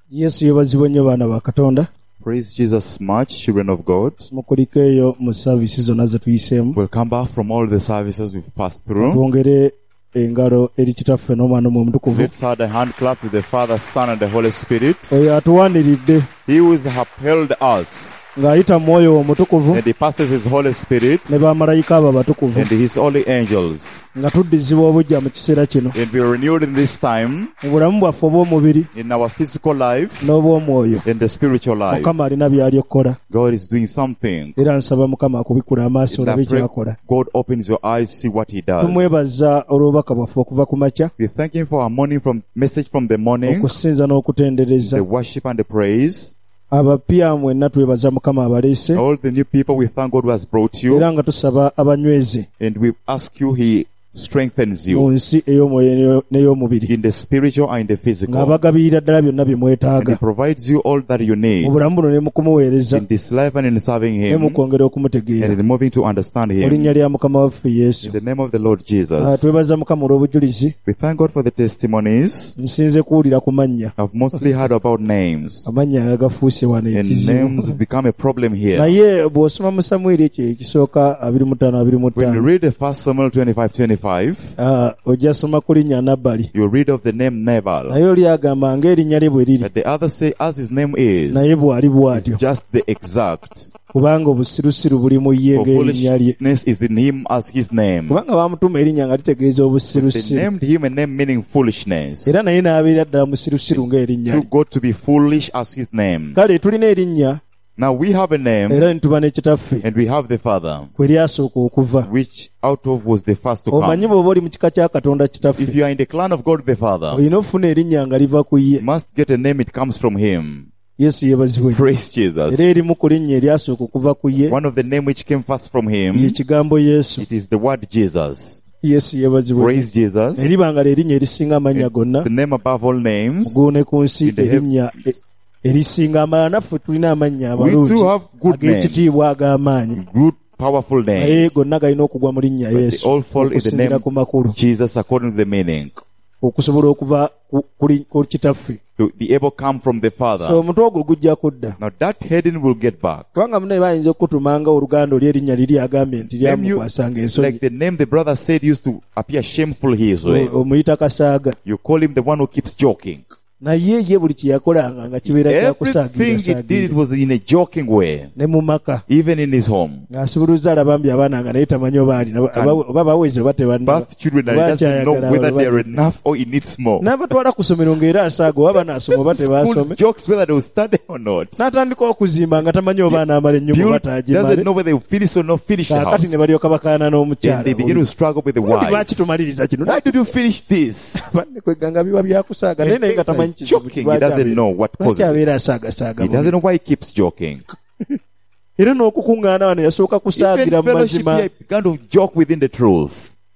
Yesu yebazibwe nnyo baana ba Katonda. Praise Jesus much, children of God. Mukuliko eyo mu services zonna ze tuyiseemu. We'll come back from all the services we've passed through. Twongere engalo eri Kitaffe n'Omwana Omutukuvu. Let's add a hand clap to the Father, Son, and the Holy Spirit. Oyo atuwaniridde He who has upheld us, ng'ayita mu Mwoyo Omutukuvu and He passes His Holy Spirit ne bamalayika abo abatukuvu and His holy angels. nga tuddizibwa obujja mu kiseera kino And we are renewed in this time, mu bulamu bwaffe obw'omubiri in our physical life n'obw'omwoyo. and the spiritual life. Mukama alina by'ali okukola God is doing something. era nsaba Mukama akubikkula amaaso In olabe that prayer, gy'akola. God opens your eyes, see what He does. Tumwebaza olw'obubaka bwaffe okuva ku makya, We thank Him for our message from the morning, okusinza n'okutendereza. the worship and the praise. Abapya mwenna twebaza Mukama abaleese All the new people, we thank God who has brought you. era nga tusaba abanyweze And we ask you, He strengthens mu you nsi ey'omwoyo n'ey'omubiri in the spiritual and the physical. ng'abagabirira ddala byonna bye And He mwetaaga provides you all that you need mu bulamu buno ne mu kumuweereza in this life and in serving ne mu Him kwongera okumutegeera. and in moving to understand Mu Him. linnya lya Mukama waffe In Yesu. the name of the Lord Jesus. Twebaza Mukama olw'obujulizi. We thank God for the testimonies. Nsinze kuwulira ku mannya. I've mostly heard about names. Amannya agafuuse wano And ekizibu. names become a problem here. Naye bw'osoma mu Samwiri ekyo ekisooka 25:25 When you read the 1 Samuel 25:25, ojja soma ku linnya Nabbali. you read of the name Nabal. Naye oli agamba ng'erinnya lye bwe liri, But the others say, as his name is, naye bw'ali bw'atyo. it's just the exact. Kubanga obusirusiru buli mu ye For ng'erinnya lye. foolishness is in him as his name. Kubanga baamutuma erinnya nga litegeeza They obusirusiru. named him a name meaning foolishness. Era naye n'abeera ddala musirusiru ng'erinnya To lye. God to be foolish as his name. Kale tulina erinnya Now we have a name era ne tuba ne kitaffe and we have the Father, kwe lyasooka okuva. which out of was the first to Omanyi come. bw'oba oli mu kika kya Katonda If kitaffe, you are in the clan of God the Father, olina okufuna erinnya nga liva ku ye. you must get a name, it comes from him. Yesu yeebazibwe. Praise Jesus. Era erimu ku linnya eryasooka okuva ku ye One of the name which came first from ye him, kigambo Yesu. it is the word Jesus. Yesu yeebazibwe. Praise Jesus. Ne liba nga ly'erinnya erisinga amannya gonna The name above all names. muggulu ne ku nsi, In the erinnya erisinga amala. Naffe tulina amannya We amalungi too have good ag'ekitiibwa ag'amaanyi, Good, powerful naye names. gonna galina okugwa mu linnya But they Yesu all fall in the okusinziira name ku makulu, Jesus according to the meaning. okusobola okuva ku kitaffe. To be able to come from the So Father. omutwe ogwo gujja kudda. Now that heading will get back. Kubanga munaye bayinza okutumanga oluganda oli erinnya liri agambye nti Name you, lyamukwasanga ensonyi. like the name the brother said used to appear shameful his way. Omuyita kasaaga. You call him the one who keeps joking. Naye ye buli kye yakolanga nga kibeera Everything he did, it was in a joking way. ne mu maka Even in his home. ng'asubuluza alabambi abaana nga naye tamanyi oba ali oba baweze oba tebannaba. Birth children, and he doesn't know whether they are enough or he needs more. N'abatwala ku ssomero ng'era asaaga oba banaasoma oba School tebaasome. jokes whether they will study or not. N'atandika okuzimba nga tamanyi oba anaamala ennyumba oba Build, doesn't taagimale. know whether they will finish or not finish the Kaakati house. ne balyoka bakaana And n'omukyala. they begin to struggle with the wife. Lwaki tumaliriza kino? Why did you finish this? Banne kweganga biba byakusaaga naye And naye nga things tamanyi like kizibu joking, he lwaki doesn't abeera- know what lwaki causes it. abeera asaagasaaga He mu doesn't know why he keeps joking. era n'okukuŋŋaana wano yasooka kusaagira Even mu fellowship mazima. here began to joke within the truth.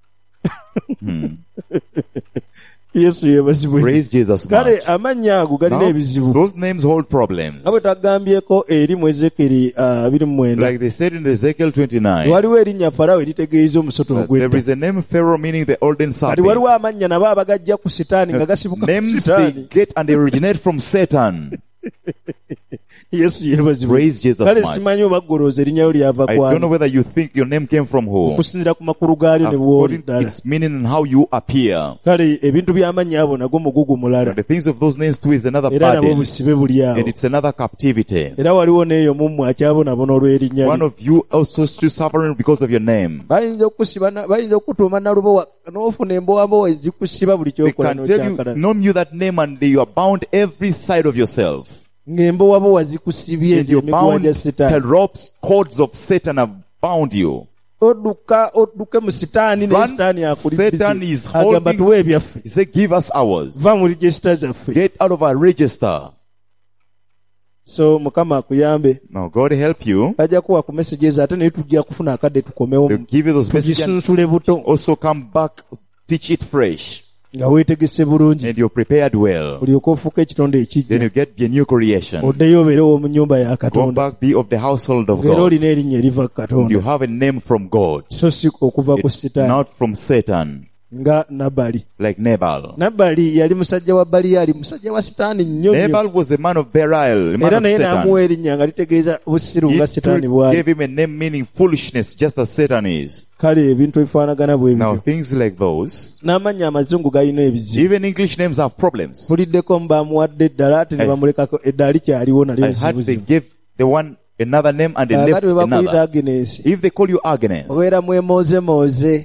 Yesu yeebazibwe. Praise Jesus Kale much. amannya ago galina Now, ebizibu those names hold problems. nga bwe tagambyeko eri mu Ezekeri 29. Like they said in Ezekiel 29, Waliwo erinnya Farawo eritegeeza omusota that there ogw'edda. is a name Pharaoh meaning the olden Kati waliwo serpent. amannya nabo abagajja ku sitaani nga gasibuka ku Names they sitaani. get and they originate from Satan. Yesu yeebazibwe. Praise Jesus Kale much. simanyi oba ggolooza erinnya lyo lyava I ku don't know ani. whether you think your name came from who. Okusinziira ku makulu gaalyo ne bw'oli According to ddala. its meaning and how you appear. Kale ebintu by'amannya abo nago mugugu mulala. And the things of those names too is another Era nabo burden. busibe buli awo. And it's another captivity. Era waliwo n'eyo mummwe akyabonabona olw'erinnya One lyo. of you also still suffering because of your name. Bayinza okukutuuma nalubowa n'ofuna embowambowa ezikusiba buli They kyokola can tell you, n'okyakala. known you that name and you are bound every side of yourself. Ng'embowabowa zikusibye And ezo you're emiguwa bound, gya the sitaani. ropes, cords of Satan have bound you. Odduke mu sitaani ne Run, sitaani Satan is agamba holding- tuwe ebyaffe. He said, give us ours. Va mu regisita zaffe. Get out of our register. So Mukama akuyambe. Now God help you. Bajja kuwa ku messages ate naye tujja kufuna akadde tukomewo. They'll give you those messages and Tugisunsule buto also come back, teach it fresh. nga weetegese bulungi. And you're prepared well. Olyoke ofuuke ekitonde Then ekijja. you get be a new creation. Oddeyo obeere w'omu nnyumba ya Go Katonda. back, be of the household of Leero God. olina erinnya eriva ku You Katonda. have a name from God. So si okuva ku It's sitaani. not from Satan. nga Nabali. like Nabal. Nabali yali musajja wa Baliyali, musajja wa Sitaani nnyo nnyo. Nabal was a man of Belial, a man Era of naye n'amuwa Satan. erinnya nga litegeeza busiru nga Sitaani He bw'ali. gave him a name meaning foolishness, just as Satan is. Kale ebintu ebifaanagana bwe Now, bityo. things like those, N'amannya amazungu galina ebizibu. even English names have problems. Puliddeko bamuwadde eddala ate ne bamulekako eddala likyaliwo nalyo I heard they ezibuzibu. gave the one another name and they left Kakati bwe bakuyita another. Agnes, If they call you Agnes, obeera mwemooze.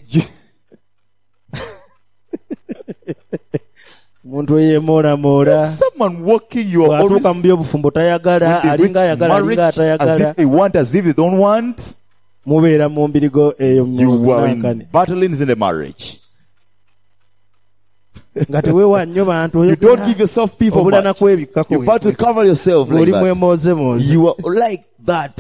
Omuntu eyeemoolamoola. someone walking, you are always Bw'atuuka mu by'obufumbo tayagala, when they alinga reach ayagala, marriage, alinga as atayagala. if they want, as if they don't want. Mubeera mu mbirigo eyo mu You are in munankane. battlings in the marriage. Nga teweewa nnyo bantu You don't give yourself people obulana much. kwebikkako. You're about to cover yourself like Oli that. mwemooze. You are like that.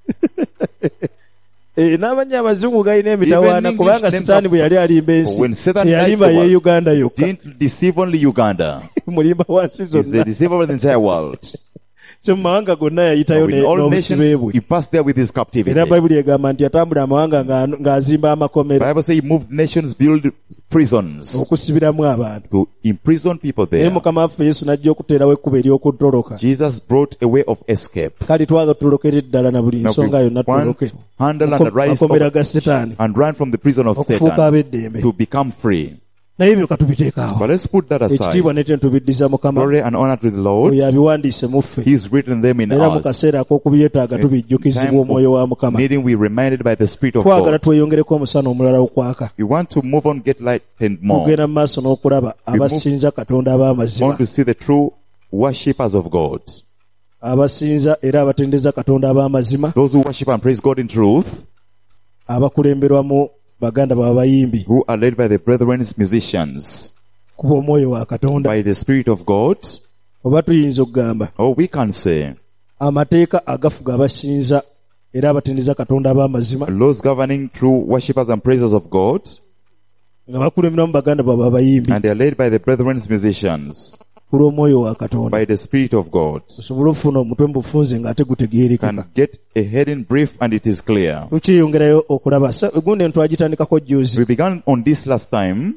N'amannya amazungu galina emitawaana Even kubanga English Sitaani names bwe yali alimba ensi. When Satan Teyalimba died, ye Uganda yokka. didn't deceive only Uganda. Mulimba wansi He's a zonna. deceiver of the entire world. So mu mawanga gonna yayitayo With all n'obusibe nations, bwe. he passed there with his captivity. Era Bayibuli egamba nti yatambula amawanga ng'azimba The amakomero Bible says he moved nations, build prisons okusibiramu abantu. to imprison people Naye there. Mukama waffe Yesu n'ajja okuteerawo ekkubo ery'okutoloka. Jesus brought a way of escape. Kale twaga tulokere ddala na buli Now, nsonga we yonna want tuloke. to handle and rise Makomera up ga Setaani and run from the prison of okufuuka Satan ab'eddembe. to become free. Naye ebyo katubiteeko awo. But let's put that Ekitiibwa aside. ne tubiddiza Mukama. Glory and honor to the Lord. Oyo abiwandiise mu ffe. He's written them in Era mu us. kaseera ak'okubyetaaga tubijjukizibwa omwoyo wa Mukama. Needing we reminded by the Spirit of Twagala God. tweyongereko omusana omulala okwaka. We want to move on, get light and more. Tugenda mu maaso n'okulaba abasinza Katonda We ab'amazima. want to see the true worshippers of God. Abasinza era abatendereza Katonda ab'amazima. Those who worship and praise God in truth, Abakulemberwamu baganda baabwe abayimbi. who are led by the brethren's musicians, Kuba omwoyo wa Katonda. by the Spirit of God. Oba tuyinza okugamba. Or we can say, Amateeka agafuga abasinza era abatendereza Katonda ab'amazima. laws governing true worshippers and praisers of God, Nga bakulemberwamu baganda baabwe abayimbi. and they are led by the brethren's musicians, Ku lw'omwoyo wa Katonda. by the Spirit of God. Osobole okufuna omutwe mu bufunze ng'ate gutegeerekeka. Can get a heading brief and it is clear. Tukyeyongerayo okulaba. Gundi twagitandikako juzi. We began on this last time,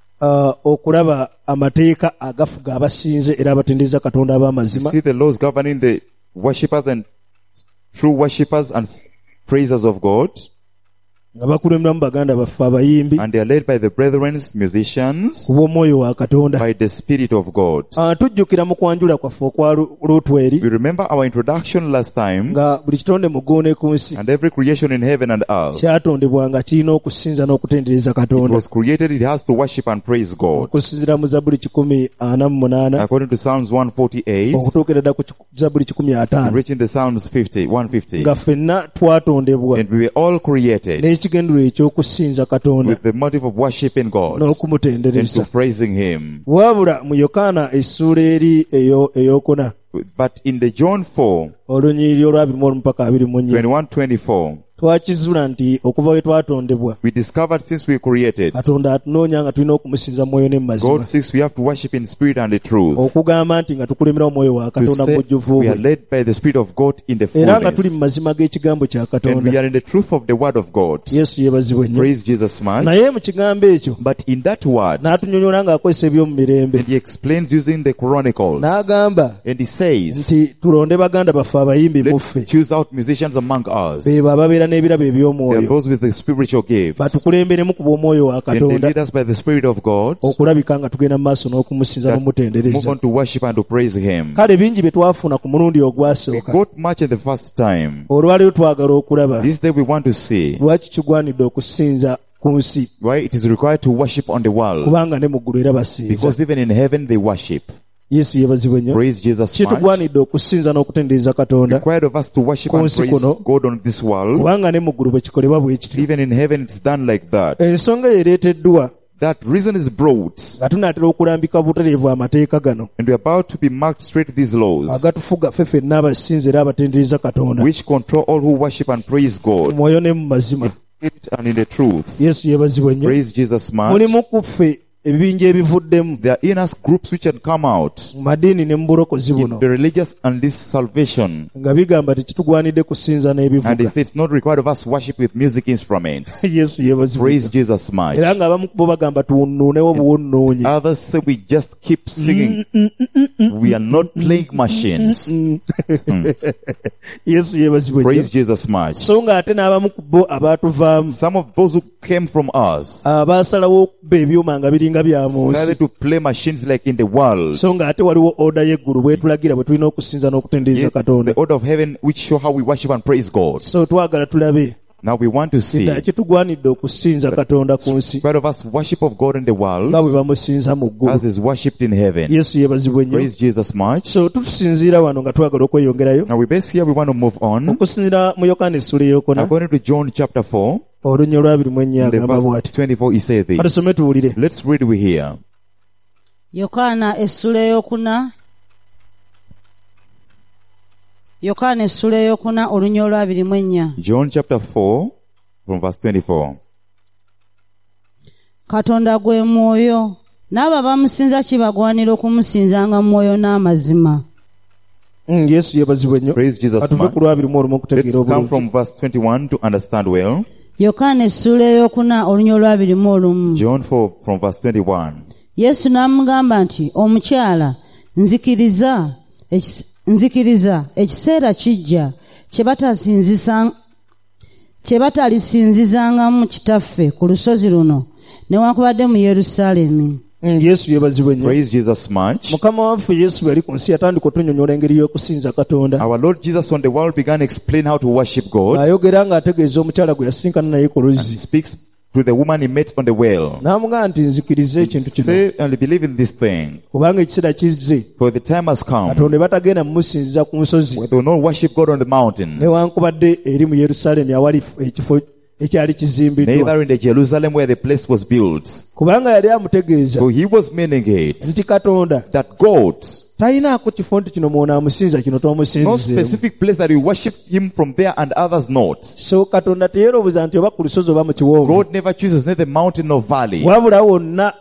Okulaba amateeka agafuga abasinze era abatendereza Katonda ab'amazima. see the laws governing the worshippers and true worshippers and praisers of God, Nga bakulemberwamu baganda baffe abayimbi. and they are led by the brethren's musicians, Ku bw'omwoyo wa Katonda. by the Spirit of God. Tujjukira mu kwanjula kwaffe okwa Luutu eri. We remember our introduction last time, Nga buli kitonde mu ggulu ne ku nsi. and every creation in heaven and earth, Kyatondebwa nga kirina okusinza n'okutendereza it Katonda. was created, it has to worship and praise God. Okusinzira mu Zabbuli 148 According to Psalms 148, okutuukira dda ku Zabbuli 150 reaching the Psalms 150, nga ffenna twatondebwa and we were all created n'ekigendererwa eky'okusinza Katonda with the motive of worshiping God and n'okumutendereza. to praising Him. Wabula mu Yokaana essuula eri eyokuna But in the John 4, olunyiriri olw'abimu mpaka 24 21-24, twakizuula nti okuva we twatondebwa we discovered since we were created, Katonda atunoonya nga tulina okumusinza mwoyo ne mu God mazima. says we have to worship in spirit and the truth. Okugamba nti nga tukulembera omwoyo wa To Katonda say mu bujjuvu we are bwe. led by the Spirit of God in the Era nga tuli mu fullness. mazima g'ekigambo kya And Katonda. we are in the truth of the Word of God. Yesu yeebazibwe nnyo. Praise Jesus much. Naye mu kigambo ekyo But in that word, n'atunyonyola ng'akozesa eby'omu mirembe. and he explains using the Chronicles, N'agamba and he says, nti tulonde baganda baffe abayimbi mu ffe. let's choose out musicians among us. They Beebo ababeera n'ebirabo are eby'omwoyo. those with the spiritual gifts. Batukulemberemu ku bw'omwoyo wa And they Katonda. lead us by the Spirit of God. Okulabika nga tugenda mu maaso n'okumusinza That move n'omutendereza. on to worship and to praise Him. Kale bingi bye twafuna ku mulundi We ogwasooka. got much in the first time. Olwaleero twagala okulaba This day we want to see lwaki kigwanidde okusinza ku nsi why it is required to worship on the world. kubanga ne mu ggulu era basinza. Because even in heaven they worship. Yesu yeebazibwe nnyo. Praise Jesus much. Kitugwanidde okusinza n'okutendereza Katonda Required of us to worship and Kunsi praise kuno. God on this world. kubanga ne mu ggulu bwe kikolebwa bwe kityo. Even in heaven it's done like that. Ensonga ereeteddwa That reason is brought, nga tunaatera okulambika butereevu amateeka gano and we are about to be marked straight these laws, agatufuga ffe ffenna abasinza era abatendereza Katonda which control all who worship and praise mu God, mwoyo ne mu mazima. in it and in the truth. Yesu yeebazibwe nnyo. Praise Jesus much. Mulimu ku ffe ebibinja ebivuddemu There are inner groups which had come out mu madiini ne mu bulokozi in buno the religious and this salvation. nga bigamba tekitugwanidde kusinza And they n'ebivuga. say it's not required of us worship with music instruments. Yesu yeebazibwe. Praise Jesus much. Era ng'abamu bo bagamba tuwunnuunewo buwunnuunyi. Others say we just keep singing. We are not playing machines. Yesu yeebazibwe. Praise Jesus much. So ng'ate n'abamu ku bo abaatuvaamu Some of those who came from us baasalawo okuba ebyuma nga biringa bya mu nsi. started to play machines like in the world. So ng'ate waliwo oda y'eggulu bwetulagira bwe tulina okusinza n'okutendereza Yes, Katonda. the order of heaven which show how we worship and praise God. So twagala tulabe Now we want to see kitugwanidde okusinza Katonda ku nsi part of us worship of God in the world nga bwe bamusinza mu ggulu. as is worshipped in heaven. Yesu yeebazibwe nnyo. Praise Jesus much. So tutusinziira wano nga twagala okweyongerayo Now we base here, we want to move on. okusinziira mu Yokaana essula eyokuna According to John chapter 4, olunnya olwabirimu ennya in the agamba verse bw'ati. 24, he says this. Katusome tuwulire. Let's read we here. Yokaana essula eyokuna olunya olwabirimu ennya. John chapter 4 from verse 24. Katonda gwe mwoyo, n'abo abamusinza kibagwanira okumusinzanga mu mwoyo n'amazima. Yesu yeebazibwe nnyo. Praise Jesus Katuve much. ku lwabirimu olumu Let's okutegeera come obulungi. from verse 21 to understand well. Yokaana essula eyokuna olunya olwabirimu olumu. John 4 from verse 21. Yesu n'amugamba nti, omukyala, nzikiriza ekiseera kijja kye batalisinzizangamu kitaffe ku lusozi luno newankubadde mu Yerusaalemi. Yesu yeebazibwe nnyo. Praise Jesus much. Mukama waffe Yesu yali ku nsi yatandika otunnyonnyola engeri y'okusinza Katonda. Our Lord Jesus on the world began to explain how to worship God. Ayogera ng'ategeeza omukyala gwe yasinkana naye ku And luzzi. speaks to the woman he met on the well. N'amugamba nti nzikiriza ekintu kino Say and believe in this thing, kubanga ekiseera kizze for the time has come Katonda batagenda mumusinziza ku nsozi where they will not worship God on the mountain, newankubadde eri mu Yerusaalemi awali ekifo ekyali kizimbiddwa. neither in the Jerusalem where the place was built. Kubanga yali amutegeeza So he was meaning it, nti Katonda that God, talinaako kifo nti kino mw'onaamusinza kino no tomusinzizeemu. specific place that you worship him from there and others not. So Katonda teyeeroboza nti oba ku lusozi oba mu kiwonvu, God never chooses neither mountain nor valley. wabula wonna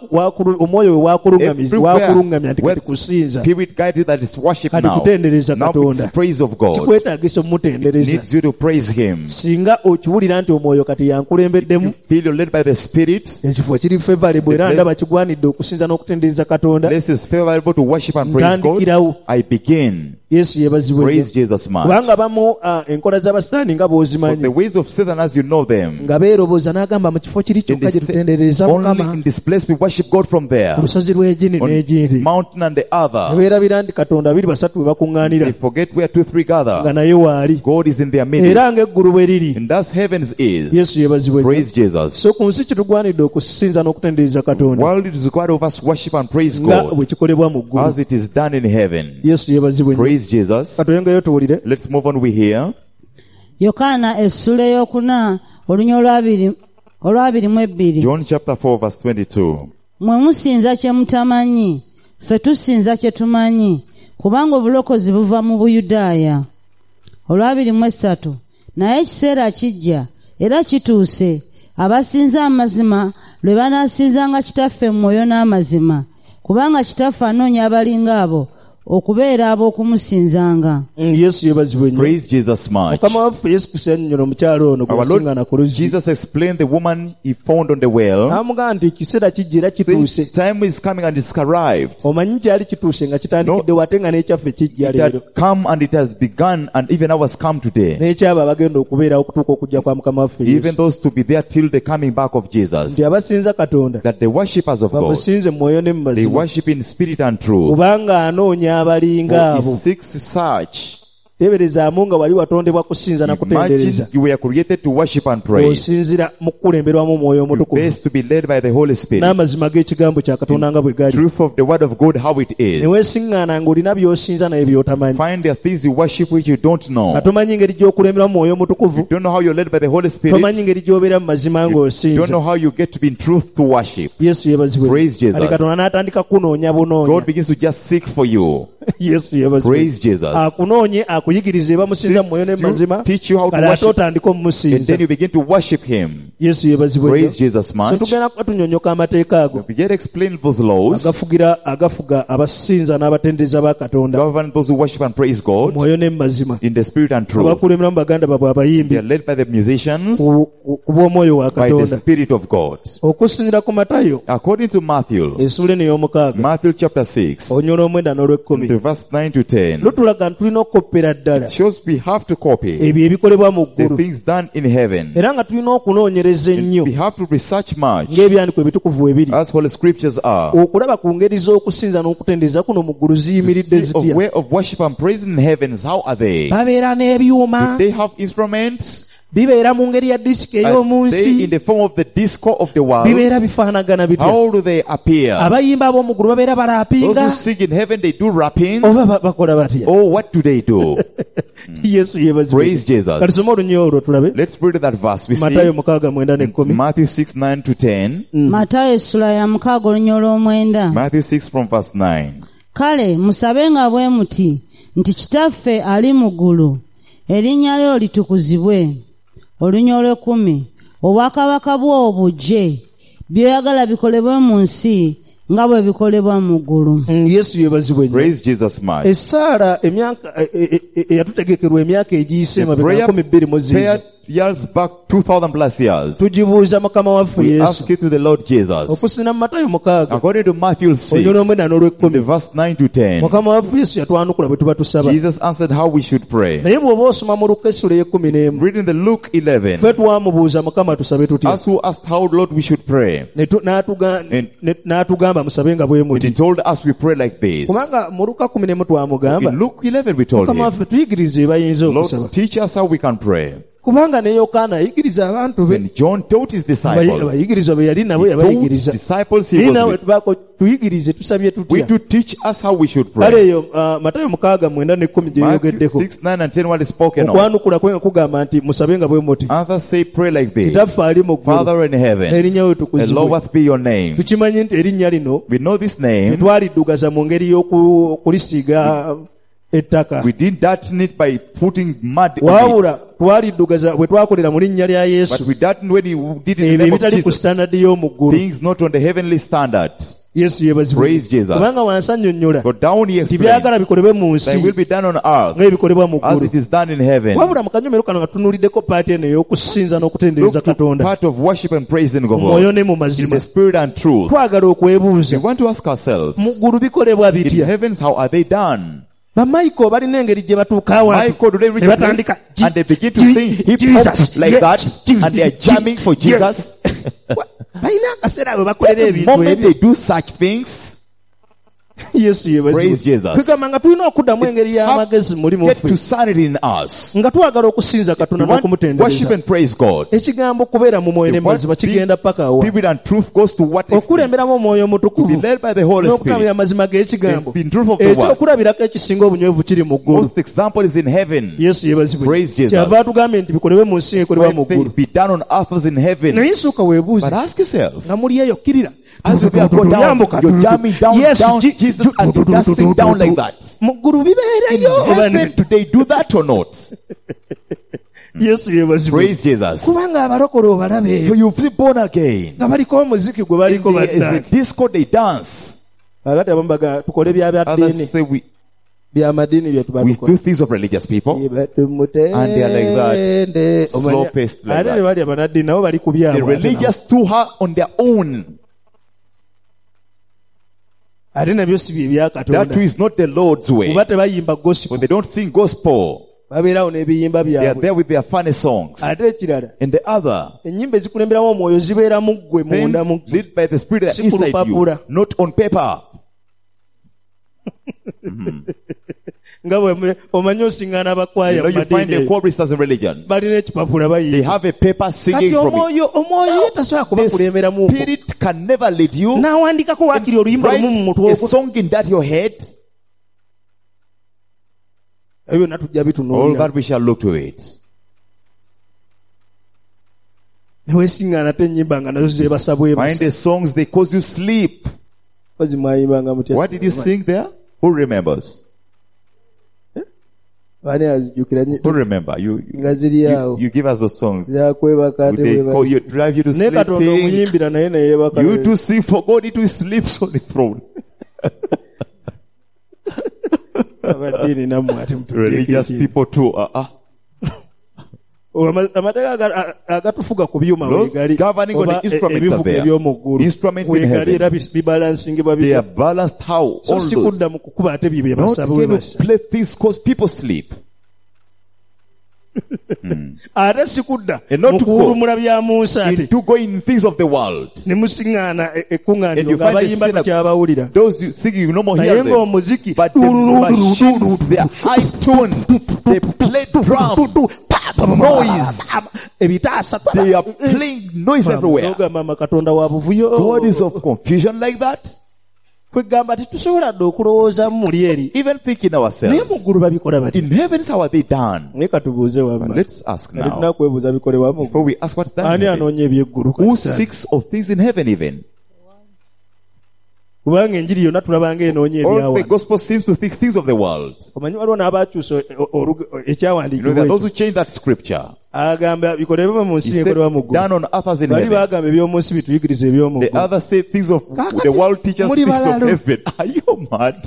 omwoyo we wakulungamya nti where kati kusinza, spirit guides that is worship kati now. kutendereza Now it's Katonda. praise of God. Kikwetaagisa omutendereza. Needs you to praise him. Singa okiwulira nti omwoyo kati yankulembeddemu, Feel you're led by the Spirit. ekifo kiri favorable era The ndaba kigwanidde okusinza n'okutendereza Katonda. This is favorable to worship and praise God. Ntandikirawo. I begin. Yesu yeebazibwe nnyo. Praise Jesus much. Kubanga abamu enkola z'abasitaani nga For bw'ozimanyi the ways of Satan as you know them, nga beeroboza n'agamba mu kifo kiri in kyokka gye this, tutendereza only Mukama, in this place we worship God from there. ku lusozi lw'egini On this n'egindi. mountain and the Ne other. beerabira nti Katonda 2-3 we They bakuŋŋaanira forget where 2-3 nga gather. naye waali. God is in their midst. Era ng'eggulu bwe liri, And thus heavens is. Yesu yeebazibwe nnyo. Praise Jesus. So ku nsi kitugwanidde okusinza n'okutendereza Katonda World it is required of us worship and praise nga God bwe kikolebwa mu ggulu. as it is done in heaven. Yesu yeebazibwe nnyo. Praise Jesus. Katuyongeyo tuwulire. Let's move on. We hear Yokaana essula eyokuna olunya olwabirimu ebbiri. John chapter 4 verse 22. Mwe musinza kye mutamanyi, ffe tusinza kye tumanyi, kubanga obulokozi buva mu Buyudaaya. Olwabirimu esatu. Naye ekiseera kijja era kituuse, abasinza amazima lwe banaasinzanga Kitaffe mu mwoyo n'amazima, kubanga Kitaffe anoonya abalinga abo okubeera ab'okumusinzanga. Yesu yeebazibwe nnyo. Praise Jesus much. Mukama waffe Yesu Kristo yannyonnyola omukyala ono gwe Our yasiŋŋaana ku Lord luzzi. Jesus explained the woman he found on the well. N'amugamba nti ekiseera kijja era Saying, kituuse. time is coming and it's arrived. Omanyi kyali kituuse nga kitandikidde wate nga n'ekyaffe kijja It leero. had come and it has begun and even now has come today. N'ekyabo abagenda okubeerawo okutuuka okujja kwa Mukama waffe Even Yesu. those to be there till the coming back of Jesus. Nti abasinza Katonda That the worshippers of God, bamusinze mu mwoyo ne mu they mazima. worship in spirit and truth. Kubanga anoonya abalinga For abo. he seeks such. Teeberezaamu nga wali watondebwa kusinza na kutendereza. Imagine you were created to worship and praise. Osinzira mu kukulemberwamu omwoyo You omutukuvu. best to be led by the Holy Spirit. N'amazima g'ekigambo kya Katonda nga bwe gali. Truth of the word of God, how it Ne is. weesiŋŋaana ng'olina by'osinza naye by'otamanyi. Find there are things you worship which you don't know. Nga tomanyi ngeri gy'okulemberamu mwoyo omutukuvu. You don't know how you're led by the Holy Spirit. Tomanyi ngeri gy'obeera mu mazima You don't ng'osinza. know how you get to be in truth to worship. Yesu yeebazibwe. Praise Jesus. Kale Katonda n'atandika kunoonya bunoonya. God begins to just seek for you. Yesu yeebazibwe. Praise Jesus. Akunoonye akuyigirize bamusinza mu mwoyo ne mu mazima. Teach you how to Kale ate worship. otandika And then omumusinza. you begin to worship Him. yesu yebazibwe Praise Jesus so much. tugenda kuba tunyonyoka amateeka ago We get explained those laws. agafuga abasinza n'abatendereza ba katonda Govern those who worship and praise God mwoyo ne mu mazima in the spirit and truth. abakulemberamu baganda baabwe They abayimbi are led by the musicians ku bw'omwoyo wa by the katonda spirit of God. okusinziira ku matayo According to Matthew, essuula eno ey'omukaaga Matthew chapter 6, onyola omwenda n'olw'ekkumi to verse 9 to 10, lutulaga nti tulina okukoppera ddala shows we have to copy ebyo ebikolebwa mu the ggulu things done in heaven. era nga tulina okunoonyereza ennyo We have to research much ng'ebyandiko ebitukuvu ebiri as Holy Scriptures are. okulaba ku ngeri z'okusinza n'okutendereza kuno mu ggulu ziyimiridde See of zitya way of worship and praise in heavens, how are they? babeera n'ebyuma They have instruments. bibeera mu ngeri ya disiki ey'omu Are they in nsi the form of the disco of the world? bibeera bifaanagana bitya How do they appear? abayimba ab'omu ggulu babeera Those balaapinga who sing in heaven, they do rapping. oba bakola batya Oh, what do they do? yesu yeebazibwe Praise Jesus. katusome olunyo olwo tulabe Let's read that verse. We matayo see 6:9-10 Matthew 6, 9 to 10. matayo essula ya 6 olunya olw'omwenda. Matthew 6 from verse 9. Kale musabenga bwe muti nti kitaffe ali mu ggulu erinnya lyo litukuzibwe. Olunya olw'ekkumi obwakabaka bwo obujje byoyagala bikolebwe mu nsi nga bwe bikolebwa mu ggulu. yesu yeebazibwe nnyo Praise Jesus much. essaala emyaka eyatutegekerwa emyaka egiyise emabega Prayer 12 prepared years back 2,000 plus years. tugibuuza mukama waffe We yesu ask it to the Lord Jesus. okusinziira mu matayo 6 According to Matthew 6, olunya olw'omwenda the n'olw'ekkumi verse 9 to 10, mukama waffe yesu yatwanukula bwe tuba tusaba Jesus answered how we should pray. naye bw'oba osoma mu luka essula ey'ekumi Reading the Luke 11, ffe twamubuuza mukama tusabe tutya us who asked how Lord we should pray, n'atugamba musabe nga bwe and muti he told us we pray like this. kubanga mu luka 11 twamugamba In Luke 11 we told mukama him, waffe tuyigirize bayinza okusaba Lord, teach us how we can pray. kubanga ne yokaana ayigiriza abantu be When John taught his disciples, abayigirizwa be yali nabo he taught yabayigiriza disciples he naye was naawe with. tubaako tuyigirize tusabye We tutya to teach us how we should kale pray. eyo matayo 6:9-10 gye Matthew yogeddeko 6, 9 and 10 what is spoken of. okwanukula kwe nga kugamba nti musabe nga bwe muti Others say pray like this. kitaffe ali mu ggulu Father in heaven, erinnya we tukuzibwe hallowed be your name. tukimanyi nti erinnya lino We know this name. tetwaliddugaza mu ngeri y'okulisiiga ettaka We did that need by putting mud on wabula it. twaliddugaza bwe twakolera mu linnya lya But yesu we did when he did it in the ebyo name of ebitali ku Jesus. standard y'omu ggulu Things not on the heavenly standards. yesu yeebazibwe Praise Jesus. kubanga wansi annyonnyola Go down he nti explained byagala bikolebwe mu that nsi will be done on earth ng'ebikolebwa mu as ggulu it is done in heaven. wabula mu kanyomero kano nga tunuuliddeko paati eno ey'okusinza n'okutendereza Look to katonda part of worship and praising mu mwoyo God ne mu in mazima the spirit and truth. twagala We okwebuuza want to ask ourselves, mu ggulu bikolebwa in bitya heavens, how are they done? bamaiko balina engeri gye batuuka awantu Michael, do they reach ne a place batandika and they begin to sing hip hop like that and they are jamming for Jesus? balina akaseera bwe bakolera The ebintu moment ebyo they do such things, yesu Praise Jesus. kugamba nga tulina okuddamu engeri y'amagezi muli mu get ffe to sanity in us. nga twagala okusinza We katonda want worship n'okumutendereza and praise God. ekigambo kubeera mu mwoyo We ne want mazima kigenda paka wa spirit and truth goes to what is okulemberamu omwoyo to be mutukuvu led by the Holy n'okutabira Spirit. amazima g'ekigambo In truth of the word. ekyokulabirako ekisinga obunywevu kiri mu ggulu Most example is in heaven. yesu yebazibwe Praise Jesus. kyava atugambye nti bikolebwe mu nsi ekolebwa mu When things ggulu be done on earth as in heaven. naye sooka weebuuze But ask yourself, nga muli eyo kkirira as you go down, you're jamming down Jesus and you're dancing down like that. mu ggulu In bibeerayo oba heaven, do they do that or not? yesu yebazibwe Praise Jesus. kubanga abalokole obalabe So eyo you've been born again. nga baliko omuziki gwe baliko There is a baddaaki disco, they dance. agati abamu baga tukole bya byaddiini Others say byamadiini bye we tubalukola do things of religious people. And they are like that, slow-paced like ate that. ne bali abanaddiini nabo bali ku The byabwe ate nabo. religious too hard on their own. ate nabyo si bye That too byakatonda is not the Lord's way. kuba tebayimba gospel When they don't sing gospel, babeerawo n'ebiyimba they are byabwe there with their funny songs. ate ekirala And the other, ennyimba ezikulemberamu omwoyo zibeera mu ggwe munda mu things led by the Spirit that Si ku inside you, lupapula. not on paper. nga bwe omanyi osiŋŋaana You abakwaya know, mu you find the madiini choristers in religion. balina ekipapula They bayimba have a paper singing kati from it. omwoyo ye tasobola The kubakulemberamu okwo Spirit can never lead you. n'awandikako waakiri oluyimba lumu mu mutwe Write a ogwo song in that your head. ebyo byonna tujja All bitunuulira that we shall look to it. ne weesiŋŋaana te ennyimba nga nazo zeebasa Find bwebasa the songs, they cause you sleep. kozi mwayimbanga mutya What did you sing there? Who remembers? Bani azijukira Who remember? nga ziri awo. You give us those songs. Zakwebaka ate They call you, bwe drive you to ne Katonda sleep. omuyimbira naye neyeebaka. You to sing for God, it will sleep on the throne. Abaddiini nammwe ate Religious people too. amateeka agatufuga ku byuma Those weegali governing on the instruments are ebivuga there. eby'omu ggulu Instruments in weegali heaven. era bibalansiingibwa They are bitya. balanced how? So All si those. kudda mu kukuba ate bye Not basaba bwe again to basa. play things cause people sleep. Ate si kudda And not mu to go kuwulumula bya Musa ate into going in things of the world. ne musiŋŋaana And ekkuŋŋaaniro you find the ng'abayimba synagogue- tukyabawulira. Those you singing, you no more Naye hear them. ng'omuziki But the machines, they are high tuned. They play drum. Noise. ebitaasa They are playing noise everywhere. ogamba mama Katonda wa buvuyo. God is of confusion like that. kwegamba tetusobola dde okulowooza muli eri Even thinking naye mu ourselves. ggulu babikola bati. In heavens, how are they done? naye katubuuze But wamma let's ask kati now. tunakwebuuza bikolebwa mu Before ggulu. we ask what's done in ani heaven. anoonya ebyeggulu Who kati? seeks of things in heaven even? kubanga enjiri yonna tulabanga enoonya All the ebyawa. gospel seems to think things of the world. omanyi waliwo n'abaakyusa ekyawandiikibwa There are those ekyo. who change that scripture. agamba bikolebwa mu nsi He said, ebikolebwa mu ggulu. done on earth as in bali heaven. baagamba eby'omu nsi bituyigiriza eby'omu The ggulu. others say things of Kakati, the world teaches muli things of balalo. heaven. Are you mad?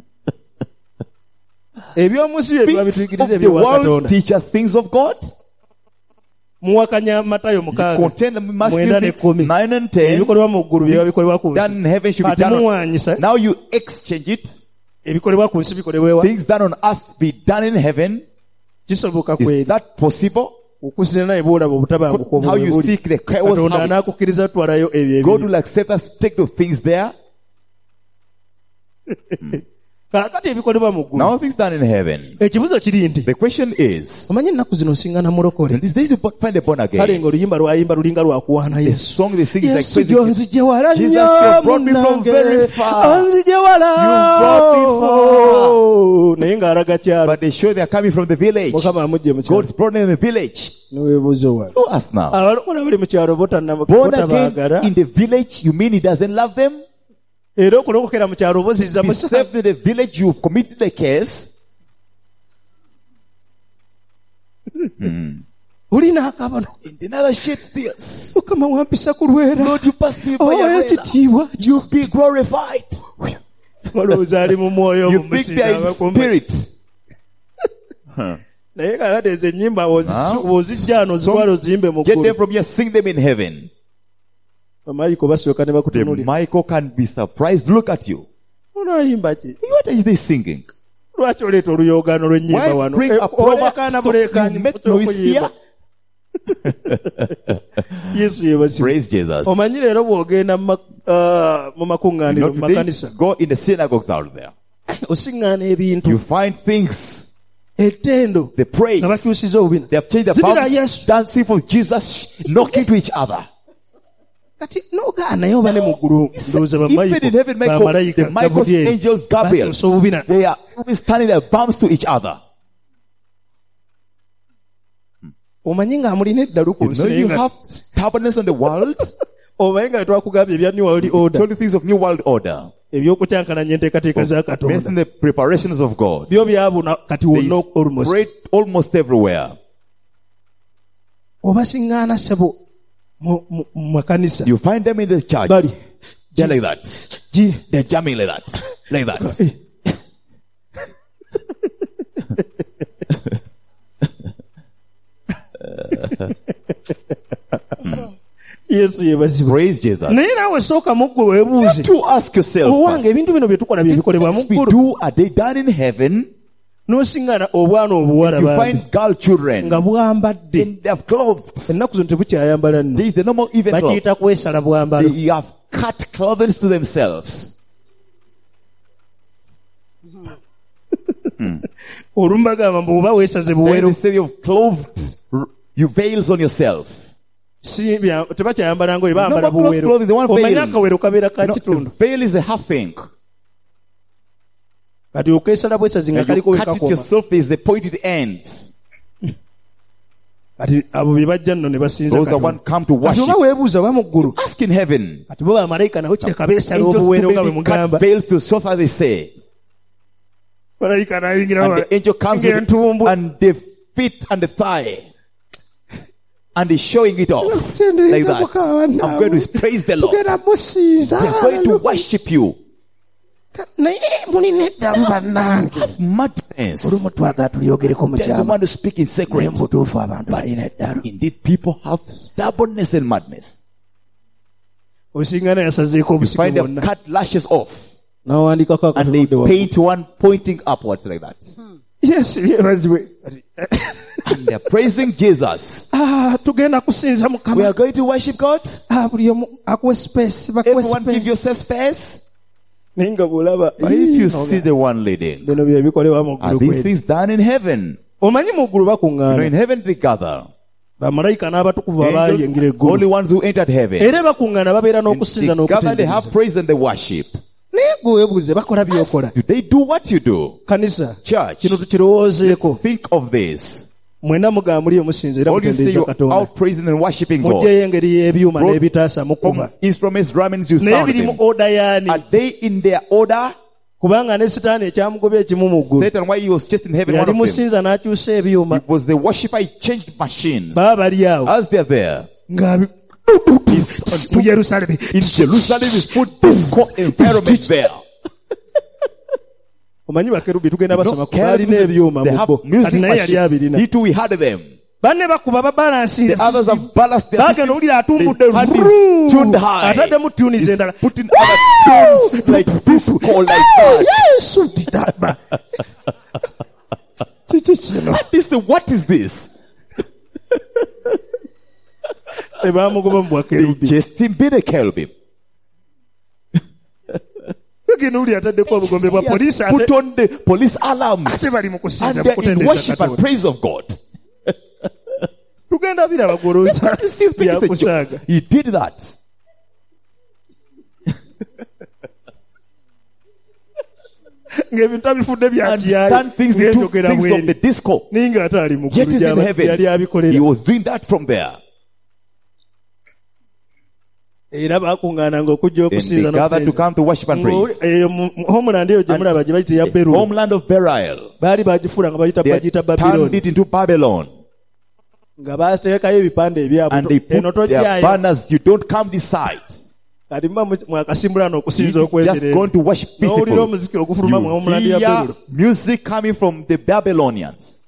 eby'omu nsi bye biba Things bituyigiriza of the ebyowa world Katonda. teaches things of God. muwakanya Matayo 6 Contain Mwenda Matthew ne 6, kkumi. 9 and 10. ebikolebwa mu ggulu byeba bikolebwa ku Done nsi. in heaven should be Kati done on. muwanyisa Now you exchange it. ebikolebwa ku nsi bikolebwa ewa. Things done on earth be done in heaven. kisoboka Is kweri that possible? okusinza naye bwolaba obutabanguko How you seek the chaos Katonda habits. anaakukkiriza tutwalayo ebyo God ebiri. will accept us, take the things there. Kaakati ebikolebwa mu ggulu. Now things done in heaven. Ekibuzo kiri nti The question is, omanyi ennaku zino osingana mulokole. in these days you find a born kale again. ng'oluyimba lwayimba lulinga lwakuwaana The Yesu. song they sing is like Yesu praising gy'onzigye wala Jesus, nnyo you brought me from very munnange. far. Onzigye wala. You brought me far. Naye ng'alaga kyalo. But they show they are coming from the village. Mukama amugye mu kyalo. God's brought them in the village. Niweebuuza wala. Who ask now? Abalokole abali mu kyalo Born again botabaagala. in the village, you mean he doesn't love them? Era okulokokera mu kyalo obozizza He musa. saved in the village, you've committed a case. Olina akabano. In another sheds tears. Mukama wampisa ku lwera. Lord, you passed me by Oh, your ekitiibwa. You be glorified. Olowooza ali mu mwoyo You think they are in spirit. naye kakati ezo ennyimba ozijja ano zitwala oziyimbe mu Get them ggulu. from here, sing them in heaven. Bamalayika basooka ne The bakutunuulira. Michael can be surprised. Look at you. Ono ayimba ki? What are they singing? Lwaki oleeta oluyoogaano lw'ennyimba Why wano? bring a Oleekaana proper buleekaanyi you make noise here? Yesu yeebazibwe. Praise Jesus. Omanyi leero bw'ogenda mu makuŋŋaaniro mu Today, makanisa go in the synagogues out there. osiŋŋaana ebintu You find things, ettendo the praise. nga bakyusiza obubina. They have changed the Zibira palms, Yesu. dancing for Jesus, knocking to each other. Kati n'ogaanaye oba ne mu ggulu ndowooza Even in heaven, bamalayika the Michael's Gabriel angels, Gabriel, bakyusa obubina. they are always turning their palms to each other. Omanyi ng'amulina eddalu ku You nsi know naye you nga have stubbornness on the world. omanyi nga twakugambye ebya New World Order Tell the things of New World Order. ebyokukyankalanya enteekateeka za Based Katonda on the preparations of God. byo byabuna kati They wonna almost. spread almost everywhere. Obasiŋŋaana ssebo mu makanisa You find them in the church. bali They're like that. They're jamming like that. Like that. Yesu yeebazibwe. Praise Jesus. Naye naawe sooka mu ggwe weebuuze To ask yourself, owange ebintu bino bye tukola bye bikolebwa mu things we ggulu do, are they done in heaven? n'osiŋŋaana obwana obuwala You bambi find girl children nga bwambadde and they have clothes. ennaku zino tebukyayambala nno These, the normal even clothes. bakiyita kwesala bwambalo. They have cut clothes to themselves. olumu bagamba mbu oba weesaze Then buwero they say you've clothed, you veils on yourself. tebakyayambala ngoye bambala No more buwero. clothing, they want Omanyi veils. akawero kabeera ka No, kitundu the veil is a half thing. kati okeesala bwesazi nga And you kaliko we cut it kakoma. yourself, there's the point it ends. Kati abo bye bajja nno ne basinza Those are Katonda. one come to Kati worship. oba weebuuza ba mu ggulu Ask in heaven. kati bo bamalayika nabo kireka beesala Angels obuwero to nga bwe maybe cut mugamba veils to so far they say. malayika n'ayingira And the angel comes with ng'entumbu. and the feet and the thigh. And he's showing it off like that. I'm going to praise the Lord. tugenda musiiza. We are going to worship you. naye mulina eddalu bannange. Madness. olumu twagala tulyogereko mu There's the kyama. one to speak in naye secret. mu butuufu abantu balina eddalu. Indeed, people have stubbornness and madness. obusiŋŋaana yasazeeko You obusiki find them bwonna. cut lashes off n'awandiikako and they akatunudde waggulu. paint one pointing upwards like that. yesu yeebazibwe. And they're praising Jesus. tugenda kusinza We mukama. are going to worship God. buli omu akuwe space bakuwe Everyone give space. yourself space. naye nga bw'olaba But if you see the one leading, bino bye bikolebwa mu are ggulu these kweri. things done in heaven? omanyi mu ggulu You know, bakuŋŋaana in heaven they gather. bamalayika n'abatukuvu abaayingira Angels, only eggulu ones who entered heaven. era bakuŋŋaana babeera And n'okusinza they gather, they have n'okutendereza. praise and they worship. naye gwe weebuuze bakola byokola. Do they do what you do? kanisa Church, kino tukirowoozeeko. think of this. mwena mugamba muli omusinza era All you say mutendereza you're katonda. out praising and worshiping God. mugyeyo engeri y'ebyuma Bro- n'ebitaasa From mukuba. instruments, drummings, you naye sound biri mu them. oda yaani. Are they in their order? kubanga ne sitaani ekyamugobya ekimu mu ggulu. Satan, why he was just in heaven, one yali of them. musinza n'akyusa ebyuma. He was the worshipper, he changed machines. baba bali awo. As they're there, nga mu Yerusaalemi. in Jerusalem is put disco environment there. omanyi bakerubi tugenda basoma No, ku baalina ebyuma they mu have bo. kati music naye yali abirina. machines. He too, we had them. banne bakuba babalansinze. The others have balanced their bagenda systems. owulira atumbudde The hand is tuned high. ataddemu tuuni ze endala. He's putting other tunes like disco like that. yesu ditaba. kiki kino. What is this? tebamugoba mu They bwakerubi. just been a cherubim. bagenda owulira ataddeko obugombe bwa He has poliisi put on the police alarms. ate bali mu kusinza And mu they're in kutendereza worship and katonda. praise of God. tugenda biraba golooza Receive things as a joke. byakusaaga. He did that. ng'ebintu abifudde bya And kiyaayi done things into ng'enjogera things of the bweri. disco. naye nga ate ali mu Yet ggulu is in gy'aba- heaven. yali He abikolera. was doing that from there. era bakuŋŋaananga okujja And they okusinza gathered to come to worship and praise. homeland eyo gye mulaba gye bayita ya beru Homeland of Burial. baali bagifuula nga They bagiyita had turned babironi it into Babylon. nga bateekayo ebipande And they ebyabuto eno put their tojjayo banners, you don't come this side. kati muba mwakasimbulana okusinza You just going to worship n'owulira peacefully. omuziki ogufuluma mu You homeland ya hear beru music coming from the Babylonians.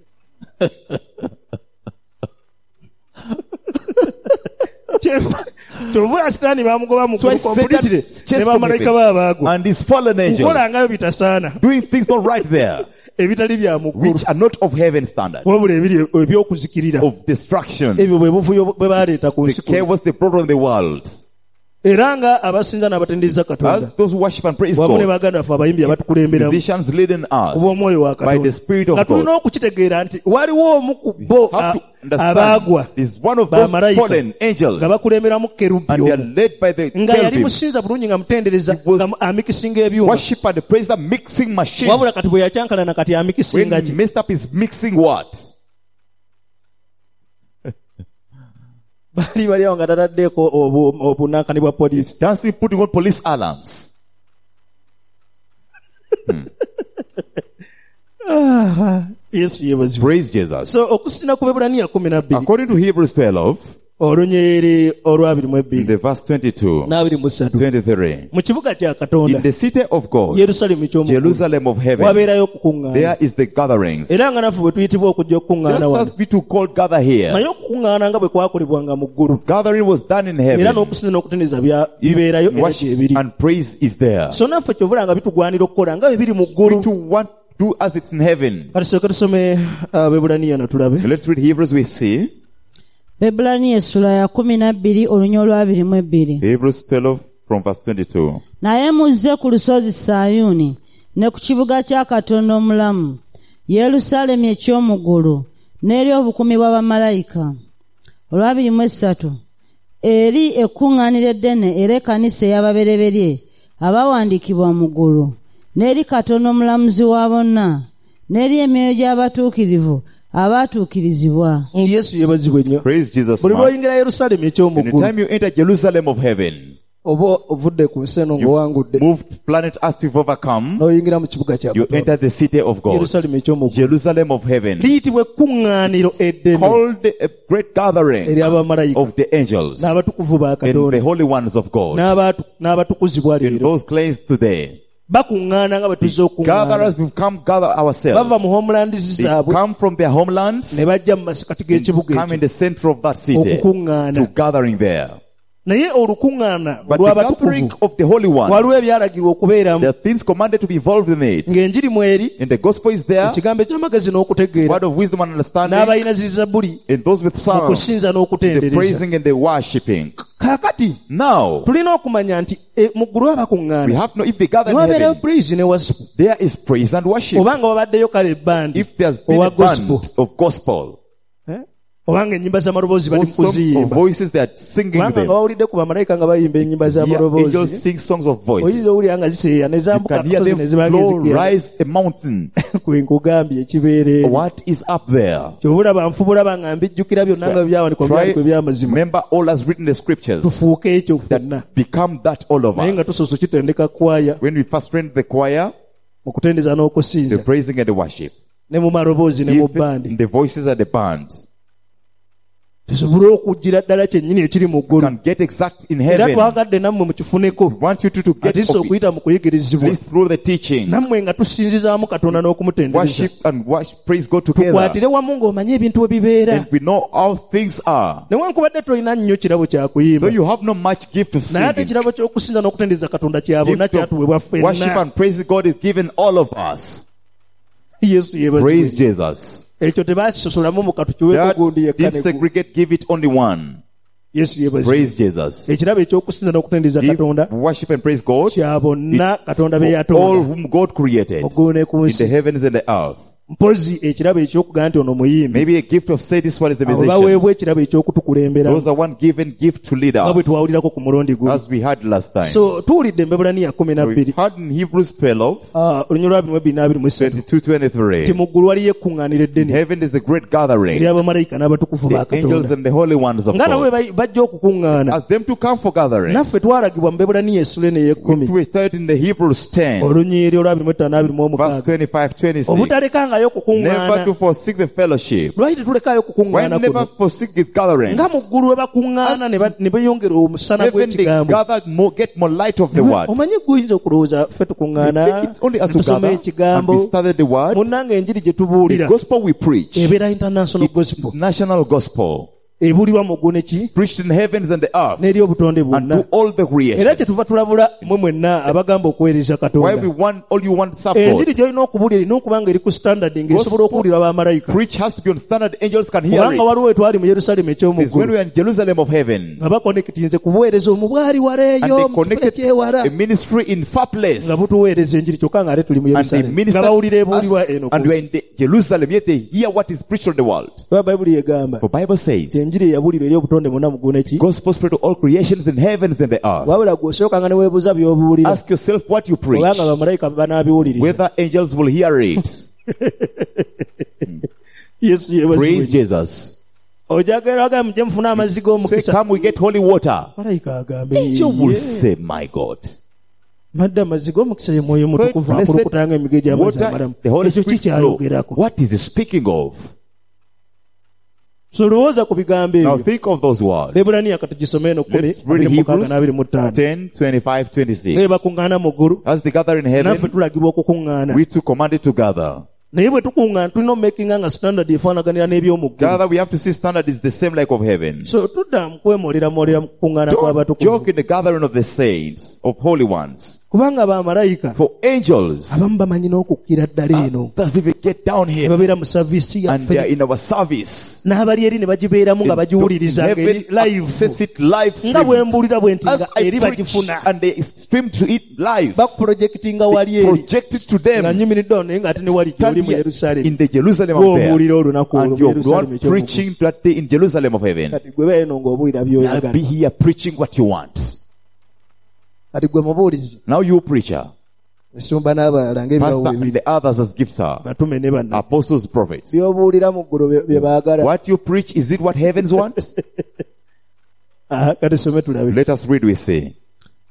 tobula sitaani bamugoba mu So I ggulu said that completely chest ne from bamalayika heaven. baabagwa And his fallen angels kukolangayo bitasaana doing things not right there, ebitali bya mu ggulu which are not of heaven standard, wabula ebiri ebyokuzikirira of destruction, ebyo bwe buvuyo bwe baleeta ku the nsi kuno. chaos they brought on the world. era nga abasinza n'abatendereza katonda As those who worship and praise wamu ne God, baganda ffe abayimbi abatukulemberamu musicians leading us kuba omwoyo wa by the katonda Spirit of nga tulina God. okukitegeera nti waliwo omu ku bo Have to abaagwa understand, is one of those bamalayika fallen angels, nga bakulemberamu kerubi and they are omu led by the nga yali cherubim. musinza bulungi nga mutendereza was nga amikisinga ebyuma Worship and praise are mixing machines. wabula kati bwe yakyankalana kati When amikisinga he ki messed up his mixing what? bali awo nga tataddeeko obunankani bwa poliisi Dancing, putting on police alarms. yesu yeebazibwa Praise Jesus. so okusinda ku Bebulaniya 12 According to Hebrews 12, olunyiri olwabiri in the verse 22, n'abiri mu ssatu 23, mu kibuga kya katonda in the city of God, Yerusalemu ekyomuggulu Jerusalem of heaven, wabeerayo okukuŋŋaana there is the gatherings. era nga naffe bwe tuyitibwa okujja okukuŋŋaana Just wano as we to call gather here, naye okukuŋŋaana nga bwe kwakolebwanga mu ggulu gathering was done in era heaven. n'okusinza n'okutendereza bibeerayo era Worship gyebiri and praise is there. so naffe kyovula nga bitugwanira okukola nga bwe biri mu We ggulu to want to do as it's in heaven. kati soka tusome Bebulaniya na tulabe Let's read Hebrews, we see. Bebulaniya essula ya 12 olunya olwabiri mu ebbiri. Hebrews 12 from verse 22. Naye muzze ku lusozi Sayuni ne ku kibuga kya Katonda omulamu, Yerusaalemi ekyomuggulu n'eri obukumi bw'abamalayika. Olwabiri mu esatu eri ekkuŋŋaaniro eddene era ekkanisa ey'ababereberye abawandiikibwa mu ggulu, n'eri Katonda omulamuzi wa bonna, n'eri emyoyo gy'abatuukirivu abaatuukirizibwa. yesu yeebazibwa ennyo Praise Jesus. buli man. lw'oyingira Yerusaalemu ekyomuggulu Anytime you enter Jerusalem of heaven, oba ovudde ku nsi eno You ng'owangudde moved planet Earth, you've overcome. n'oyingira mu kibuga kya You Katonda. enter the city of God. Yerusaalemu eky'omuggulu Jerusalem of heaven. liyitibwa ekkuŋŋaaniro eddene Called a great gathering eri abamalayika of the angels n'abatukuvu ba and the Katonda holy ones of God. n'abatukuzibwa In leero those claims today. bakuŋŋaana nga bwe tuzze Gather okuŋŋaana as we've come gather bava ourselves. mu homeland They zaabwe come from their homelands. ne bajja mu masekati g'ekibuga Come in ekyo the center of that city. okukuŋŋaana To gathering there. naye olukuŋŋaana But the gathering olw'abatukuvu of the holy one. waliwo ebyalagirwa okubeeramu There are things commanded to be involved in it. ng'enjiri mweri And the gospel is there. ekigambo eky'amagezi n'okutegeera Word of wisdom and understanding. n'abalina zizabbuli And those with mu psalms. kusinza The n'okutendereza praising and the worshipping. kaakati Now, tulina okumanya nti mu ggulu we abakuŋŋaana have no, if they gather in niwabeerayo heaven, praise ne worship there is praise and worship. obanga wabaddeyo kale ebbandi If there's been owa a band gospel of gospel, obanga ennyimba z'amaloboozi bali or mu songs of kuziyimba voices they are singing kubanga nga them. bawulidde ku bamalayika nga bayimba ennyimba Hear z'amaloboozi angels sing songs of voices. oyinza owulira nga ziseeya ne You zambuka can hear akasozi ne them zibanga flow, ezigenda rise a mountain. kwe nkugambye ekibeera eri What is up there? kyobulaba nfubulaba nga mbijjukira byonna nga byawanikwa Try, byandikwa ebyamazima remember all as written in the scriptures. tufuuke ekyo ffenna That become that all of naye nga us. tusoose kitendeka kwaya When we first trained the choir, mu kutendeza the n'okusinza praising and the worship. ne mu maloboozi ne mu Even bbandi the voices and the bands tusobole okujjira ddala kyennyini ekiri mu ggulu can get exact in era heaven. twagadde nammwe mukifuneko We want you to get ate of okuyita mu it. kuyigirizibwa Please through the teaching. nammwe nga tusinzizaamu katonda n'okumutendereza Worship and worship, praise God together. tukwatire wamu ng'omanye ebintu we bibeera And we know how things are. newankubadde tolina nnyo kirabo Though kyakuyimba you have no much gift of naye ate singing, ekirabo ky'okusinza n'okutendereza katonda kya bonna gift kyatuweebwa of worship ffenna and praise God is given all of us. yesu Praise yeebazibwe Jesus. ekyo tebakisosolamu mu katu kiweeko That gundi didn't yekka segregate, give it only one. yesu yeebazibwe Praise Jesus. ekirabo ekyokusinza n'okutendereza Give, katonda worship and praise God. kya bonna katonda be For all yatonda whom God created muggulu ne ku in the nsi heavens and the earth. mpozi ekirabo ekyokugaa nti ono muyimbi Maybe a gift of say this one is the abo musician. baweebwa ekirabo ekyokutukulembera Those are one given gift to lead nga bwe us, twawulirako ku mulundi gumu as we had last time. so tuwulidde Mbebulaniya 12 We had in Hebrews 12, olunywa lwa 22 22-23. ti mu ggulu waliyo ekkuŋŋaaniro In eddene heaven is a great gathering. eri abamalayika n'abatukuvu ba The angels katonda and the holy ones of nga nabo God. bajja okukuŋŋaana As them to come for gathering. naffe twalagibwa mu Mbebulaniya essula eno ey'ekkumi We started in the Hebrews 10, olunyiri olwa 25 verse 26 25-26. obutalekangayo Never kukuŋŋaana to forsake the fellowship. lwaki tetulekayo Why kukuŋŋaana never kuno forsake the gatherings? nga mu ggulu we bakuŋŋaana ne beeyongera omusana Heaven they gw'ekigambo gather more, get more light of the word. omanyi guyinza okulowooza ffe You tukuŋŋaana think it's only us to tusoma gather and ekigambo we study the word. munnanga enjiri gye The tubuulira gospel we preach, ebeera international gospel national gospel, ebuulirwa mu ggulu neki preached in the heavens and the earth, n'eri obutonde and bwonna to all the era creation. kyetuva tulabula mwe mwenna abagamba okuweereza Why katonda we want, all you want support. enjiri gy'olina okubuulira erina okuba nga eri ku standard ng'esobola okuwulira abamalayika Preach has to be on standard. Angels can hear kubanga waliwo it. we twali mu yerusaalemu It's when ekyomuggulu we are in Jerusalem of heaven, nga bakonekitinze ku buweereza omubwali wala and eyo they mu kifo connected ekyewala a ministry in far place, nga butuweereza enjiri kyokka nga ate tuli mu and they yerusaalemu nga minister bawulira ebuulirwa eno and we are in the Jerusalem, yet they hear what is preached on the world. kuba bayibuli egamba For Bible says, ti enjiri eyabuulirwa eri obutonde bwonna mu ggulu neki gospel spread to all creations in heavens and the earth. wabula gwe osookanga ne weebuuza by'obuulira Ask yourself what you preach, obanga bamalayika banaabiwuliriza whether angels will hear it. yesu Praise yeebazibwe Jesus. ojagala agamba mujje mufune amazzi Say, g'omukisa come, we get holy water. malayika agambe Angel will "Ye, say, my God. madde amazzi g'omukisa ye mwoyo mutukuvu Blessed akulukutanga emigezi amazzi water, amalamu the Holy ekyo Spirit flow. kikyayogerako What is he speaking of? so lowooza ku bigambo Now ebyo think of those words. Lebulaniya katugisome eno Let's read Hebrews 10:25 10, 25, 26. naye bakuŋŋaana mu ggulu As they gather in naffe heaven, tulagibwa okukuŋŋaana we too commanded to gather. naye bwe tukuŋŋaana tulina omumakinga nga standard efaanaganira n'eby'omu ggulu Gather, we have to see standard is the same like of heaven. so tudda mu kwemooleramoolera mu kukuŋŋaana Don't kw'abatukuvu joke in the gathering of the saints, of holy ones. kubanga bamalayika For angels, abamu bamanyi n'okukkira ddala eno does even get down ne here babeera mu saviisi and they are yaffe in our service. n'abali eri ne bagibeeramu nga In bagiwuliriza heaven, ng'eri live access it live nga bwe stream. mbuulira bwe nti As nga I eri preach bagifuna and they stream to it live, bakuprojectinga wali eri project it to nga them. nyumiridde ono naye ng'ate ne wali gy'oli Stand mu here yerusaalemu in the Jerusalem of gw'obuulira there, olunaku olwo and mu you're yerusaalemu not ekyomuggulu preaching that day in Jerusalem of heaven. kati gwe beeno ng'obuulira I'll be by'oyagala here preaching what you want. kati gwe mubuulizi Now you preacher, esumba n'abalala ng'ebirawo pastor, bibiri and the others as gifts are, batume ne banna apostles, prophets. by'obuulira mu ggulu bye baagala What you preach, is it what heavens wants? kati some tulabe Let us read, we say.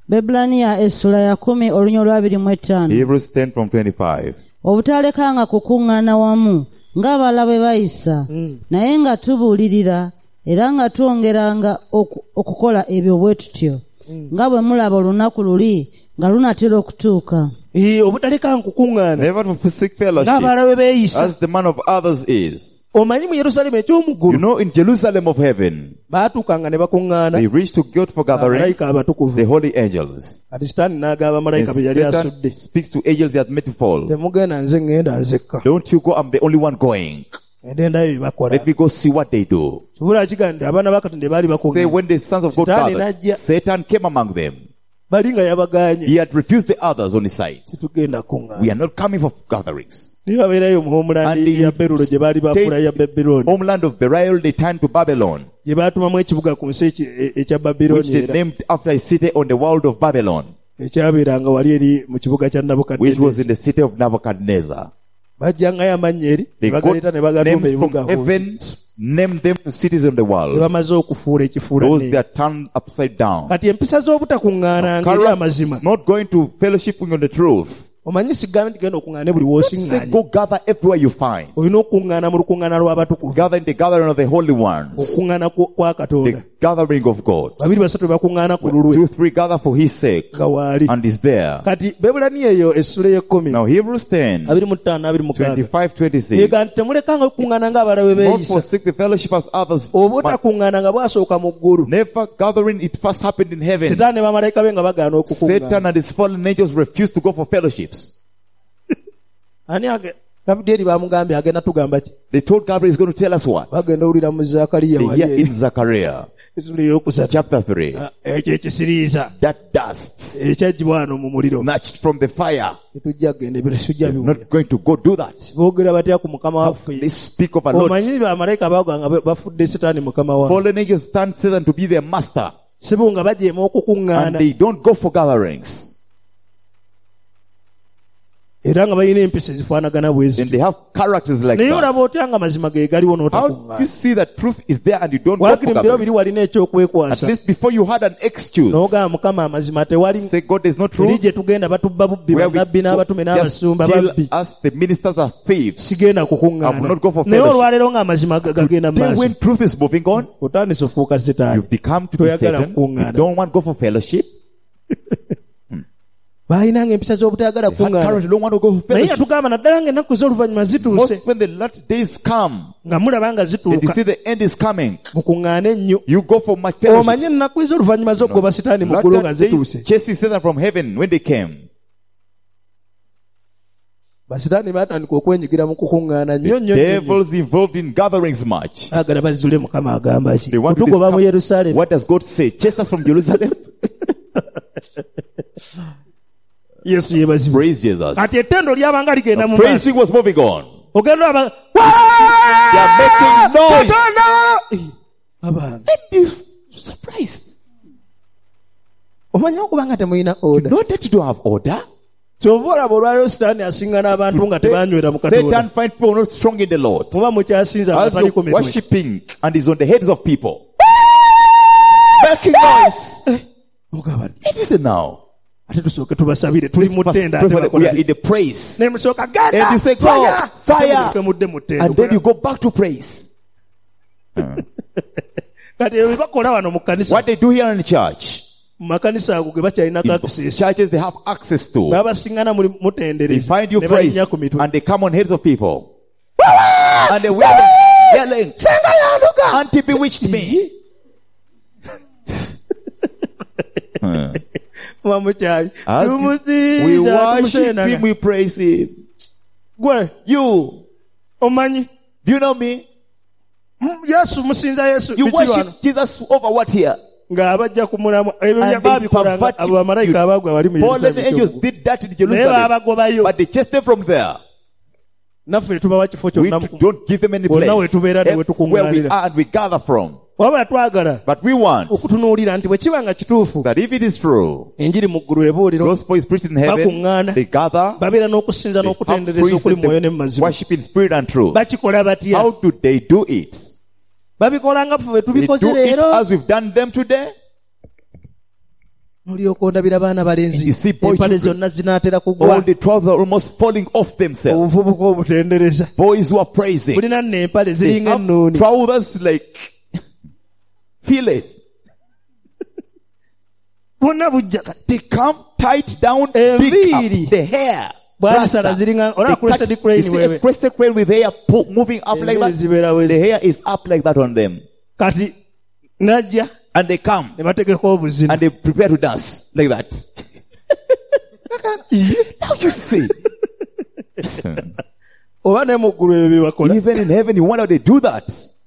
Bebulaniya essula ya 10 olunya olwa 25. Hebrews 10 from 25. Obutalekanga kukuŋŋaana wamu ng'abalala bwe bayisa, naye nga tubuulirira era nga twongeranga okukola ebyo bwe tutyo, nga bwe mulaba olunaku luli nga lunatera okutuuka. Obutalekanga kukuŋŋaana Never to forsake fellowship ng'abalala bwe beeyisa. as the man of others is. Omanyi mu Yerusaalemu You eky'omuggulu know, in Jerusalem of heaven, baatuukanga ne bakuŋŋaana they reached to God for gatherings, bamalayika abatukuvu. the holy angels. Kati Sitaani n'agaba And bamalayika be yali Satan asudde, speaks to angels he has made to fall. temugenda nze ŋŋenda nzekka. Don't you go, I'm the only one going. Ende ndayo bye bakola. Let me go see what they do. Kibula kiga nti abaana ba Katonda baali Say bakuŋŋaana. when the sons of God Sitaani gathered, n'ajja. Satan came among them. Bali nga yabagaanye. He had refused the others on his side. Titugenda kuŋŋaana. We are not coming for gatherings. Niye babeerayo mu homeland And they ya Berulo gye baali bafuula ya Babilooni. Homeland of Berial, they turned to Babylon, Gye baatumamu ekibuga ku nsi ekya which Babilooni they era. named after a city on the world of Babylon, Ekyabeeranga wali eri mu kibuga kya which was Nabukadneza. in the city of Nebuchadnezzar. Bajjangayo amannya eri, They ne got bagaleeta ne bagatuuma names from ebibuga. heaven, named them to cities in the Ne world. bamaze okufuula ekifuula Those ne. that are turned upside down. Kati empisa z'obutakuŋŋaananga eri amazima. Not going to fellowshiping on the truth. Omanyi sigambye nti genda okuŋŋaana buli Don't say w'osiŋŋaanye. go gather everywhere you find. Olina okuŋŋaana mu lukuŋŋaana lw'abatukuvu. Gather in the gathering of the holy ones. Okuŋŋaana kwa Katonda. The gathering of God. Babiri basatu bakuŋŋaana ku lulwe 2, 3 gather for his sake nga waali. and is there. Kati Bebulaniya eyo essula y'ekkumi Now Hebrews 10, 25 26 25, 26. yega nti temulekanga okukuŋŋaana ng'abalala bwe Not beeyisa. forsake the fellowship as others. Obutakuŋŋaana nga bwasooka mu ggulu. Never gathering, it first happened in heaven. Setaani ne bamalayika be nga bagaana okukuŋŋaana. Satan and his fallen angels refused to go for fellowships. Ani Gabudyeri bamugambye agenda tugamba ki? They told Gabriel he's going to tell us what. Bagenda owulira mu Zakariya They wali hear in Zechariah essula ey'okusatu. chapter 3. Ekyo ekisiriiza That dust ekyaggyibwa wano mu muliro. snatched from the fire. Tetujja kugenda ebyo tesujja They're biwulira. not going to go do that. Boogera batya ku Mukama How waffe? they speak of a Lord. Omanyi bamalayika baaganga bafudde Setaani mukama waabwe. Fallen angels stand Satan to be their master. Sebo nga bajeema And okukuŋŋaana they don't go for gatherings. era nga balina empisa ezifaanagana bwe And zityo. they have characters like Naye that. olaba otya nga mazima ge galiwo How do you n'otakuŋŋaana? see that truth is there and you don't go Walakiri for mu biro gatherings? biri walina At ekyokwekwasa. least before you had an excuse. N'ogamba Mukama amazima tewali. Say God is not Eri true. gye tugenda batubba bubbi Where we bannabbi n'abatume just n'abasumba steal babbi. us, the ministers are thieves. Sigenda I will kukuŋŋaana. not go for Naye fellowship. olwaleero ng'amazima gagenda mu Then maaso. when truth is moving on, Otandise ofuuka Setaani. you've become to be Toyagala Satan. You kukuŋŋaana. don't want to go for fellowship. Baalinanga empisa z'obutayagala They had kukuŋŋaana. courage, don't want to go for Naye fellowship. yatugamba naddala ng'ennaku z'oluvannyuma zituuse Most when the latter days come, nga mulaba nga and you zituuka see the end is coming, mukuŋŋaane ennyo. you go for much Omanyi fellowship. ennaku ez'oluvannyuma z'okugoba Setaani mu ggulu nga Latter zituuse. days chasing Satan from heaven when they came. Basitaani baatandika okwenyigira mu kukuŋŋaana nnyo nnyo nnyo. Devils involved in gatherings much. Baagala bazitule Mukama agamba ki? They want to Kutugoba mu discover Yerusaalemi. what does God say? Chase us from Jerusalem? Yesu yeebazibwe. Praise Jesus. Kati ettendo lyabanga ligenda mu maaso. Praising was moving on. Ogenda olaba They are making noise. Katonda! Abange. And you're surprised. Omanyi okubanga temulina oda. Not that you don't have order. Kyova olaba olwaleero Sitaani asinga n'abantu nga tebanywera mu Katonda. Satan find people not strong in the Lord. Muba mukyasinza As abatali ku you're mitwe. worshipping and is on the heads of people. Making noise. Mugaba nti, It is now. ate tusooke tubasabire tuli mu ttenda ate We are bakola in the praise. ne musooka And genda you say, go, fire fire. Temuleke mudde mu ttenda. And then you go back to praise. Kati ebyo bye bakola wano mu kkanisa What they do here in the church. mu makanisa ago ge bakyalinako In access churches they have access to. baba basingana They mutendereza find you ne praise balinnya ku mitwe. and they come on heads of people. And they yelling, Auntie bewitched me. Muba mukyali As we tumusinza worship him, tumusenana we praise him. gwe You, omanyi do you know me? Yesu musinza Yesu You biki wano worship Jesus over what here? ng'abajja kumulamu ebyo And they baabikolanga pervert abo bamalayika you. abaagwa bali mu Fallen Yerusaalemi angels ky'omu. did that in naye Jerusalem. baabagobayo But they chased them from there. naffe tubawa kifo We kyonna mu- don't give them any Bonna place. we tubeera ne we Where we tukuŋŋaanira. are and we gather from. wabula twagala But we want okutunuulira nti bwe kiba nga kituufu that if it is true, enjiri mu ggulu ebuuliro gospel is preached in heaven, bakuŋŋaana they gather, babeera n'okusinza they have n'okutendereza praise okuli and mu mwoyo ne they mu mazima worship in spirit and truth. bakikola batya How do they do it? babikola nga ffe bwe They tubikoze do it leero as we've done them today. mulyoka ondabira baana balenzi You see boy empale children. zonna zinaatera kugwa All the trousers are almost falling off themselves. obuvubuka obutendereza Boys who are praising. bulina nno empale They ziringa have ennuuni trousers like feelers. bwonna bujja kati They come tight down, big Enviiri. up, the hair. bwalisala Rasta. ziringa They olaba cut- crested you crane see a wewe crested crane with hair moving up like Enviiri that. zibeera bwe The hair is up like that on them. kati najja And they come ne bategeka obuzina and they prepare to dance like that. Now you see. oba ne mu ggulu ebyo bye bakola Even in heaven, you wonder how they do that.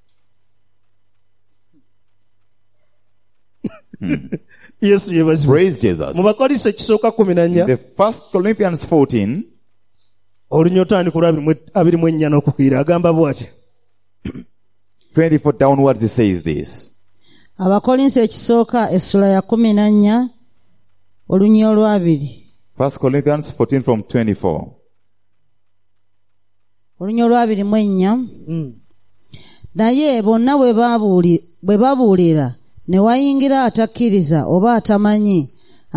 yesu yebazibwa Praise Jesus. mu bakolinso ekisooka 14 The 1 Corinthians 14, olunya otandika olwa 24 n'okukwira agamba bw'ati 24 downwards, it says this. abakolinso ekisooka essula ya 14 olunya olwabiri 1 Corinthians 14 from 24. olunya olwabiri mu ennya naye bonna bwe babuulira ne wayingira atakkiriza oba atamanyi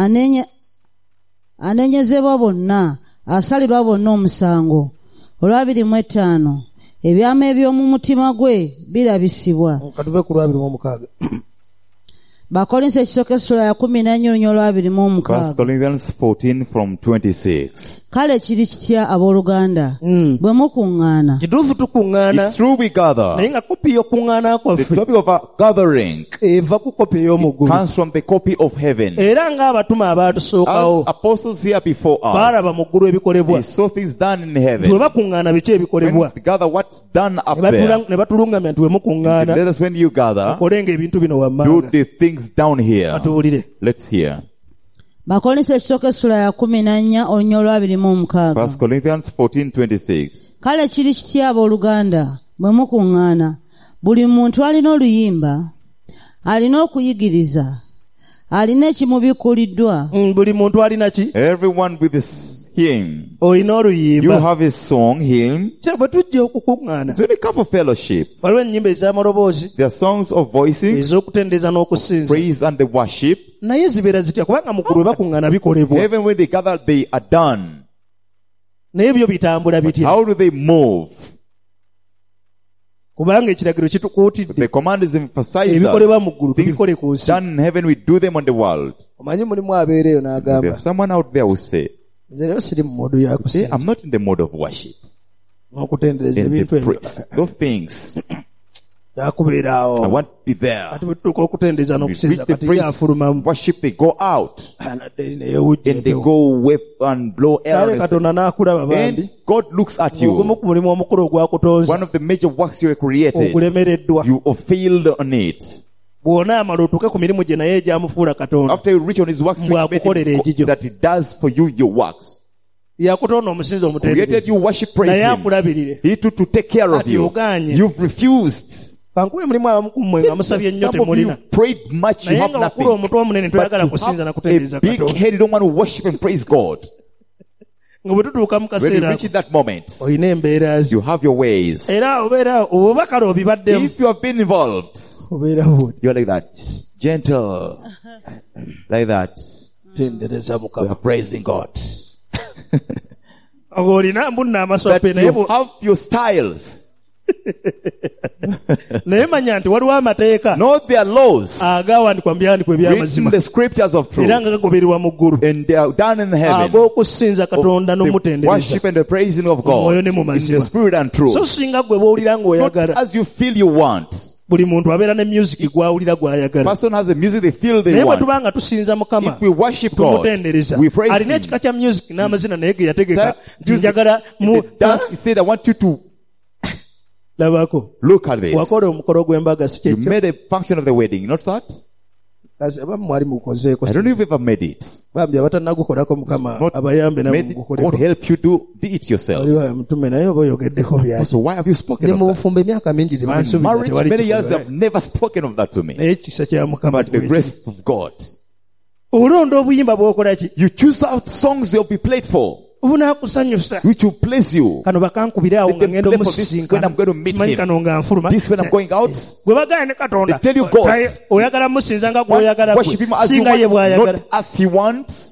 anenyezebwa bonna asalirwa bonna omusango olwabiri mu etaano ebyama eby'omu mutima gwe birabisibwa katuve ku 26 bakolinso ekisooka essula ya 14 olunya olwabiri mu 1 omukaaga Corinthians 14 from 26. kale kiri kitya abooluganda bwe mukuŋŋaana kituufu tukuŋŋaana It's true we gather. naye nga kopi y'okuŋŋaana The kwaffe topic of our gathering eva ku kopi ey'omu ggulu comes from the copy of heaven. era ng'abatuma abaatusookawo As apostles here before us, baalaba mu ggulu ebikolebwa they saw things done in bwe heaven. bakuŋŋaana biki When ebikolebwa we gather, what's done up ne there? ne batulungamya nti bwe mukuŋŋaana Let us, when you gather, mukolenga ebintu bino do wammanga the things down here. batuwulire Let's hear. bakolinso ekisooka essula ya 14 olunya olwabiri mu omukaaga 1 Corinthians 14:26. kale kiri kitya abooluganda bwe mukuŋŋaana buli muntu alina oluyimba alina okuyigiriza alina ekimubikkuliddwa buli muntu alina ki Everyone with his hymn. olina You oluyimba have a song, hymn. kye bwe tujja okukuŋŋaana It's when it comes for fellowship. waliwo ennyimba ez'amaloboozi There are songs of voicing, ez'okutendeeza n'okusinza praise and the worship. naye zibeera zitya kubanga mu ggulu bwe bakuŋŋaana bikolebwa Even when they gather, they are done. naye byo bitambula bitya How do they move? kubanga ekiragiro kitukuutidde The command is emphasized ebikolebwa mu ggulu that things tubikole ku nsi done in heaven, we do them on the world. omanyi mulimu abeereyo n'agamba There's someone out there who say, nze rero siri mu modu ya hey, kusinza I'm not in the mode of worship. n'okutendereza In ebintu the ebyo praise. Those things. yakubeera I awo want to be there. kati bwe tutuuka okutendeeza We n'okusinza reach the kati praise, yafulumamu worship, they go out. anadde eri neyewujja And they go whip and blow kale air. katonda n'akulaba bambi And God looks at ogumu you. ku mulimu omukulu ogwakutonza One of the major works you were created. ogulemereddwa You have failed on it. bw'onaamala otuuke ku mirimu gye naye egyamufuula katonda After you reach on his works, which made Bwakukolera him, egigyo. that he does for you your works. yakutonda omusinzi Created omutendereza you worship, praise naye him. akulabirire He too to take care of Kati you. ogaanye. You've refused. kankuwa emirimu abamu ku mmwe nga musabye nnyo Some of you temulina prayed much, you naye have nga wakula nothing. omutwe omunene But toyagala you kusinza na have kutendereza a big katonda head, you don't want to worship and praise God. nga bwe tutuuka mu When you kaseera reach in that moment, olina embeera zo you have your ways. era obeera oba kale obibaddemu If you have been involved, obeera bwoti you're like that. Gentle. Like that. tendereza We mukama are praising God. oba olina mbunna amaswape That naye you have your styles. naye manya nti waliwo amateeka Know their laws. agaawandikwa mu byandikwa Written in ebyamazima the scriptures of truth. era nga gagobererwa mu ggulu And they are done in heaven. ag'okusinza katonda The n'omutendereza worship and the praising of Omwoyo God. ne mu In the mazima. spirit and truth. so singa gwe bw'owulira Not ng'oyagala as you feel you want. buli muntu abeera ne music gw'awulira gw'ayagala Person has a music they feel they naye bwe want. tuba nga tusinza mukama If we worship God, tumutendereza we praise alina Him. ekika kya music n'amazina naye ge yategeka That nti music, njagala mu the dance, he said, I want you to labako look at this. wakola omukolo gw'embaga si You kyekyo made a function of the wedding, not that? Kasi abamu mwali mukozeeko I don't know if you've ever made it. bambi abatannagukolako mukama Not abayambe nabo made it. God mugukoleko help you do it yourselves. oli mutume naye oba oyogeddeko byaki So why have you spoken ndi of mu that? bufumbo emyaka mingi I'm in tebansuubiza marriage tewali many years, kikola. they have never spoken of that to me. naye ekisa kya mukama But the grace of God. olonda obuyimba bw'okola ki You choose out songs you'll be played for. obunaakusanyusa which will please you. kano bakankubire awo Let nga them ngenda play for this when I'm going to meet omusimanyi him. kano nga nfuluma This when I'm going out. gwe bagaya ne katonda They tell you God. oyagala musinza nga gweoyagala Worship him as you singa ye want, bw'ayagala not as he wants.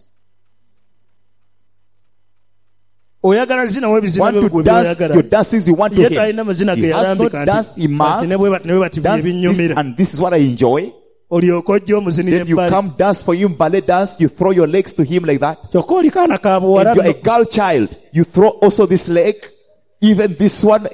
oyagala zinawo ebizina Want bye to gwe dance your byoyagala dances you want to ye him. talina mazina ge He has not yalambika danced, he marked, ne bwe bati dance this, ebinnyumira and this is what I enjoy. olyoka ojja omuzinira Then you ebbali come dance for him, ballet dance, you throw your legs to him like that. kyokka oli kaana ka buwala If you're a girl child, you throw also this leg, even this one.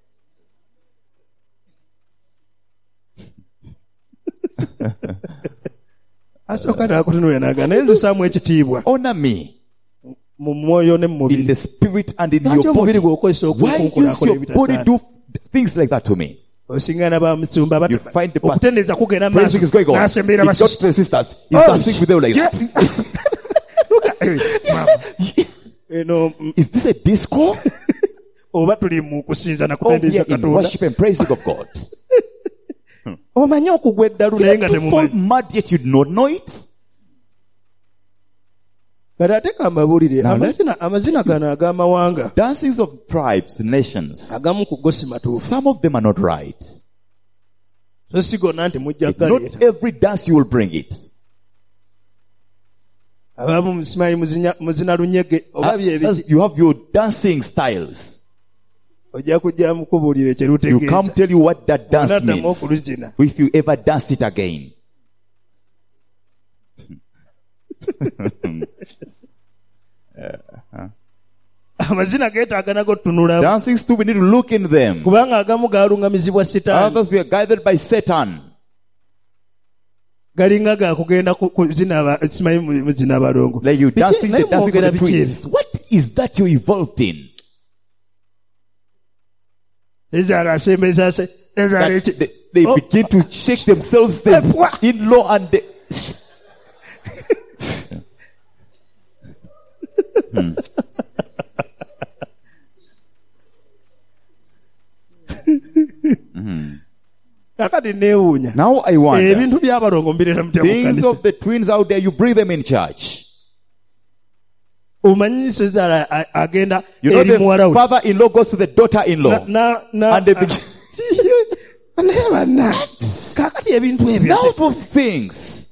asooka naakutunuulira n'agamba naye nzisaamu ekitiibwa Honor me mu mwoyo ne mu in mubiri the spirit and in lwaki your omubiri body. gw'okozesa Why use okukunkulaakola your body ebitasaana do things like that to me? osingana bamusumba You find the pastor okutendeeza kugenda praising is going on. n'asemberera He got to the sisters. He's dancing with them like that. eno Is this a disco? oba tuli mu kusinza na Oh, we kutendeeza are in katonda worship and praising of God. omanyi okugwa eddalu naye nga You fall temumanyi mad yet you do not know it. kati ate kambabuulire Now, amazina gano ag'amawanga Dancings of tribes, nations. agamu ku go si matuufu Some of them are not right. so si gonna nti mujja Not galeeta every dance you will bring it. abamu musimanyi muzina lunyege oba byebiki You have your dancing styles. ojja kujja mukubuulira You come ekyerutegeeza tell you what that dance onaddamu means. okuluzina If you ever dance it again. amazina geetaaga nago tutunulamu Dancings too, we need to look in them. kubanga agamu gaalungamizibwa sitaani Others were guided by Satan. galinga gakugenda simanyi muzina abalongo Like you dancing naye the dancing mwogera of the biki twins. What is that you're involved in? ezaala asembeza se ezaala That eki they Oh. begin to shake themselves, the in-law and the... kakati neewuunya Now I wonder, ebintu by'abalongo mbirera mutya mu things kanisa of the twins out there, you bring them in church. omanyi sezaala agenda You know eri muwala the we father-in-law goes to the daughter-in-law. And they begin... naye banna kakati ebintu ebyo Now for things.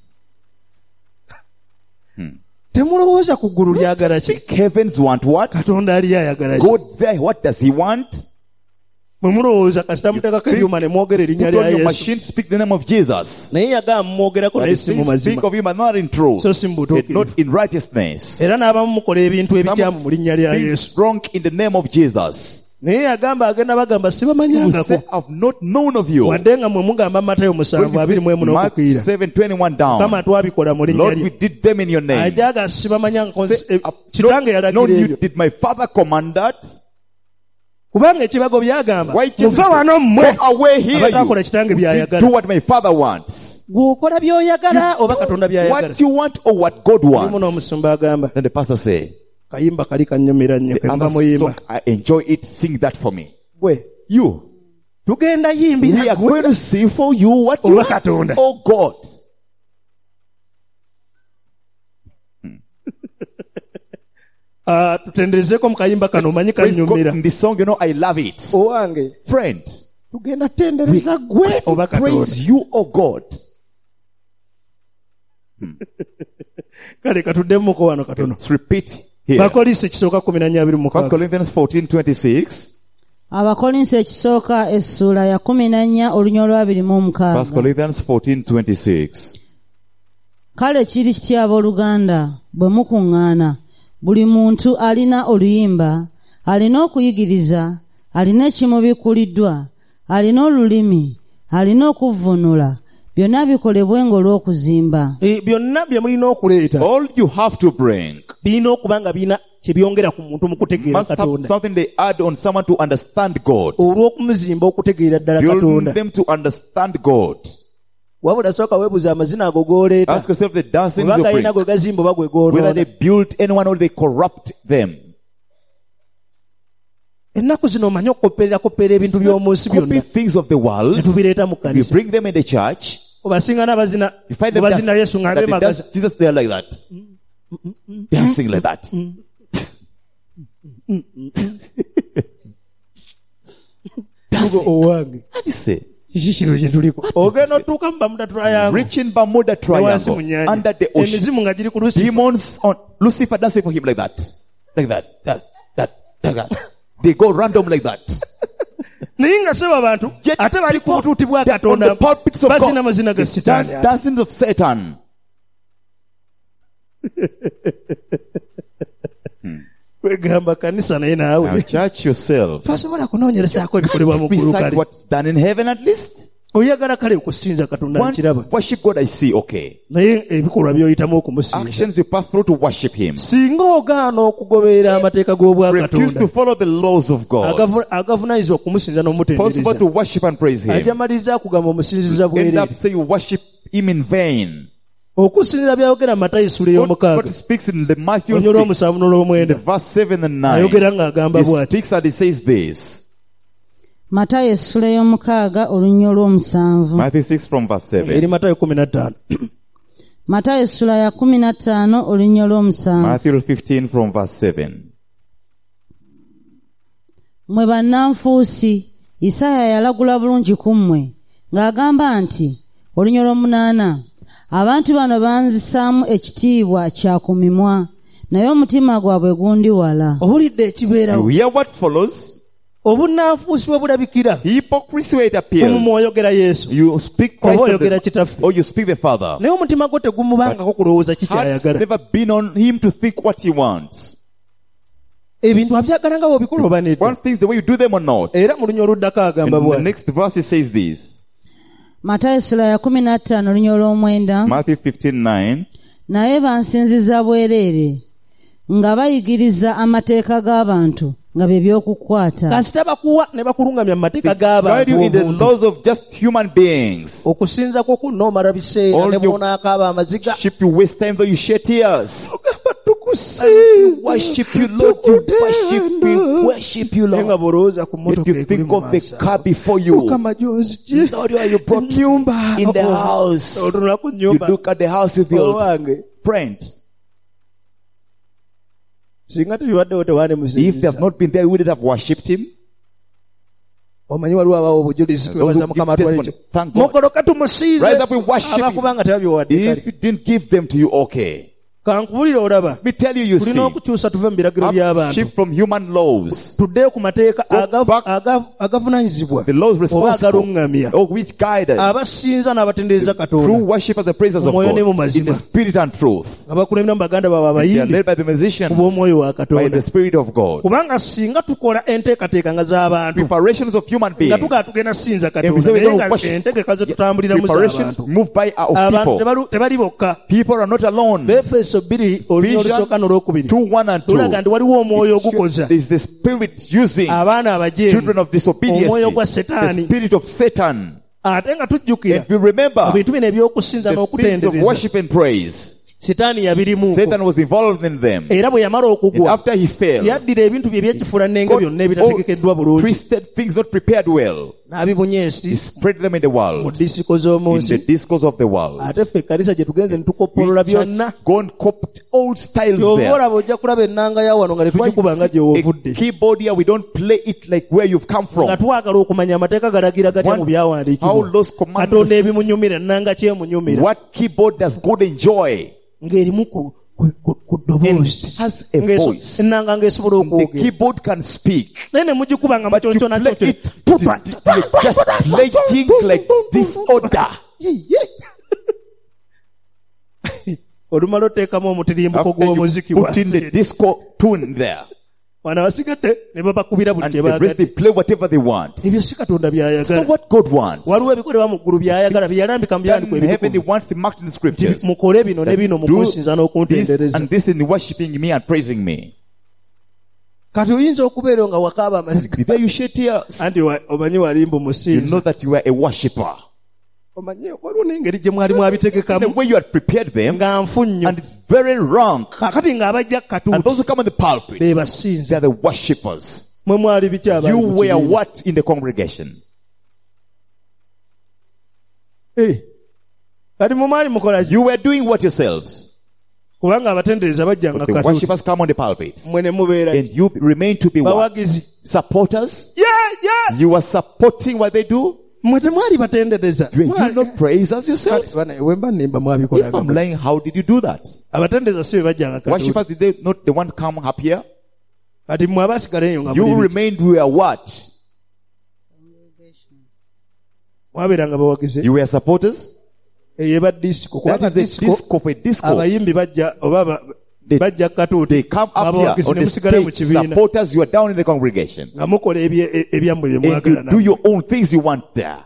temulowooza ku ggulu lyagala ki Think heavens want what? katonda ali ayagala ki God there, what does he want? bwe mulowooza kasita muteekako ebyuma ne mwogera erinnya Put lya on your yesu machine, speak the name of Jesus. naye yagamba mumwogerako But naye the si mu things speak mazima of him are not in truth. so si mu And butuukirivu not in righteousness. era n'abamu mukola ebintu ebikyamu mu linnya lya Things yesu wrong in the name of Jesus. naye yagamba agenda bagamba Who sibamanyangako say, I've not known of you. wadde nga mwe mugamba Matayo When 7:21 we say Mark n'okukkirira 7:21 down. kama twabikola mu linnya Lord, we lye did them in your name. ajaga sibamanyangako Say, kitange I've yalagira known you. ebyo Did my father command that? kubanga ekibago byagamba Why Jesus muve wano mmwe go away here? abatakola You kitange did do byayagala what my father wants. gwokola byoyagala oba katonda byayagala What you want or what God muno wants. omusumba agamba Then the pastor say, kayimba kali kannyumira nnyo the emba other muyimba song, I enjoy it. Sing that for me. gwe You. tugenda We yimbira are going to sing for you what you Oba want. Katonda. Oh God. tutenderezeko mu kayimba kano omanyi Praise God kannyumira in this song, you know, I love it. owange Friend, tugenda tendereza gwe oba katonda praise you, oh God. kale katuddemmuko wano katono Let's repeat here. bakolisi ekisooka 14:26 1 Corinthians 14:26. abakolinso ekisooka essuula ya 14 olunya olwabiri mu 1 mukaaga. Corinthians 14:26. Kale kiri kitya abooluganda bwe mukuŋŋaana buli muntu alina oluyimba alina okuyigiriza alina ekimubikkuliddwa alina olulimi alina okuvvuunula byonna bikolebwenga olw'okuzimba. byonna bye mulina okuleeta All you have to bring birina okuba nga birina kye byongera ku muntu mu kutegeera must have katonda something they add on someone to understand God. olw'okumuzimba okutegeera ddala Build katonda them to understand God. wabula sooka weebuza amazina ago g'oleeta Ask yourself the dancing oba you galina bring. gwe gazimba oba gwe Whether they goonoona build anyone or they corrupt them. ennaku zino omanyi okukoppeerakoppera ebintu by'omu nsi Copy byonna things of the ne world. tubireeta mu If you kkanisa bring them in the church, obasinga n'abazina you find them bazina yesu nga that they beemagaza dance Jesus, they are like that. Dancing like that. Tugo owange. What do you say? Kiki kino kye tuliko. Ogenda otuuka mu Bermuda Triangle. Reaching Bermuda Wansi mu Triangle nnyanja. under the ocean. Emizimu nga giri ku Lucifer. Demons on Lucifer dancing for him like that. Like that. They go random like that. Naye nga seba abantu Yet ate bali ku butuuti bwa They're on the Katonda pulpits of bazina God. mazina ga Dance, Sitaani. dancing of Satan. Kwegamba kanisa naye Now naawe. church yourself. Twasobola kunoonyerezaako ebikolebwa mu ggulu Beside kale. what's done in heaven at least. Oyagala kale okusinza Katonda One, nkiraba. worship God I see, okay. Naye ebikolwa by'oyitamu okumusinza. Actions you pass through to worship Him. Singa ogaana okugoberera amateeka g'obwa Refuse to Katonda follow the laws of God. agavunaanyizibwa okumusinza Possible n'omutendereza. to worship and praise Him. Ajamaliza kugamba omusinziza End bwereere. up saying you worship Him in vain. Okusinziira byayogera Matayo sula God ey'omukaaga. speaks in the Matthew Onyo 6, olw'omusanvu n'olw'omwenda. verse 7 and 9. Ayogera ng'agamba He bw'ati. speaks and he says this. Matayo essula y'omukaaga olunya olw'omusanvu. Matthew 6 from verse 7. Eri Matayo 15. Matayo essula ya 15 olunya olw'omusanvu. Matthew 15 from verse 7. Mmwe bannanfuusi, Isaaya yalagula bulungi ku mmwe, ng'agamba nti, olunya olw'omunaana, abantu bano banzisaamu ekitiibwa kya ku mimwa, naye omutima gwabwe gundi wala. Owulidde You ekibeerawo. hear what follows? Obunnanfuusi bwe bulabikira. Hypocrisy where it Omu appears. mw'oyogera Yesu. You speak Christ Oba of oyogera the, kitaffe. or you speak the Father. Naye omutima gwo tegumubangako kulowooza Heart's kikyayagala. never been on him to think what he wants. Ebintu abyagala nga bw'obikola oba nedda. One thing's the way you do them or not. Era mu lunya oluddako In agamba the bw'ati. next verse it says this. Matayo essula ya 15 olunya olw'omwenda. Matthew 15:9. Naye bansinziza bwereere, nga bayigiriza amateeka g'abantu, nga bye by'okukwata. Kasita bakuwa ne bakulungamya mu mateeka Guide g'abantu you in the obuntu. laws of just human beings. Okusinzako kunoomala biseera All ne your- bw'onaakaaba amaziga. Ship you waste time though you shed tears. Ogamba tukusinza. Worship you, Lord. You worship you, Naye nga Lord. bw'olowooza ku Yet mmotoka you ekuli think mu of the maaso. car before you. Mukama gy'ozigye. Lord, where you brought Ennyumba. in the house. Otunula ku You nnyumba. look at the house you built. Owange. Friends, Singa tebibaddewo tewaane if they have musinziza. not been there, we wouldn't have worshipped him. Omanyi waliwo abawo obujulizi Those twebaza who Mukama give atwale testimony, ekyo. thank God. Mugoloka tumusinze. Rise up and worship him. Abakubanga tebabiwadde If kale. you didn't give them to you, okay. Kankubulire olaba. Let me tell you, you see, Tulina okukyusa tuve mu biragiro by'abantu. shift from human laws, Tuddeyo ku mateeka Go back. agavunaanyizibwa the laws oba responsible, agaluŋŋamya or which guide us abasinza n'abatendereza through Katonda worship and the praises of Omwoyo ne mu God, mazima. in the spirit and truth. nga bakulembera mu baganda baabwe They are abayimbi led by the musicians, ku bw'omwoyo wa by the Katonda. spirit of God. Kubanga singa tukola enteekateeka nga z'abantu Preparations of human nga beings, tugaa tugenda sinza And we Katonda say we naye don't nga worship. entegeka ze tutambuliramu preparations z'abantu. moved by our Abantu people. tebali bokka. People are not alone. Befeso 2 olunya olusooka n'olwokubiri 2:1 and 2. tulaga nti waliwo omwoyo ogukoza There is the spirit using abaana abajeemu children of disobedience, omwoyo gwa the Setaani. spirit of Satan. Ate nga tujjukira And we remember mu bintu bino eby'okusinza the things of n'okutendereza worship and praise. Setaani yabirimu Satan was involved in them. era bwe yamala And okugwa after he fell, yaddira ebintu bye byekifuula nnenge God byonna ebitategekeddwa bulungi twisted things not prepared well. n'abibunya He ensi spread them in the mu world, disiko z'omu in the nsi discourse of the world. ate ffe ekkanisa gye tugenze ne tukoppolola We byonna church go and copied old styles gy'oba there. olaba ojja kulaba ennanga ya wano nga That's why tetugikuba nga you see gyewovudde a keyboard here, we don't play it like where you've come from. nga twagala okumanya amateeka galagira gatya mu How byawandiikibwa those commandments, katonda ebimunyumira ennanga kyemunyumira what keyboard does God enjoy? ng'erimu ku ddoboozi Has a voice. ennanga ng'esobola The okwogera keyboard can speak. naye ne mugikuba nga But you mukyonkyona play kyokyo it, just playing like disorder. olumala oteekamu omutirimbuko After gw'omuziki you put in the disco tune there, wana basigadde ne babakubira buli and kye the rest they baagadde play whatever they want. ebyo si katonda It's by'ayagala not what God wants. waliwo ebikolebwa mu ggulu by'ayagala bye yalambika mu Done byandiko in heaven, He ebitukuvu wants it marked in the scriptures. mukole bino ne bino mu Do kunsinza this n'okuntendereza and this in worshiping me and praising me. kati oyinza okubeera nga wakaaba amaziga There you shed tears. anti omanyi walimba You omusinza know that you are a worshipper. omanyi waliwo n'engeri gye mwali The mwabitegekamu way you had prepared them, nga nfu nnyo and it's very wrong. kakati ng'abajja And katuuti those who come on the pulpit, be they basinza are the worshippers. mwe mwali biki abali You mu were kibiina? what in the congregation? Kati mu mwali mukola ki? You were doing what yourselves? kubanga abatendereza bajjanga But the katuuti worshippers come on the pulpits. mwe ne mubeera And you remain to be what? bawagizi Supporters. yeah You are supporting what they do. mwe temwali batendereza You not praisers yourselves. wemba nimba If I'm mwabikolanga lying, how did you do that? abatendereza si be bajjanga katuuti Worshippers, did they not the one come up here? kati mwe abasigala eyo nga You muli biki? remained where what? mwabeeranga bawagizi You were supporters. eyo eba disco That kubanga is the disco for a disco. abayimbi bajja oba They- bajja katuuti They come up here abawagizi on ne the musigala mu stage. kibiina Supporters, you are down in the congregation. nga mukola ebyammwe bye And mwagala you do namwe. your own things you want there.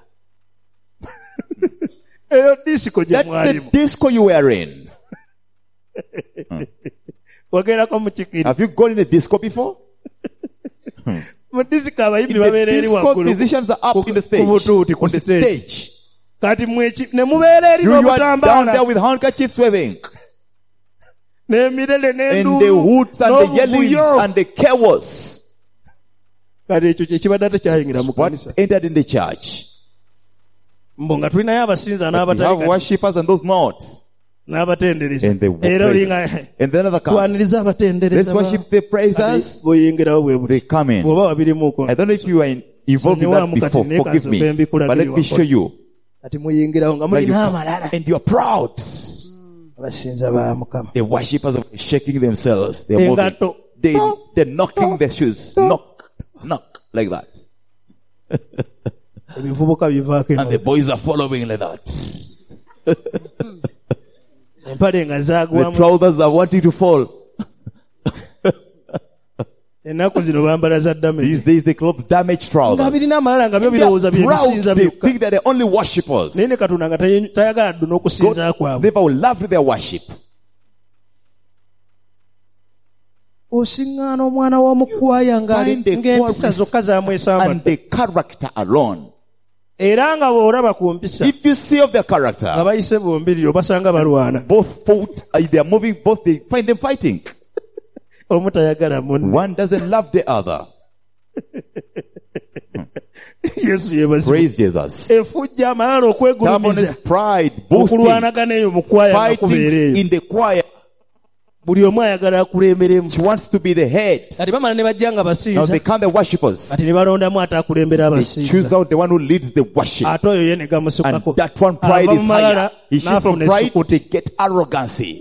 eyo disco gye That's the mwalimu disco you were in. wagerako mu kikiri Have you gone in a disco before? mu disco abayimbi In babeera the eri disco, waggulu musicians are up in the stage. ku butuuti ku On the stage stage. kati ne mubeera eri You are down there n'obutambaala with handkerchiefs waving. n'emirere And the n'enduulu hoots and the yellings n'obuvuyo and the chaos. kati ekyo kye kibadde tekyayingira mu What kanisa entered in the church? mbo nga tulinayo abasinza You have n'abatali worshippers and those not. n'abatendereza And the era praisers. olinga And then another comes. twaniriza Let's abatendereza worship the praisers. bw'oyingirawo bwe buli They come in. bw'oba wabirimuko I don't know if you are involved in that before. Forgive me. But let me show you. kati muyingirawo nga Like you mulina come- amalala and you are proud. abasinza ba mukama The worshippers are shaking themselves. They're moving. engato They're knocking their shoes. Knock, knock, like that. ebivubuka bivaako And the boys are following like that. empale nga The zaagwamu trousers are wanting to fall. ennaku zino bambala za These damage days they clothe damaged nga trousers. birina amalala nga byo They birowooza are bye proud. bisinza They byokka think that they're only worshippers. naye ne katonda nga tayagala dduna okusinza God kwabwe never will love their worship. osiŋŋaana omwana w'omukwaya Find the ng'empisa qualities zokka zamwesamba and the character alone. era nga bw'olaba ku mpisa If you see of their nga character, bayise bombiriri obasanga balwana both fought, they are moving, both they find them fighting. omu tayagala munne One doesn't love the other. yesu yeebazibwa Praise Jesus. efujja amalala Stubbornness, okwegulumiza pride, boasting, okulwanagana eyo mu kwaya nga fighting kubeera eyo in the choir. buli omu ayagala akulemberemu She wants to be the head. kati bamala ne bajja nga Now basinza they become the worshippers. kati ne balondamu ate akulembera They choose abasinza out the one who leads the worship. ate oyo ye ne And gamusukako that one pride ava is mu malala higher. He shifts from n'afuna pride essukuti to get arrogancy.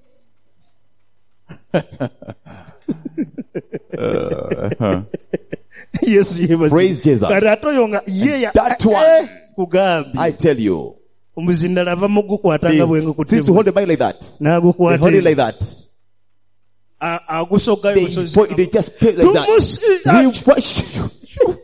yesu yeebazibwa Praise Jesus. kati ate oyo nga ye That one. kugambye I tell you. omuzindala ava mu gukwatanga bwenga ku They cease to hold the Bible like that. They n'agukwata hold it like that. agusoggayo They, busozi they just pay like that. We worship you.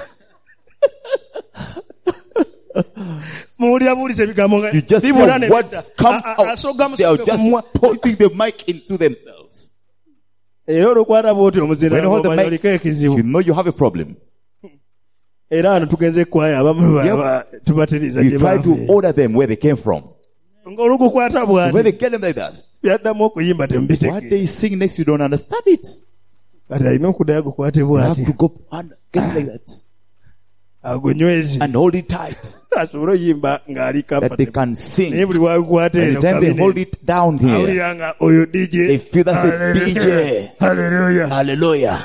muwulira buuliza ebigambo nga You just bibula hear ne words bidda. come Asogga out. They are musogga just ku mumwa. putting the mic into themselves. era olukwata bwoti omuzindala When you hold the ng'omanya mic, oliko ekizibu you know you have a problem. era wano tugenze ekwaya abamu tubatiriza You gye try to baava order them where they came from. ng'olugukwata Where bwati they get them like that. byaddamu okuyimba What temubitegeera they sing next, you don't understand it. kati alina okuddayo gukwate You have bwati to go and get it like that. agunywezi And hold it tight. asobole oyimba ng'ali That they kapate can naye sing. buli wabikwata And eno the time they kabine, hold it down here, awulira nga oyo DJ they feel that's a DJ. haleluya Hallelujah.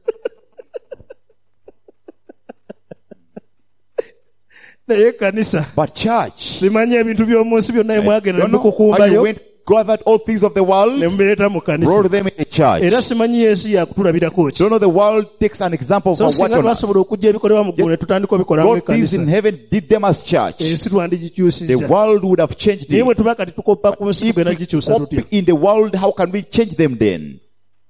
naye kanisa But church, simanyi ebintu by'omu nsi byonna bye mwagenda don't know how you nemukukumbayo went, gathered all things of the world, ne mubireeta mu kanisa brought them in the church. era simanyi yesu yakutulabirako ki Don't know the world takes an example so of what singa on us. twasobola okujja ebikolebwa mu ggulu ne tutandika obikolamu God things in ekkanisa heaven did them as church. ensi The twandigikyusiza world would have changed naye bwe it. tuba kati tukoppa ku nsi tugenda gikyusa tutya In the world, how can we change them then?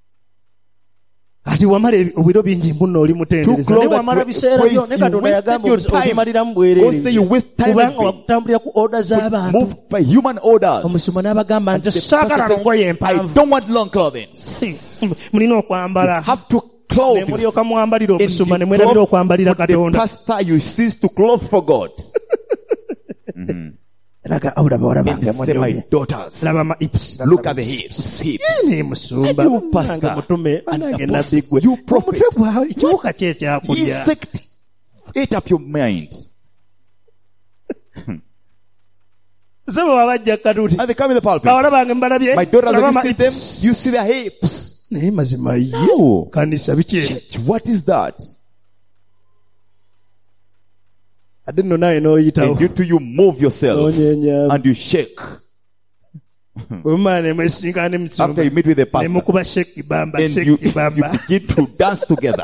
ati wamala obwiro bingi mbuno oli Too mutendereza close naye wamala that biseera praise, byo ne you katonda wasted yagamba your time. obimaliramu God say you bwereere waste time kubanga and pain. wakutambulira ku oda z'abantu Moved by human orders. omusomo n'abagamba nze The saagala pastor longoye says, I empanvu don't want long clothing. mulina okwambala Have to ne clothe. mulyoka mwambalira And obusuma ne you mwerabira clothe okwambalira for the katonda pastor, you cease to clothe for God. raga awulaba And olabange say, my munyoye daughters, laba ma ips look at the hips. ne musumba And you pastor, nange mutume and nange apostle, nabbi gwe you prophet. omutwe gwawe ekiwuka kye ekyakulya Insect, 8 up your mind. sebo wabajja katuti And they come in the pulpit. bawala bange mbalabye My daughters, when you Laba see them, you see their hips. naye mazima ye No. kanisa biki Church, what is that? ate nno nawe n'oyitawo And you too, you move yourself n'onyeenya and you shake. bwe mumala ne mwesinkana ne After you meet with the ne pastor, mukuba sheki bamba and you sheki bamba begin to dance together.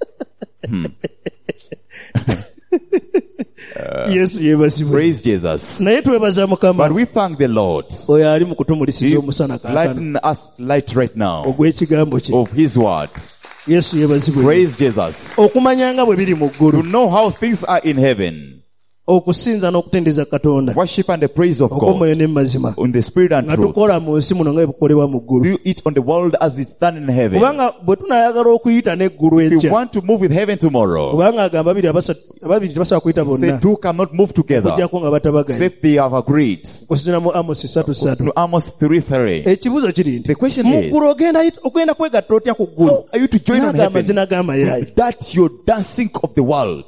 yesu yeebazibwe Praise Jesus. naye twebaza mukama But we thank the Lord. oyo ali mu kutumulisiza omusana kaakano Lighten us light right now ogw'ekigambo kye of His word. yesu yeebazibwe Praise Jesus. okumanya nga bwe biri mu To ggulu know how things are in heaven. okusinza n'okutendeeza katonda Worship and the praise of God okw'omwoyo ne mu mazima in the spirit and nga truth. tukola mu nsi muno nga bwe bukolebwa mu ggulu Do it on the world as it's done in heaven. kubanga bwe tunaayagala okuyita n'eggulu If you ejja want to move with heaven tomorrow, kubanga agamba ababiri tebasobola kuyita say bonna two cannot move together. okuggyako nga batabaganye Say they have agreed. okusinziira mu amosi 3:3 Amos 3:3. ekibuuzo kiri nti The question mu is, ggulu ogenda kwegatta otya ku ggulu how are you to join on naga heaven? amazina g'amayaayi That you're dancing of the world.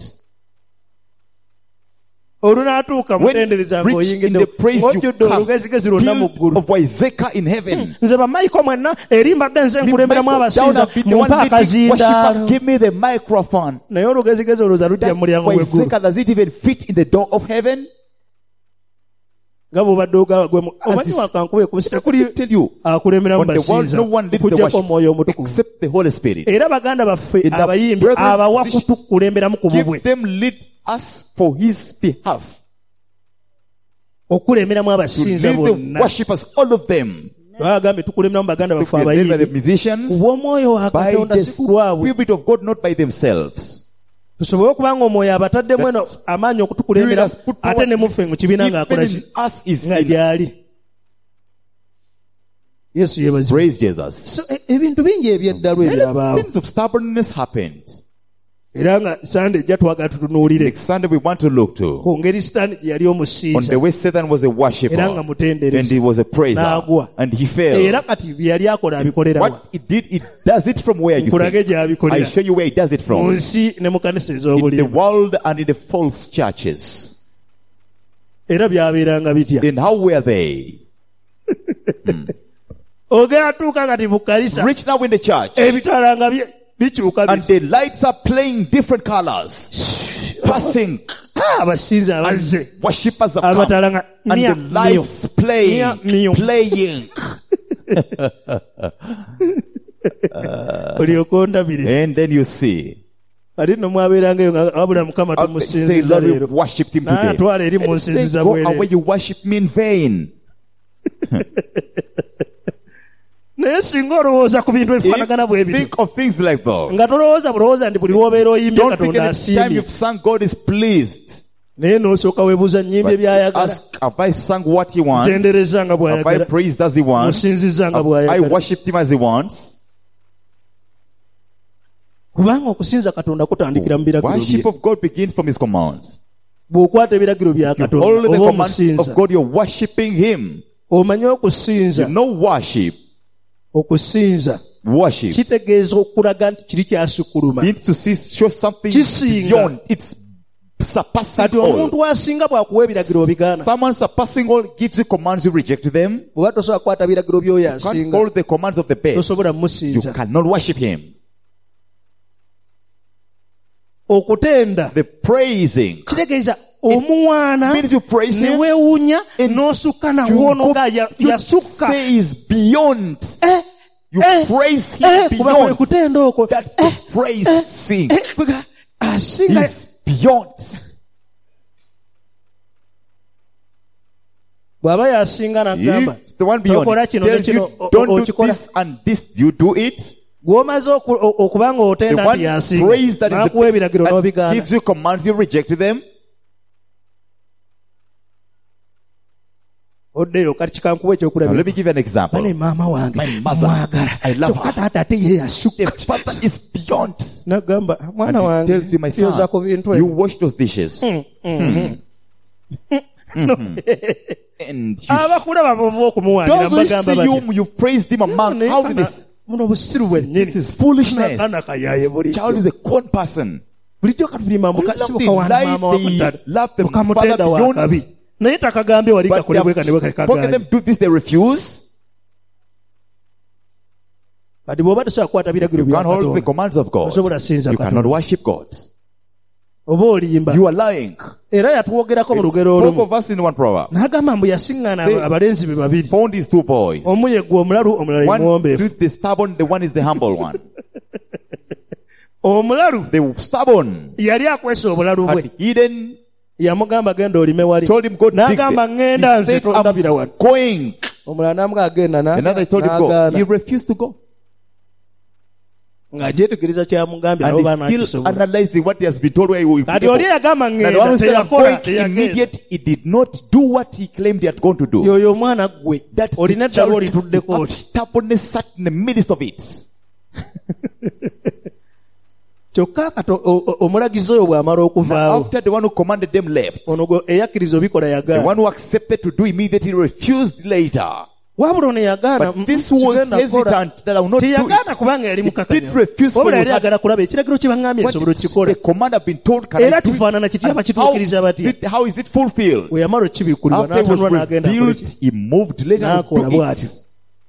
olunaatuuka When mutendereza rich in ng'oyingidde the praise you ng'ojjudde come, olugezigezi lwonna mu filled ggulu of Wayzeka in heaven. nze bamaiko mwenna erimbadde nze nkulemberamu Down abasinza and be the mumpe one leading akazindaalo worshiper. Give me the microphone. naye olugezigezi olwoza lujja That mu mulyango w'eggulu Wayzeka, does it even fit in the door of heaven? nga bw'obadde ogabagwemu omanyi you- wakankube ku nsi tekuli Tell you, akulemberamu on the world, basinza no one leads the okuggyako omwoyo worship omutukuvu except the Holy Spirit. era baganda baffe In the abayimbi brethren abawa position- kutukulemberamu ku bubwe Give them lead us for His behalf. okulemberamu To abasinza lead the bonna worshippers, all of them. bagambye tukulemberamu baganda baffe So we are led by the abayimbi musicians, ku bw'omwoyo wa by katonda the si ku lwabwe Spirit of God, not by themselves. tusobole okubanga omwoyo abataddemu eno amaanyi okutukulembera Spirit has put ate power ne muffe mu kibiina ng'akola even ki in us is nga in us. gyali yesu yeebazibwe Praise Jesus. so ebintu bingi eby'eddalu ebyabaawo Things of stubbornness happened. era nga sande ejja twagala tutunuulire Next Sunday we want to look to ku ngeri sitaani gye yali on omusinza the way Satan was a worshipper era nga and mutendereza he was a praiser N'agwa. and he fell. era kati bye yali akola abikolera wa What it did, it does it from where you nkulage think. gye I abikolera show you where it does it mu from. nsi ne mu kanisa In the ez'obulimba world and in the false churches. era byabeeranga bitya And how were they? ogera tuuka kati mu kanisa Rich now in the church. ebitala nga bikyuka And the lights are playing different colors. Passing. abasinza abazze Worshippers have come. abatala nga And the lights playing. Miu. Playing. olyoka ondabire And then you see. kati nno mwabeerangayo nga wabula mukama Say, tumusinziza Lord, leero you worshipped him today. n'atwala eri mu And say, nsinziza go bwereere away, you worship me in vain. naye singa olowooza ku bintu ebifaanagana bwe If bityo think of things like those. nga tolowooza bulowooza nti buli lwobeera oyimbye Don't think katonda any time asiimye you've sung, God is pleased. naye n'osooka weebuuza nyimbye But by'ayagala ask, have I sung what he wants? tendereza nga Have I bw'ayagala praised as he wants? musinziza nga Have I bw'ayagala worshipped him as he wants? kubanga okusinza katonda kutandikira mu biragiro Worship bye of God begins from his commands. bw'okwata ebiragiro bya You katonda follow the oba commands omusinza of God, you're worshipping him. omanye okusinza You know worship. okusinza Worship kitegeeza okulaga nti kiri kyasukkuluma means to see, show something Kisinga. beyond. It's surpassing kati all. omuntu asinga bw'akuwa ebiragiro obigaana Someone surpassing all gives you commands, you reject them. bw'oba tosobola kukwata biragiro by'oyo You can't asinga follow the commands of the best. tosobola You mumusinza cannot worship him. okutenda The praising kitegeeza omuwaana means you praise ne him. weewunya n'osukka nawono nga You yasukka say is beyond. You praise him kuba kwe beyond. kutenda okwo That's the praising. asinga He's beyond. bw'aba yasinga n'agamba If the one beyond tokola kino ne tells kino you, don't do okikola this and this, you do it. gw'omaze okuba nga The otenda one nti yasinga praise that is n'akuwa the ebiragiro best and n'obigaana gives you commands, you reject them. oddeyo kati kikankuwa Now, ekyokulabira let me give you an example. bane maama wange My mother, mwagala I love kyokka her. taata ate ye yasukka The father is beyond. nagamba mwana And he wange tells you, my yoza ku son, bintu you ebyo wash those dishes. And you, abakulaba bova okumuwaanira those who mbagamba see batya you, you praised him among. Naye How kana- did this? muno busiru This bwennyini is foolishness. kana kayaye Child is bulijjo a con person. bulijjo katulima Love mukasibuka the wana maama light, they wakutala love the mukamutenda father wakabi beyond. naye takagambye wali But they kakole bweka ne bweka have spoken them kagambye. do this, they refuse. Kati bw'oba tosobola kukwata biragiro You bya can't hold the Katonda commands of God. tosobola sinza You cannot Katonda. worship God. Oba olimba. You are lying. Era yatuwogerako mu It lugero spoke olumu. of us in one proverb. N'agamba mbu yasiŋŋaana Say- abalenzi be babiri. Found these two boys. Omu ye gwe omulalu, omulala ye One muwombeefu. is the stubborn, the one is the humble one. Omulalu The stubborn yali akwese obulalu bwe. had hidden, Yamugamba genda olime wali. told him go dig N'agamba there. ŋŋenda He nze said, tondabira I'm wano. going. Omulala n'amugaa genda Another told him go. He n'agaana. refused to go. Ng'ajetegereza kyamugambye And nabo he's still baanakisobola. analyzing what he has been told where he will Kati oli yagamba Now the one who ŋŋenda said I'm teyakola going teyagenda. immediate, he did not do what he claimed he had gone to do. Yoyo omwana ggwe That's olina the eddala child olituddeko of oti. stubbornness sat in the midst of it. Kyokka omulagizi oyo bw'amala Now, okuvaawo after the one who commanded them left, ono gwe eyakkiriza obikola the yagaana. one who accepted to do immediately refused later. Wabula ono yagaana. But this who was hesitant that I will not do teyagaana it. kubanga yali He did mukakanya. refuse for Wabula he yali was agala kulaba ekiragiro kye baŋŋambye What nsobola okukikola. the command have been told, can Era I do it? kifaanana kitya And bakituukiriza batya? how is it fulfilled? Bwe yamala okibikkulirwa After it was n'atunula n'agenda akola revealed, ki? he moved later to N'akola do bw'atyo. it.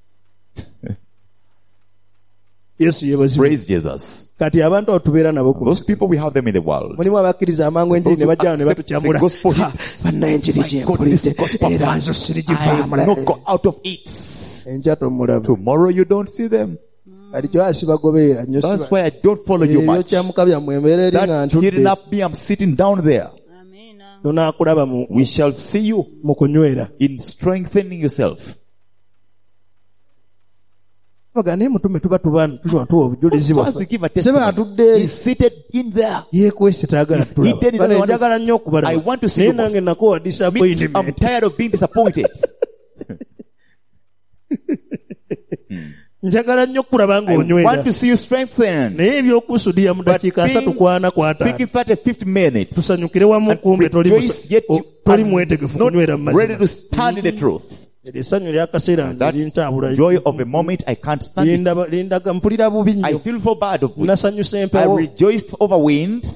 Yesu yeebazibwe. Praise Jesus. Kati abantu abo tubeera nabo ku Those nsi. people we have them in the world. Mulimu abakkiriza amangu enjiri ne bajja ne batukyamula. The gospel Ha, hits. bannanjiri gye God, this mpulidde gospel era plan. nze I sirigivaamu. will not go out of it. Enkya tomulaba. Tomorrow you don't see them. Kati kyo asibagoberera nnyo That's siba. why I don't follow you Eyo much. kyamukabya mwembeera eri nga That ntudde. kidnap me, I'm sitting down there. Amiina. Nonaakulaba We shall see you mu kunywera. in strengthening yourself. Baga naye mutume tuba tuwa obujulizi So as to bwaffe. give a Sebe testimony, atudde eri. he's seated in there. Yeekwese taagala He's tulaba. hidden in Bano the one njagala nnyo I okubalaba. want to see Naye you nange nakowa Me too, I'm disappointment. tired of being disappointed. Njagala nnyo kulaba I ng'onywera. want to see you strengthened. Naye ebyokusudiya mu But dakiika 3 ku 4 ku 5. speaking 35 minutes. Tusanyukire wamu And kumbe toli rejoice yet you toli are mwetegefu not kunywera mu ready mazima. to stand in the truth. Eryo essanyu ly'akaseera nze That lintabula. joy of a moment, I can't stand it. Lindaga mpulira bubi I nnyo. feel so bad of it. Nasanyusa I empewo. rejoiced over wind.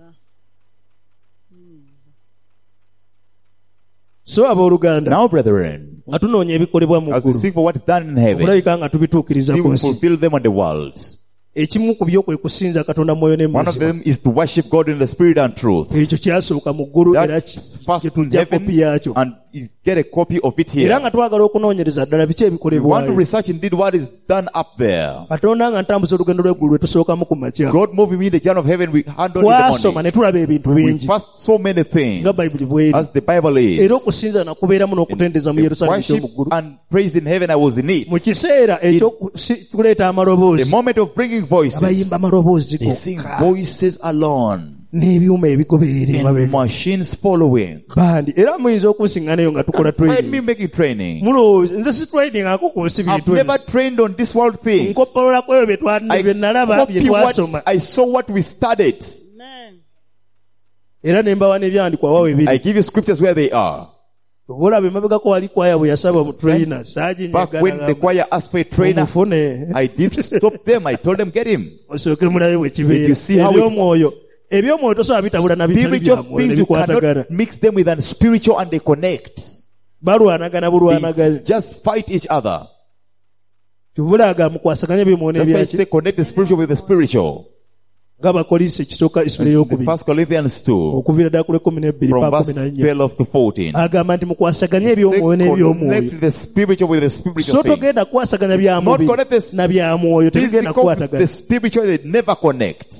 So abooluganda Now, brethren, nga tunoonya ebikolebwa mu as we ggulu seek for what is done in heaven, okulabika nga tubituukiriza we ku will nsi. fulfill them on the world. Ekimu ku byo kwe kusinza Katonda mwoyo ne One of mazima. them is to worship God in the spirit and truth. Ekyo kyasooka mu ggulu era That's first in kyetujja kopi heaven, yaakyo. and you get a copy of it Era here. nga twagala okunoonyereza ddala biki We want to ebikolebwayo. research indeed what is done up there. Katonda nga ntambuza olugendo lw'eggulu lwe tusookamu ku makya. God moving me in the journey of heaven, we handle in the Twasoma morning. ne tulaba ebintu We bingi fast so many things, nga Bayibuli bw'eri. as the Bible is. Era okusinza nakubeeramu n'okutendeeza mu Yerusaalemi Worship ky'omu ggulu. and praise in heaven, I was in it. Mu kiseera eky'okuleeta The amaloboozi, moment of bringing voices, abayimba amaloboozi they sing gokka voices alone, n'ebyuma ebigoberera and emabega. machines following. Bandi era muyinza okunsiŋŋana eyo nga tukola Why me training. making training? Mulowooza nze si training ako ku nsi I've bintu never ebyo. trained on this world thing. Nkopolola ku ebyo bye nalaba bye copy what twasoma. I saw what we studied. Amen. Era ne mbawa n'ebyandikwa wawe I biri. give you scriptures where they are. Olaba emabegako wali kwaya bwe yasaba mu trainer Back when the choir asked for a trainer, omufune I did stop them. I told them, get him. osooke mulabe bwe Did kibeera. you see how it Ebyomwoyo ebyomwoyo tosobola bitabula na bitali bya Spiritual mwoyo things, you nebikwatagana. cannot mix them with unspiritual and they connect. Balwanagana bulwanagazi. They just fight each other. Kivulaga mukwasaganya ebyomwoyo That's why I n'ebyaki. say connect the spiritual with the spiritual. Ng'Abakolinso ekisooka esula In ey'okubiri. 1 Corinthians 2, Okuviira ddala ku lw'ekkumi from pa verse 14. 12 to 14. Agamba nti mukwasaganye Say ebyomwoyo n'ebyomwoyo. connect the spiritual with the spiritual So things. togenda kukwasaganya bya Not mubiri connect the na bya mwoyo tebigenda physical with the kukwatagana. spiritual, they never connect.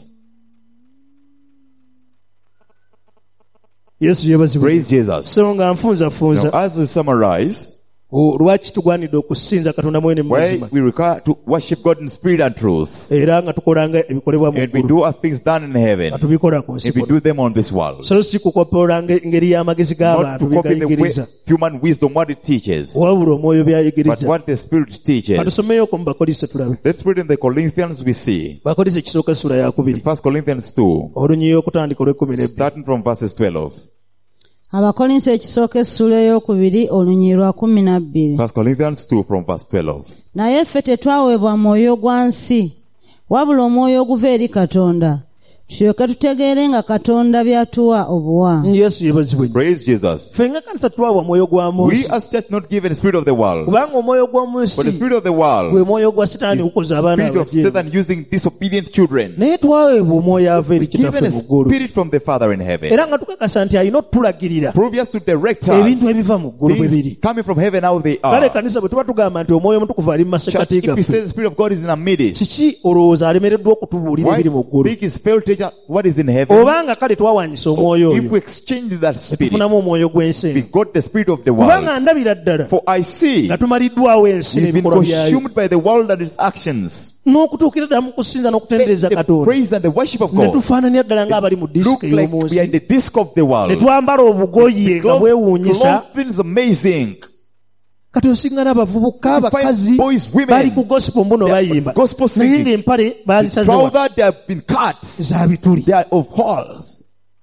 Yesu yeebazibwe. Praise Jesus. So nga nfunza Now, as we summarize, lwaki tugwanidde okusinza Katonda mwoyo ne mu why mazima we require to worship God in spirit and truth, era nga tukolanga ebikolebwa mu and we ggulu do our things done in nga heaven, tubikola ku nsi and we kuno. do them on this world. So si kukopoola engeri y'amagezi Not g'abantu to copy the way, begayigiriza human wisdom, what it teaches, wabula omwoyo but byayigiriza. what the spirit teaches. Katusomeyo mu Bakolinso tulabe. Let's read in the Corinthians we see. Bakolinso ekisooka essula ya In 2 1 Corinthians 2, olunyi okutandika olw'ekkumi starting from verses 12. Abakolinso ekisooka essula ey'okubiri olunyiri lwa 12. 1 Corinthians 2 from verse 12. Naye ffe tetwaweebwa mwoyo gwa nsi, wabula omwoyo oguva eri Katonda, tulyoke tutegeere nga Katonda by'atuwa obuwa. Yesu yebazibwe. Praise Jesus. Ffe nga kanisa twawa omwoyo gwa mu We nsi. as church not given the spirit of the world, Kubanga omwoyo gw'omu but the nsi spirit of the world, gwe mwoyo gwa Setaani gukoza abaana spirit of abajeemu. Satan using disobedient children. Naye twaweebwa omwoyo ava eri Given kitaffe a mu ggulu. spirit from the Father in heaven. Era nga tukakasa nti alina otulagirira Previous to direct ebintu us, ebiva mu ggulu bwe biri. things coming from heaven how they Kale are. kanisa bwe tuba tugamba nti omwoyo omutukuvu ali mu masekati Church, if we say gaffe, the spirit of God is in our midst, kiki olowooza alemereddwa okutubuulira why ebiri mu ggulu? think is failed to teach us what is in heaven? Obanga kale twawanyisa omwoyo If we oyo exchange that spirit, tufunamu omwoyo we gw'ensi. got the spirit of the Kubanga world. ndabira ddala For I see nga tumaliddwawo ensi we've been n'ebikolwa byayo consumed by the world and its actions. n'okutuukira ddala mu kusinza n'okutendereza The Katonda praise and the worship of ne God tufaananira ddala ng'abali mu look disiki like ey'omu we are in nsi, the disc of the ne world. twambala obugoye nga bwewuunyisa. Clothing is amazing. Kati osingana abavubuka You find abakazi boys, women, bali ku gospel mbuno they are bayimba, gospel naye singing. ng'empale bazisaze wa- Trouser, they have been cut. za bituli. They are of holes.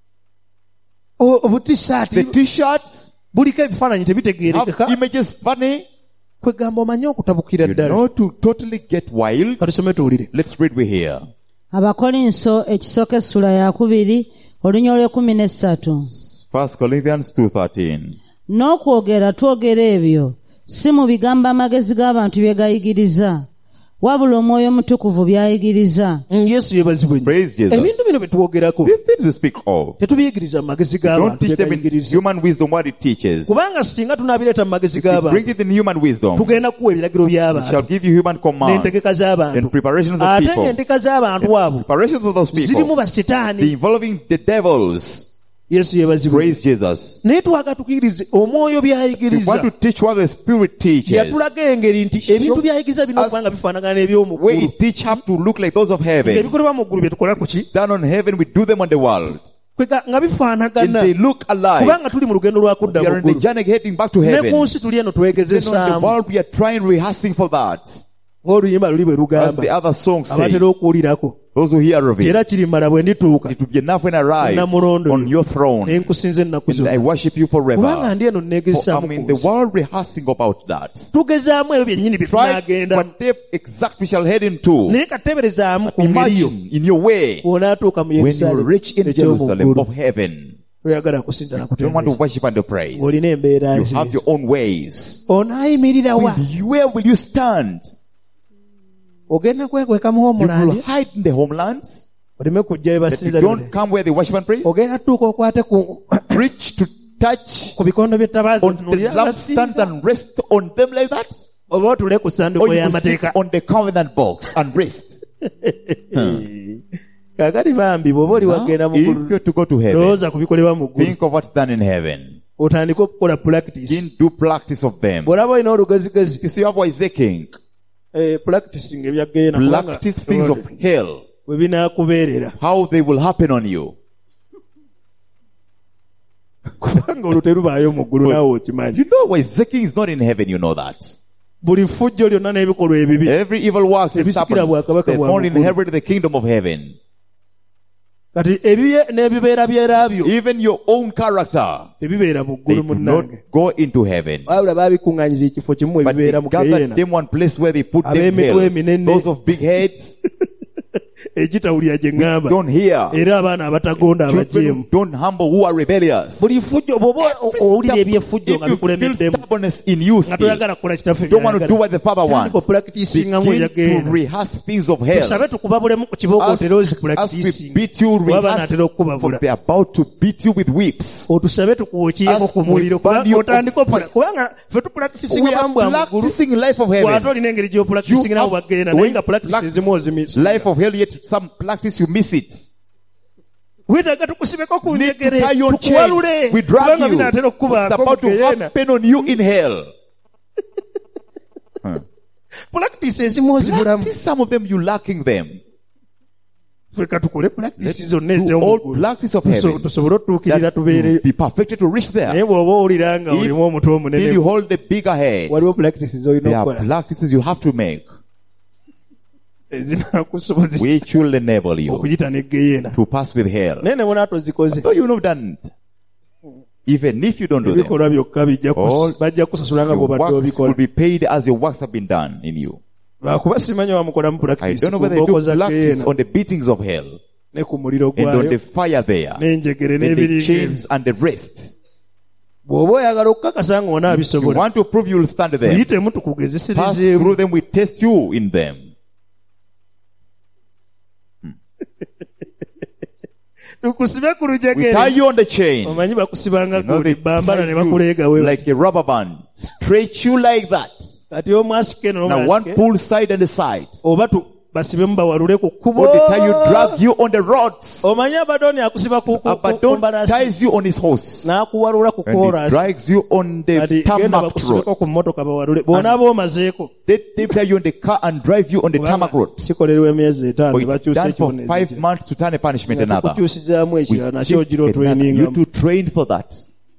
The Obutisaati t-shirts buliko ebifaananyi have tebitegeerekeka. images funny. Kwegamba omanye okutabukira You ddala. know, to totally get wild. Katusome tuwulire. Let's read we here. Abakolinso ekisooka essula ya 2 olunya olw'13. 1 Corinthians 2:13. N'okwogera twogera ebyo si mu bigambo amagezi g'abantu bye gayigiriza, wabula omwoyo omutukuvu by'ayigiriza. Yesu yebazibwe. Praise Jesus. Ebintu bino bye twogerako These things we speak of. tetubiyigiriza mu magezi Don't g'abantu teach bye them in gayigiriza. human wisdom what it teaches. Kubanga singa tunaabireeta mu magezi If you bring g'abantu it in human wisdom, tugenda kuwa ebiragiro we shall by'abantu give you human commands n'entegeka z'abantu. and preparations of Ate people. ng'entegeka z'abantu abo Preparations of those zirimu people. basitaani. The involving the devils. Yesu yebazibwe. Praise Jesus. Naye twaga tukiyigirize omwoyo We want by'ayigiriza. to teach what the Spirit teaches. Yatulaga engeri nti ebintu by'ayigiriza bino okuba nga bifaanagana n'eby'omu Where ggulu. it teach have to look like those of heaven. Ebikolebwa mu ggulu bye tukola ku ki? Done on heaven, we do them on the world. Kwega nga And bifaanagana. they look alike. Kubanga tuli mu lugendo lwa kudda We mu are in the ggulu. journey heading back to Ne heaven. ku nsi tuli eno Then on the twegezesaamu. world, we are trying, rehearsing for that. Ng'oluyimba luli bwe As lugamba. the other songs say. Abatera okuwulirako. Those who hear of it. Era kirimala bwe ndituuka. It will be enough when I arrive Namulondo on your Ne throne. nkusinza ennaku And I zonna. worship you Kubanga forever. ndi eno For nneegezesaamu I'm in ku the nsi. world rehearsing about that. Tugezaamu ebyo byennyini bye Try tunaagenda. whatever exact we shall head into. Naye kateeberezaamu ku ngeri yo. Imagine in your way Bw'onaatuuka mu when you Yerusaalemi reach in eky'omu Jerusalem ggulu. of heaven. Oyagala kusinza na You don't want to kutendereza. worship and to praise. Ng'olina embeera You ze. have your own ways. Onaayimirira wa? Where will you stand? Ogenda kwekweka mu You will homeland. hide in the homelands. Oleme kujja we That you basinza don't bino. come where they worship and praise. Ogenda tuuka okwate ku Preach to touch ku bikondo by'ettabaaza on the otunuulira lampstands abasinza. and rest on them like that. Oba otule ku Or ssanduuko you will sit y'amateeka. on the covenant box and rest. Kaakati bambi bw'oba oli wagenda mu If ggulu, you're to go to heaven, lowooza ku bikolebwa mu ggulu. think of what's done in heaven. Otandike okukola practice. Begin do practice of them. Bw'olaba olina olugezigezi, You see, you have Isaac practicing ebyaggenda kubanga practice things of hell, bwe binaakubeerera. how they will happen on you. Kubanga olwo terubaayo mu ggulu naawe okimanyi. You know, Isaac is not in heaven, you know that. Buli ffujjo lyonna n'ebikolwa ebibi Every evil work that Ebisikira happens, bwakabaka they bwa don't muggulu. inherit the kingdom of heaven. kati ebibi n'ebibeera byo Even your own character, tebibeera mu they ggulu do not munnange. go into heaven. Wabula baabikuŋŋaanyiza ekifo kimu But they ebibeera mu gathered keyeena. them one place where they put them Ab'emitwe hell. eminene. Those of big heads Egitawulira gye ŋŋamba. don't hear. Era abaana abatagonda Children abajeemu. who don't humble, who are rebellious. Buli ffujjo bw'oba owulira eby'effujjo nga If you feel bikulemeddemu stubbornness in you nga still, toyagala kukola kitaffe don't want to do what the Father tandika wants, opulakitisinga begin to ng'oyagenda. rehearse things of hell. tusabe tukubabulemu ku kibooko As otere we ozipulakitisinga. beat you, Kuba rehearse, banaatera okukubabula. for they're about to beat you with whips. Otusabe tukwokiyeko As ku muliro we burn you otandika on fire. kubanga ffe tupulakitisinga We are bambwa mu ggulu. practicing life of Bw'ate heaven. olina engeri You gy'opulakitisinga nawo have bagenda naye nga practice pulakitisi ezimu ozimisa. life of hell, yet some practice you miss it. Weetaaga tukusibeko ku To njegere tie your tukuwalule chains, we drag kubanga you. binaatera It's okukubaako mu about to keyeena. happen on you in hell. Pulakitisi ezimu ozibulamu. Practice some of them, you lacking them. Ffe ka tukole pulakitisi zonna Do all ez'omuggulu. practice of heaven. Tusobole otutuukirira That tubeere. you be perfected to reach Naye there. bw'oba owulira nga If- olimu omutwe Till omunene you hold the bigger head. waliwo pulakitisi z'olina There are okukola practices you have to make, ezinaakusobozesa which will enable you okuyita n'eggeyeena. to pass with hell. naye ne bwona tozikoze Though you have done it, even if you don't do them, ebikolwa byokka bajja kusasula nga your bw'obadde works will obikola. be paid as your works have been done in you. Lwakuba simanyi bamukolamu I pulakitisi don't know ku whether they mbooko do za practice ggeyeena. on the beatings of hell. ne ku muliro and on the gwayo fire there, n'enjegere and the n'ebiringa chains and the rest. bw'oba oyagala okukakasa nga You onaabisobola want to prove you will stand them. tuyitemu Pass tukugezeserizeemu through them, we test you in them. tukusibe ku We lujegere tie you on the chain. omanyi bakusibanga You know, they bambala ne tie bakuleega you we like a rubber band. Stretch you like that. kati omu asike Now one n'omu pull side and the side. oba basibemu bawalule ku kkubo Or they tie you, drag you on the rods. omanyi abadoni akusiba ku Abaddon mbalasi ties you on his horse. n'akuwalula ku And he koolasi drags you on the kati genda tarmac bakusibeko road. ku mmotoka bawalule bw'onaaba omazeeko They tie you on the car and drive you on the tarmac road. kikolerwa emyezi etaano For ne it's bakyusa done for ekibonezi 5 months to turn a punishment another. tukukyusizaamu We ekirala nakyo check ogira another. You otreyiningamu to train for that.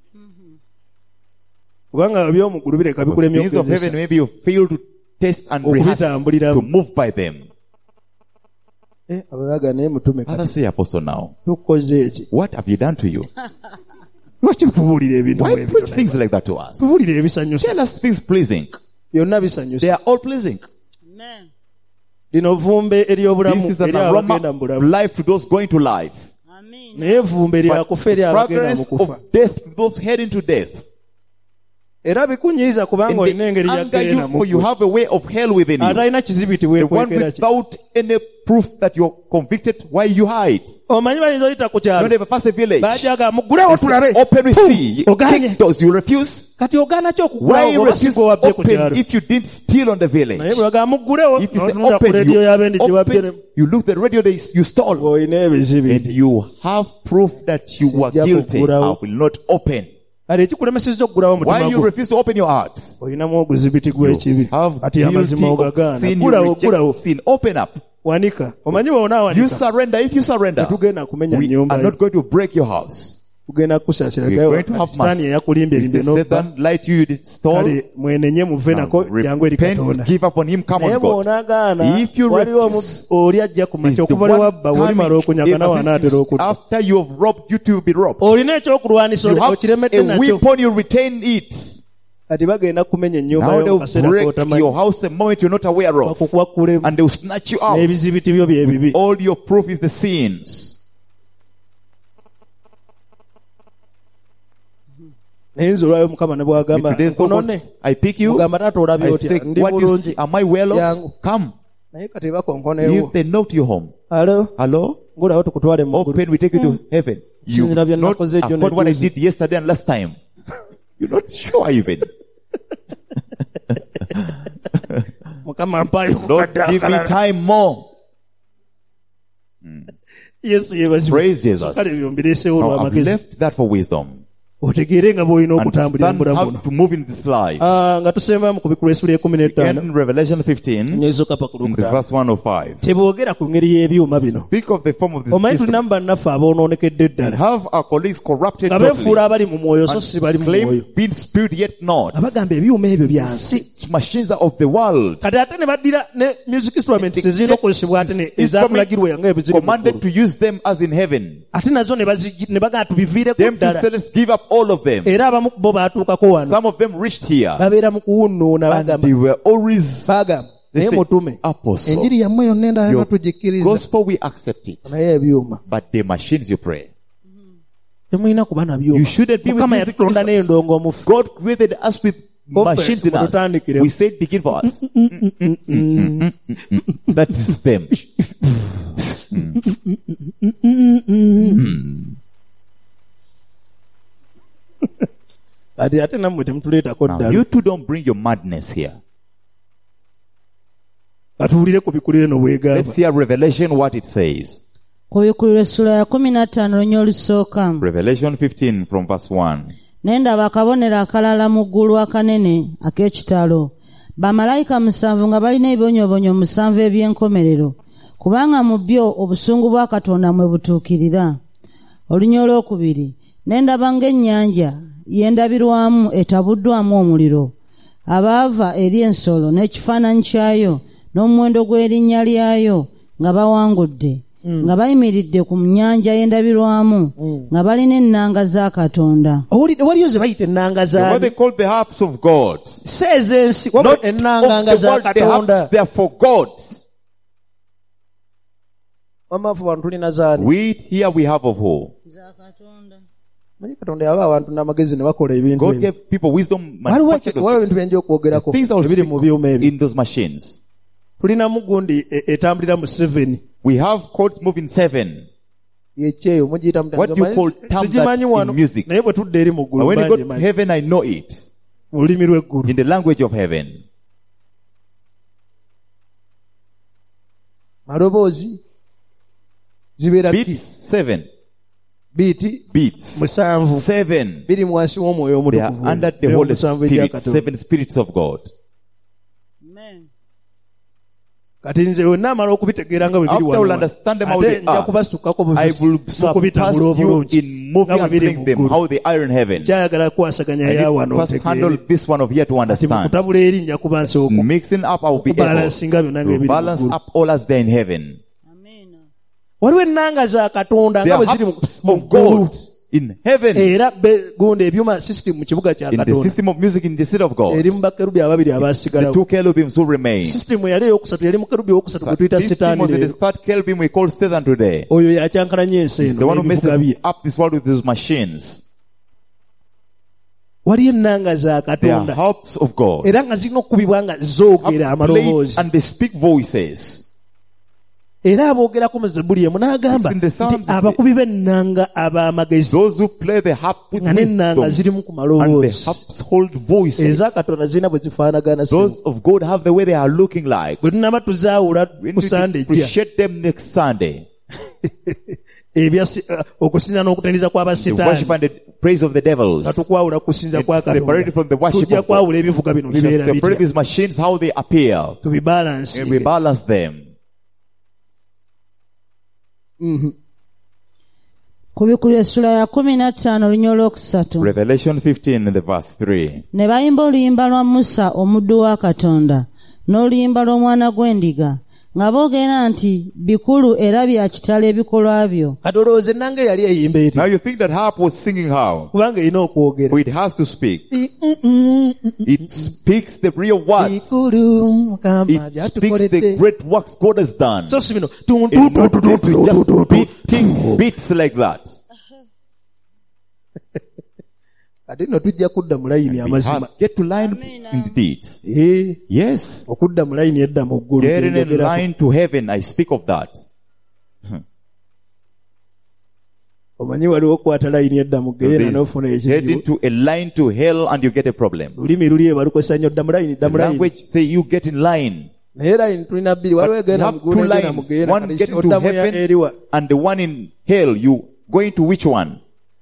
kubanga by'omugulu bireka For bikulemya things of heaven, okukozesa maybe you fail to test and rehearse to okubitambuliramu move by them. abalaga naye mutume kati Others say, Apostle, now, tukoze eki what have you done to you? lwaki tubuulira ebintu Why bwe preach bityo things like that to us? tubuulira ebisanyusa Tell us things pleasing. byonna bisanyusa They are all pleasing. Amen. lino vumbe ery'obulamu This is an eri abagenda aroma mu of bulamu life to those going to life. Amen. naye vumbe lyakufa eri abagenda Fragrance mu kufa of death to those heading to death. era bikunyiiza kubanga And olina they engeri anger gyagenda you mu for you have a way of hell within you. atalina kizibiti The one weekwekera ki without any proof that you're convicted, why you hide? omanyi bayinza oyita ku You kyalo never pass a village. bajaga mugulewo tulabe Open we see. oganye Kick doors, you refuse. kati ogaana ki Why okugulawo refuse obasigwa wabye ku open kyalo if you didn't steal on the village? naye bwe bagaa muggulewo If you say n'otunula ku open, lediyo y'abendi gye wabye open, you look the radio you stole. olina ebizibiti And you have proof that you were Sijja guilty. I kuggulawo. will not open. kati ekikulemesezza okugulawo Why omutima you gwo refuse to open your heart? olinamu oguzibiti gw'ekibi Have kati amazima guilty of ogagaana sin. You ggulawo ggulawo reject sin. Open up. wanika omanyi bwe You onaawanika surrender. If you surrender, tetugenda kumenya we nnyumba are yo not going to break your house. tugenda kukusaasira We're going to have sitaani mercy. eyakulimbye You say, n'obba Satan lied to you, you stole. kale mwenenye muve nako jangu eri Repent, katonda give up on him, come naye on God. bw'onaagaana If you waliwo refuse, oli ajja ku He's makya the okuva lwe one wabba wolimala coming okunyaga to nawe assist anaatera you. okudda After you have robbed, you to be robbed. olina ekyokulwanisa You have okiremedde a nakyo weapon, you retain it. kati bagenda kumenya ennyumba Now yo mu they'll kaseera break k'otamanyi your house the moment you're not aware of. bakukwakulemu And they'll snatch you out. n'ebizibiti byo bye bibi All your proof is the sins. naye nze olwayo mukama ne bwagamba Today's nkunone purpose, I pick you. mugamba taata olabye I otya say, ndi what you bulungi see, am I well off? Yangu. Come. naye kati bakonkoneewo If they know to your home. alo Hello? ngulawo tukutwale mu ggulu Open, we take you to heaven. You Sinzira bye not nakoze ejjo afford what I n'ejuzi. did yesterday and last time. You're not sure even. mukama mpaayo Lord, kukadde give me akalala time more. yesu yeebazibwe Praise Jesus. kale ebyo mbireesewo Now, I've olw'amagezi left that for wisdom. otegeere nga bw'olina okutambulira mu Understand bulamu how buno to move in this life. nga tusemba mu kubikula esula ekumi Again n'ettaano in Revelation 15, neesooka paka in the olwokutaano verse 105. teboogera ku ngeri y'ebyuma bino Speak of the form of this omanyi tulinamu instrument bannaffe aboononekedde and ddala have our colleagues corrupted nga totally beefuula abali mu mwoyo so si bali and mu mwoyo claim being spirit yet not. nga bagamba ebyuma ebyo bya nsi It's machines of the world. kati ate ne baddira ne music instrument ezirina okukozesebwa ate ne ezakulagirwa nga ebiziri mu Commanded ggulu to use them as in heaven. ate nazo ne bagamba tubiviireko Them to ddala sellers give up all of them. era abamu ku bo baatuukako wano Some of them reached here. babeera mu kuwunnuuna And bagamba they were always bagamba they naye say, mutume Apostle, enjiri yammwe yonna endala your tugikkiriza gospel we accept it. naye ebyuma But the machines you pray. temulina kuba na You byuma shouldn't be with mukama music yatutonda instruments. n'endongo omufu God created us with machines in us. Mutandikire. We said begin for us. That is them. kati ate nammwe temutuleetako Now, ddala you two don't bring your madness here. katuwulire ku bikulire no bwegamba Let's hear Revelation what it says. ku bikuliro essula ya 15 lunya olusooka Revelation 15 from verse 1. ne ndaba akabonero akalala mu ggulu akanene ak'ekitalo bamalayika 7 nga balina ebibonyoobonyo 7 eby'enkomerero kubanga mu byo obusungu bwa Katonda mwe butuukirira. Olunya olwokubiri ne ndaba ng'ennyanja y'endabirwamu etabuddwamu omuliro abaava eri ensolo n'ekifaananyi kyayo n'omuwendo gw'erinnya lyayo nga bawangudde nga bayimiridde ku nnyanja y'endabirwamu nga balina ennanga za Katonda. waliyo ze bayita ennanga What they zaani call the harps of God. si ez'ensi wabula Not ennanga of the za world, the Katonda harps, they are for God. wamaafu bantu tulina zaani Here we have of who? za Katonda. manyi Katonda yaba abantu n'amagezi ne bakola ebintu God ebyo. gave people wisdom. waliwo manufactured of ebintu things. byenja okwogerako Things I will ebiri speak mu byuma ebyo. in those machines. tulinamu gundi etambulira mu 7 We have codes moving 7. yekyeyo mugiyita What do you call term sigimanyi that wano in music? naye bwe tudde eri mu ggulu But when you go bangi to manyi heaven, I know it. mu lulimi lw'eggulu. In the language of heaven. maloboozi zibeera Beats 7. biiti Beats 7 7. biri mu wansi w'omwoyo They are omutukuvu under the Ebyo Holy 7 Spirit. ebya Katonda. 7 spirits of God. Amen. kati nze wenna amala okubitegeera nga bwe biri After I will wano understand them how ate they nja are, kubasukkako I will mukubitambula surpass you obulungi in moving nga bwe and biri bring mu them, ggulu. how they are in heaven. kyayagala kukwasaganya I ya need wano to first handle otegeere this one of here to kati understand. mukutabula eri nja kuba nsooka Mixing up, I will be able okubalansinga byonna nga to ebiri mu balance ggulu. up all as they're in heaven. Amina. waliwo ennanga za Katonda There nga are bwe ziri hubs mu of ggulu God in heaven. era gundi ebyuma system mu kibuga kya In the Katonda system of music in the city of God. eri mu bakerubi ababiri The abaasigalawo. 2 cherubims will remain. system yali ey'okusatu yali mu kerubi ey'okusatu gwe tuyita This team setaani was in the leero. 3rd cherubim we call Satan today. oyo yakyankalanya ensi The eno one who n'ebivuga messes bye. up this world with his machines. waliyo ennanga za They are Katonda helps of God. era nga zirina okukubibwa nga zoogera Have played amaloboozi and they speak voices. era aboogerako mu Zabbuli emu n'agamba It's in the Psalms, nti abakubi b'ennanga ab'amagezi Those who play the harp with nga n'ennanga wisdom zirimu ku and the maloboozi harps hold voices. eza Katonda zirina bwe zifaanagana. Those of God have the way they are looking like. bwe tunaba tuzaawula We ku need to sande ejja appreciate them next Sunday. okusinza n'okutendereza The worship kw'abasitaani and the praise of the devils. nga tukwawula kusinza kwa It's separated from the Katonda. worship tujja of God. kwawula ebivuga bino We shall bibeera separate bitya these machines, how they appear, and we tubibalansinge. balance them. ku bikulu essula ya 15 olunya olwokusatu. Revelation 15 in the verse 3. Ne bayimba oluyimba lwa Musa omuddu wa Katonda n'oluyimba lw'omwana gw'endiga nga boogera nti bikulu era bya kitalo ebikolwa byo. kati olowooza ennanga eyali eyimba eti Now you think that harp was singing how? kubanga erina okwogera. For it has to speak. It speaks the real words. bikulu mukama It speaks the byatukoledde. great works God has done. so si bino It's not this with just beating beats like that. ate nno tujja kudda mu layini We have amazima. get to line indeed. Yes. okudda mu layini edda mu ggulu Get in a gyenjogerako. line to heaven. I speak of that. omanyi waliwo okwata layini edda mu geena n'ofuna Head ekizibu. into a line to hell and you get a problem. lulimi luli ebalukozesa nnyo dda mu layini dda The mu layini. language say you get in line. naye layini tulina bbiri waliwo But you egenda have mu ggulu two egenda mu lines. geena. One Kati getting to oddamu ya heaven eriwa. and the one in hell. You going to which one?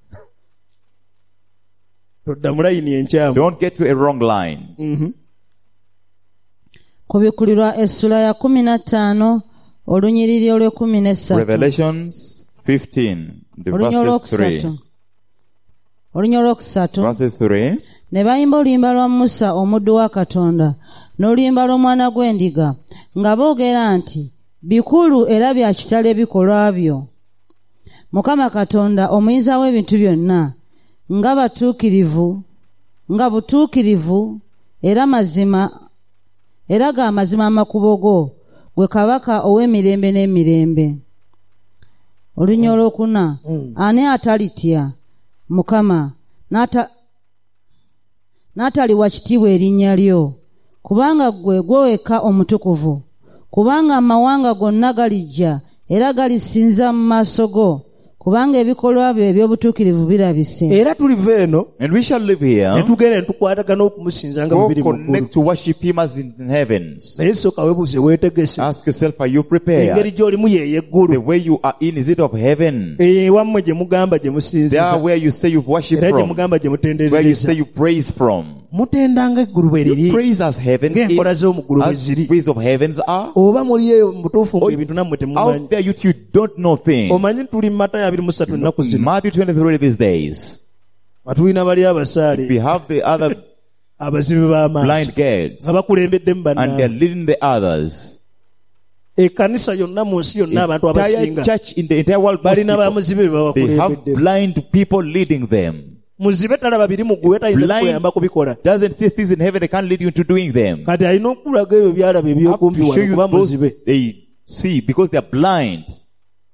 todda mu layini enkyamu. Don't get to a wrong line. Ku bikulirwa essula ya 15 olunyiriri olw'ekumi Revelations 15, the olunya verses 3. olwokusatu. olunya olwokusatu. Verses 3. Ne bayimba oluyimba lwa Musa omuddu wa Katonda n'oluyimba lw'omwana gw'endiga nga boogera nti bikulu era bya kitalo ebikolwa byo. Mukama Katonda omuyinza w'ebintu byonna nga butuukirivu era mazima era ga mazima amakubo go gwe kabaka ow'emirembe n'emirembe. Olunya olwokuna. Ani atalitya Mukama n'ataliwa kitiibwa erinnya lyo, kubanga gwe wekka omutukuvu, kubanga amawanga gonna galijja era galisinza mu maaso go, kubanga ebikolwa byo eby'obutuukirivu birabise. era tuliva eno And we shall live here. ne tugenda ne tukwatagana okumusinza nga Go bubiri mu ggulu. connect to worship him as in heavens. naye sooka weebuuze weetegese. Ask yourself, are you engeri prepared? gy'olimu yeyeggulu. The way you are in, is it of heaven? ewammwe gye mugamba gye There musinziza where you say you've worshipped era gye from. mugamba gye Where you mutenderereza. say you praise from. mutendanga eggulu bwe You liri praise as heaven ng'enkola is, z'omu ggulu bwe as ziri. ways of heavens are. oba muli eyo mu butuufu Oh, ebintu nammwe temumanyi. Out there you don't know things. omanyi tuli mu Matayo 23 ennaku zino. Matthew 23 these days. atulina bali abasaale We have the other abazibe b'amaaso blind girls nga bakulembeddemu and they're bannaabwe. leading the others. ekkanisa yonna mu nsi yonna abantu Entire abasinga church in the entire world, most balina people, bamuzibe be they have babakulembeddemu. blind people leading them. muzibe talaba biri mu ggwe tayinza Blind kukuyamba kubikola. doesn't see things in heaven, they can't lead you into doing them. kati alina okulaga ebyo byalaba I have ebyokumpi to show wano you kuba those muzibe. they see because they are blind.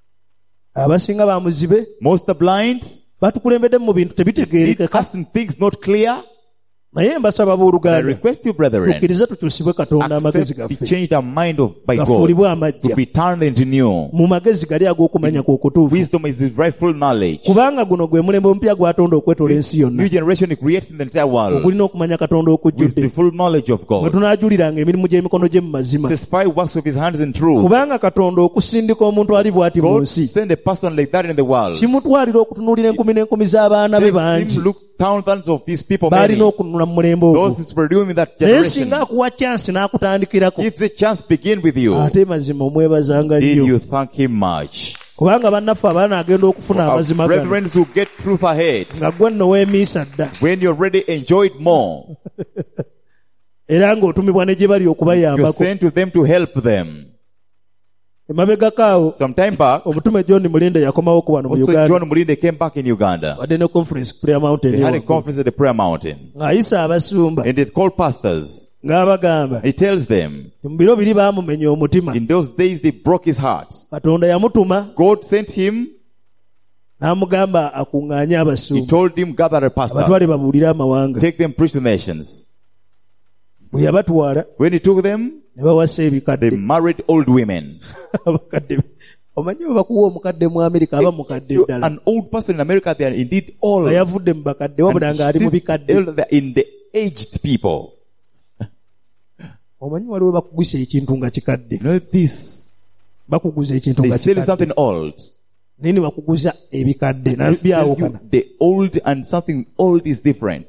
abasinga bamuzibe Most are blind. batukulembedde mu bintu Lead tebitegeerekeka us in things not clear. naye mbasaba I booluganda request you, brethren, tukkirize tukyusibwe katonda amagezi accept be gaffe changed our mind by God, gafuulibwe to amajja be turned into new. mu magezi gali ag'okumanya kw'okutuufu Wisdom is his rightful knowledge. kubanga guno gwe mulembe omupya gw'atonda okwetola ensi yonna New generation he creates in the entire world ogulina okumanya katonda with the okujjudde full knowledge of bwe God. tunaajuliranga emirimu gy'emikono gye mu mazima Testify works with his hands in truth. kubanga katonda okusindika omuntu ali bw'ati mu God nsi send a person like that in the world. kimutwalira okutunuulira enkumi n'enkumi z'abaana be Makes bangi him look thousands of these people many. baalina okununula mu mulembe ogwo Those is producing that naye generation. singa akuwa chansi n'akutandikirako If the chance begin with you, ate mazima omwebazanga did nnyo you thank him much? kubanga bannaffe abaana agenda okufuna Our amazima gano brethren who get truth ahead, nga gwe nno weemiisa dda when you're ready, enjoy it more. era ng'otumibwa ne gye bali You're okubayambako sent to them to help them. emabegako awo Some time back, omutume john mulinde yakomawo ku wano mu also uganda John Mulinde came back in Uganda. wadde ne conference prayer mountain They had a ewaggulu. conference at the prayer mountain. ng'ayisa abasumba And they called pastors. ng'abagamba He tells them, mu biro biri baamumenya omutima in those days they broke his heart. katonda yamutuma God sent him. n'amugamba akuŋŋaanye He abasumba told him, gather the abatwale pastors. babuulire amawanga Take them, preach to nations. bwe yabatwala When he took them, ne bawasa they ebikadde married old women. abakadde omanyi bwe bakuwa omukadde mu amerika aba mukadde ddala An old person in America, they are indeed nga old. yavudde mu bakadde wabula And ng'ali mu since bikadde they're in the aged people. omanyi waliwo bakugusa ekintu nga kikadde You know this. bakuguza ekintu They nga sell kikadde something old. naye ne bakuguza ebikadde They sell you byawukana the old and something old is different.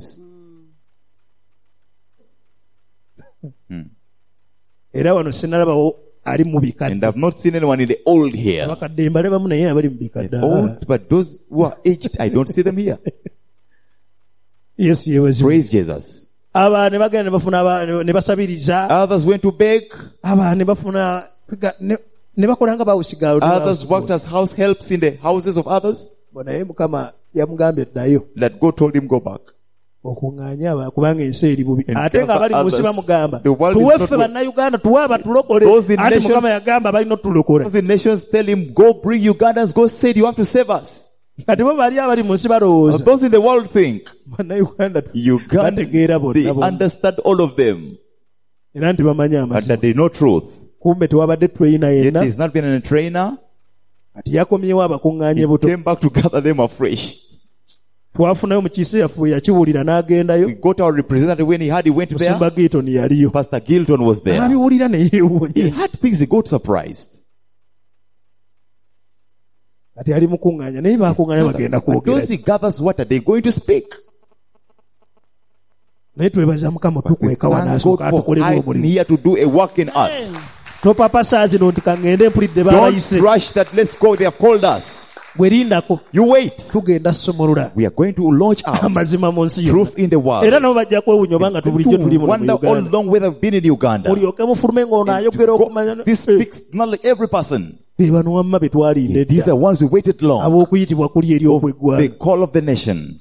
era wano sinalabawo ali mu And bikadde I've not seen anyone in the old here. abakadde mbale bamu naye abali mu bikadde Old, but those who are aged, I don't see them here. yesu yebazibu Praise Jesus. aba ne bagenda ne bafuna ne basabiriza Others went to beg. aba ne bafuna ne bakola nga bawusigaalo Others worked as house helps in the houses of others. naye mukama yamugambye ddayo That God told him go back. okuŋŋaanya aba kubanga ensi eri bubi And ate nga bali mu nsi others, bamugamba the world is tuweffe not good. bannayuganda tuwe abatulokole Those in ate nations- mukama yagamba balina otulokola The nations tell him, go bring Ugandans. God said you have to save us. kati bo bali abali mu nsi balowooza Those in the world think, bannayuganda Ugandans, bategeera they bonna understand all of them. era nti bamanyi But amazima that they know truth. kumbe tewabadde treyina Yet yenna he's not been a trainer. kati yakomyewo abakuŋŋaanye He buto came back to gather them afresh. twafunayo mu kiise yaffe yakiwulira We n'agendayo got our representative when he went there. musumba giitoni yaliyo Pastor Gilton was there. n'abiwulira He neyeewuunya had things, he got surprised. kati ali mukuŋŋaanya naye bakuŋŋaanya bagenda But kwogera those he gathers, what are they going to speak? naye twebaza mukama We tukweka thank wanasooka God for atukolemu hiding omulimu here to do a work in us. topapasa zino nti kaŋŋende mpulidde Don't babayise rush that, let's go, they have called us. bwerindako You wait. tugenda somolula We are going to launch out amazima mu nsi yonna truth in the world. era nabo bajja kwewunya obanga tubulijjo tuli muno mu Wonder all uganda along whether I've been in Uganda. olyoke mufulume ng'ono ayogera okumanya This speaks not like every person. be bano wamma be twalinda These are edda ones who waited long. ab'okuyitibwa kuli eri The okw'eggwanga call of the nation.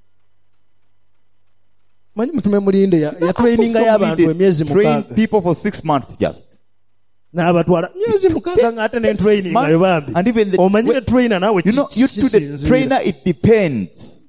manyi mutume mulinde yatrainingayo abantu Apostle emyezi Mulinde trained mukaaga people for 6 months just. n'abatwala myezi mukaaga ng'ate ne training ayo bambi And even the, omanyi ne trainer naawe you know, you to the kisinziira. trainer, it depends.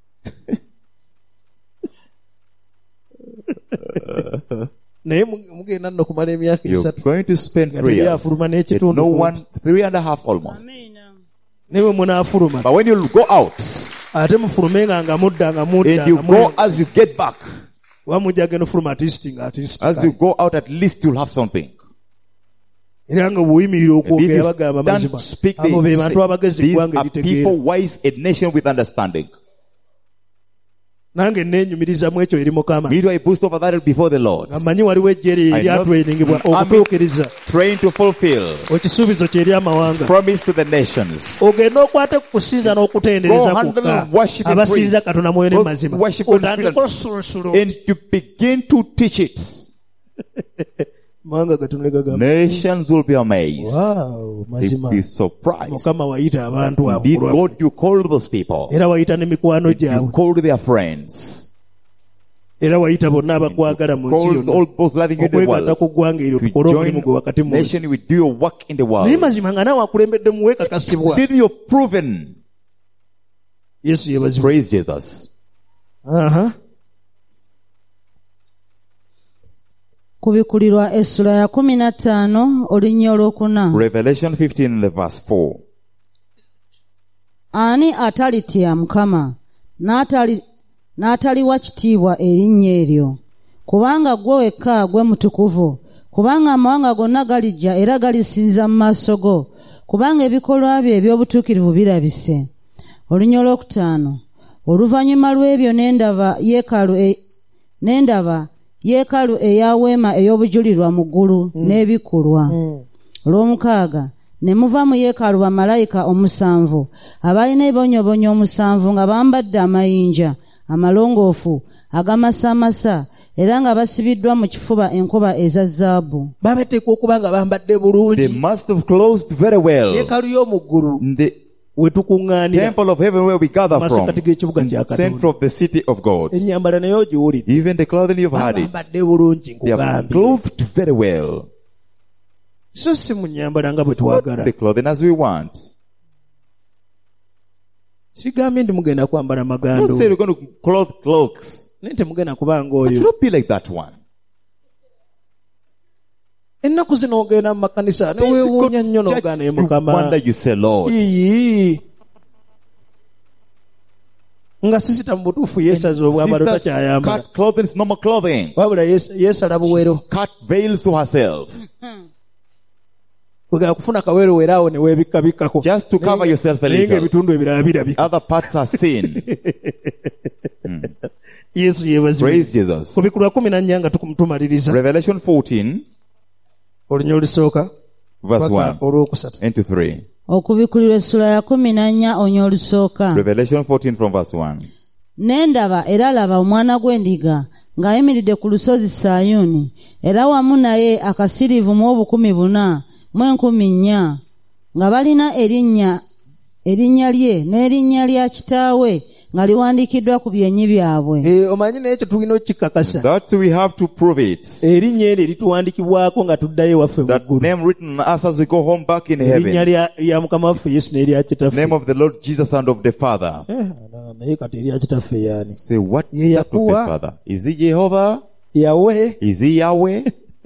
naye mugenda nno kumala emyaka You're esatu going to spend Nga 3 years. teyafuluma Yet n'ekitundu no kumpi. one, 3.5 almost. ne bwe munaafuluma But when you go out ate mufulume nga mudda nga and you go as you get back, oba mujja genda ofuluma as you go out, at least you'll have something. era nga bweyimirira And okwogera it is bagamba done mazima to speak abo be bantu abagezi these eggwanga are eritegeera people wise, a nation with understanding. nange neenyumiriza mu ekyo eri mukama Me do I boost over that before the Lord. nga mmanyi waliwo ejje I know eryatrainingibwa army okutuukiriza trained to fulfill ekisuubizo kye eri amawanga promise to the nations. ogenda okwate ku kusinza n'okutendereza Go handle kwokka worship and abasinza praise. katonda mwoyo ne Those mazima worship and otandika praise. osunsulo And you begin to teach it. mawanga gatunule gagamba Nations will be amazed. wow They'll mazima be surprised. mukama wayita abantu abo Indeed, ku lwaffe. God, you called those people. era wayita ne mikwano You gyabwe called their friends. era wayita bonna abakwagala mu nsi Call yonna all those loving you in the okwegatta world ku ggwanga eryo to tukole omulimu gwe join wakati mu nsi. nation with do your work in the naye world. mazima nga naawe akulembedde mu weekakasibwa. Did you proven? Yesu yeebazibwa. Praise Jesus. Kubikulirwa essula ya 15 olunya olwokuna. Revelation 15 in the verse 4. Ani atalitya Mukama n'ataliwa kitiibwa erinnya eryo, kubanga gwe wekka gwe mutukuvu, kubanga amawanga gonna galijja era galisinza mu maaso go, kubanga ebikolwa bye eby'obutuukirivu birabise. Olunya olwokutaano. Oluvannyuma lw'ebyo n'endaba yeekaalu eya weema ey'obujulirwa mu ggulu n'ebikkulwa. Olw'omukaaga ne muva mu yeekaalu bamalayika 7 abalina ebibonyoobonyo 7 nga bambadde amayinja amalongoofu agamasamasa era nga basibiddwa mu kifuba enkoba eza zaabu. Babateekwa okuba nga bambadde bulungi. They must have closed very well. Yeekaalu y'omu ggulu The we tukuŋŋaanira temple of heaven where we gather from, masekati g'ekibuga kya the center Katonda. of the city of God. Ennyambala naye ogiwulidde. Even the clothing you've had it, Bambadde bulungi they have nkugambye. clothed very well. So si mu nnyambala nga bwe twagala. The clothing as we want. Sigambye ndi mugenda kwambala Don't magando. say we're going to clothe cloaks. Naye temugenda kubanga But oyo. don't be like that one. Ennaku zino ogenda mu makanisa ne weewuunya nnyo n'ogaana ye You Mukama. wonder, you say, Lord. Ii. Nga sisita mu butuufu yeesaza obwambalo Sisters takyayambala. cut clothing is normal clothing. Wabula yeesala buwero. Cut veils to herself. Ogenda kufuna kaweero weeraawo ne weebikkabikkako. Just to cover yourself a Naye little. ng'ebitundu ebirala birabika. Other parts are seen. Yesu yeebazibwe. Praise Jesus. Ku bikulu 14 nga tumaliriza. Revelation 14, Olunya olusooka. verse 1 olwokusatu. into 3. Okubikulirwa essula ya 14 onya olusooka. Revelation 14 from verse 1. Ne ndaba era laba omwana gw'endiga ng'ayimiridde ku lusozi Sayuuni, era wamu naye akasiriivu mu 14,000 nga balina erinnya lye n'erinnya lya kitaawe nga liwandiikiddwa ku byenyi byabwe. Omanyi naye ekyo tulina okikakasa. That we have to prove it. Erinnya eryo lituwandikibwako nga tuddayo waffe mu That ggulu. name written on us as we go home back in Erinnya heaven. lya Mukama waffe Yesu n'erya kitaffe. Name of the Lord Jesus and of the Father. Naye kati erya kitaffe yaani. Say, what Ye is that of the yakuwa. Father? Is he Jehovah? Yawe. Is he Yahweh?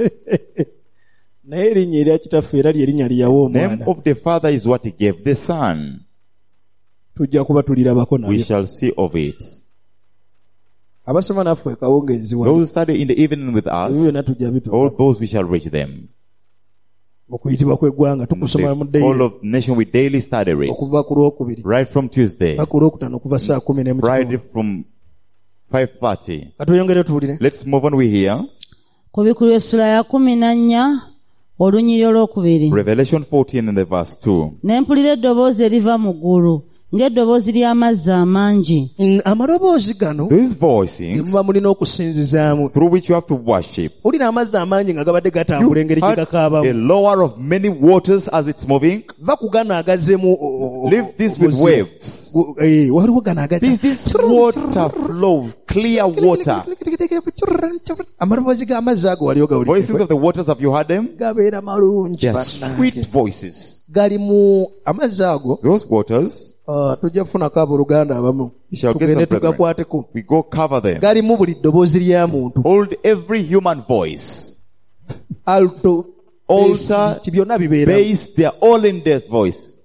Naye erinnya erya kitaffe era ly'erinnya lyawa Name omwana. of the Father is what he gave the Son. Tujja kuba tulirabako We nabyo. shall see of it. Abasoma naffe kawungeezi Those wano. who study in the evening with Ebyo us, byonna tujja bituuka. all those we shall reach them. Mu kuyitibwa kw'eggwanga tukusoma mu The whole daily. of nation we daily study it. Okuva ku Lwokubiri. Right from Tuesday, Paka ku Lwokutaano okuva saa 10 mu Friday kitundu. from 5:30. Katuyongere tuwulire. Let's move on. We hear Kubikulirwa essula ya 14 olunyiriri olwokubiri. Revelation 14 in the verse 2. Ne mpulira eddoboozi eriva mu ggulu ng'eddoboozi ly'amazzi amangi. Amaloboozi gano These voicings muba mulina okusinzizaamu. through which you have to worship. Olina amazzi amangi nga gabadde gatambula engeri gye Had a gakaabamu. lower of many waters as it's moving. Va ku gano agazzemu Leave this with waves. waliwo gano agazze. This water flow, clear water. Amaloboozi g'amazzi ago waliwo Voices gawulire. of the waters, have you heard them? Gabeera malungi They are bannange. sweet voices. Gali mu amazzi ago Those waters, tujja kufunako abooluganda abamu. we shall get Tugende some brethren. tugakwateko. We go cover them. Galimu buli ddoboozi lya muntu. Hold every human voice. Alto, Altar, bass, byonna bibeera. bass, they are all in that voice.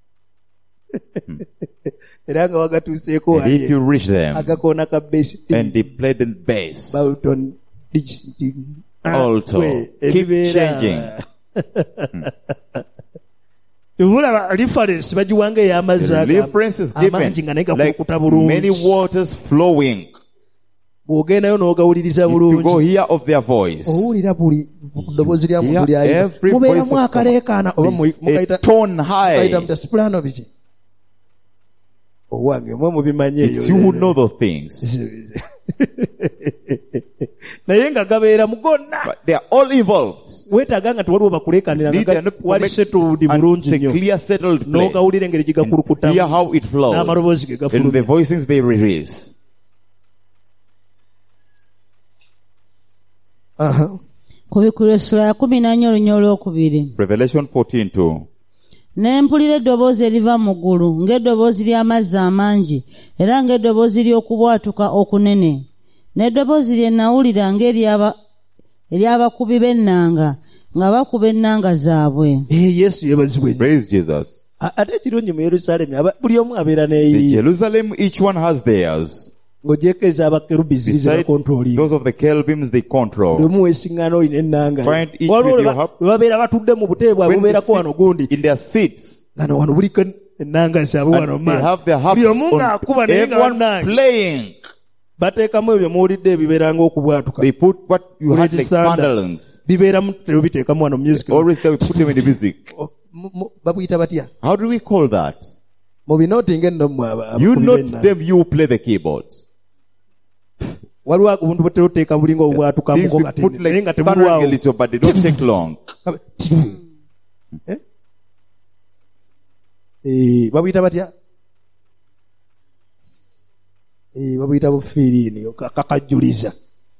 Era nga wagatuuseeko And if you reach them agakoona ka bass. and they play the bass, Bawuton, alto, keep changing. Tubula reference bagiwanga ey'amazzi The ago reference is amangi nga naye given like gakulukuta bulungi. many waters flowing. Bw'ogendayo n'ogawuliriza If you go bulungi. hear of their voice, Owulira buli ddoboozi lya muntu Hear ly'alina. every Mubeeramu voice of akaleekaana oba it's a mukayita tone high. muta soprano biki. Owange mwe mubimanyi It's you who know those things. naye nga gabeera mu gonna. But they are all involved. Weetaaga nga tewaliwo bakuleekanira Need nga an wali settled bulungi and nnyo. it's a clear settled place. N'ogawulira engeri gye And gakulukutamu. hear how it flows. N'amaloboozi ge And the gafulumya. voicings they release. Kubikulwa essula ya 14 olunya olwokubiri. Revelation 14:2. Ne mpulira eddoboozi eriva mu ggulu ng'eddoboozi ly'amazzi amangi era ng'eddoboozi ly'okubwatuka okunene. N'eddoboozi lye nawulira ng'ery'abakubi b'ennanga nga bakuba ennanga zaabwe. Yesu yebazibwe. Praise Jesus. Ate ekirungi mu Yerusaalemi buli omu abeera In n'eyiye. Jerusalem, each one has theirs. Ng'ogyeko ez'abakerubi ziri ze Beside bakontroli. those of the cherubims, they Buli control. omu weesiŋŋaana olina ennanga. Find each Waliwo with lwe your hub. babeera batudde mu buteebwa When they bubeerako wano gundi. sit in their seats, Gano wano buliko ennanga zaabwe wano and they have their buli harps omu ng'akuba on, naye nga everyone bannange. playing. Bateekamu ebyo muwulidde ebibeera ng'okubwatuka. They put what you had like Sanda. mandolins. Bibeeramu tero biteekamu wano music. Always they put them in the music. Babuyita batya? How do we call that? Mu binootinga enno mmwe You abakubi note b'ennanga. them, you play the keyboards. Waliwo obuntu bwe teruteeka bulinga obwatukamuko Things we kati put naye like nga thundering a tebulwawo. little, but they don't take long. Babuyita batya? Babuyita bufiiriini kakajjuliza.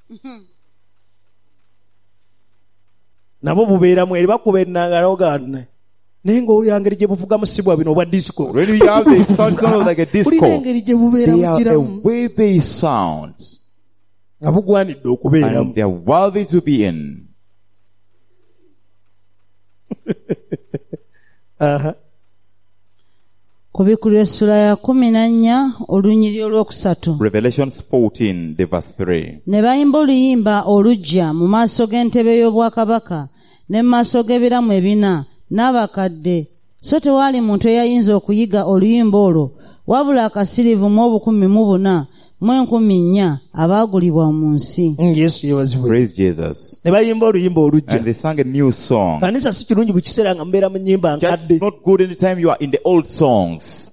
Nabo bubeeramu eri bakuba ennanga n'ogaana. Naye ng'olya ngeri gye buvugamu si bwa bino obwa disco. When you have the sound like a disco, Bulina engeri gye bubeera they are the mugiramu. way they sound, Nga bugwanidde okubeeramu. and they are worthy to be in. Kubikulwa essula ya 14 olunyiri olwokusatu. Revelations 14, the verse 3. Ne bayimba oluyimba oluggya mu maaso g'entebe y'obwakabaka ne mu maaso g'ebiramu ebina n'abakadde. So tewaali muntu eyayinza okuyiga oluyimba olwo wabula akasirivu mu 14,000 mu 4,000 abaagulibwa mu nsi. Yesu yebazibwe. Praise Jesus. Ne bayimba oluyimba oluggya. And they sang a new song. Kanisa si kirungi buli kiseera nga mbeera mu nnyimba Church nkadde. is not good anytime you are in the old songs.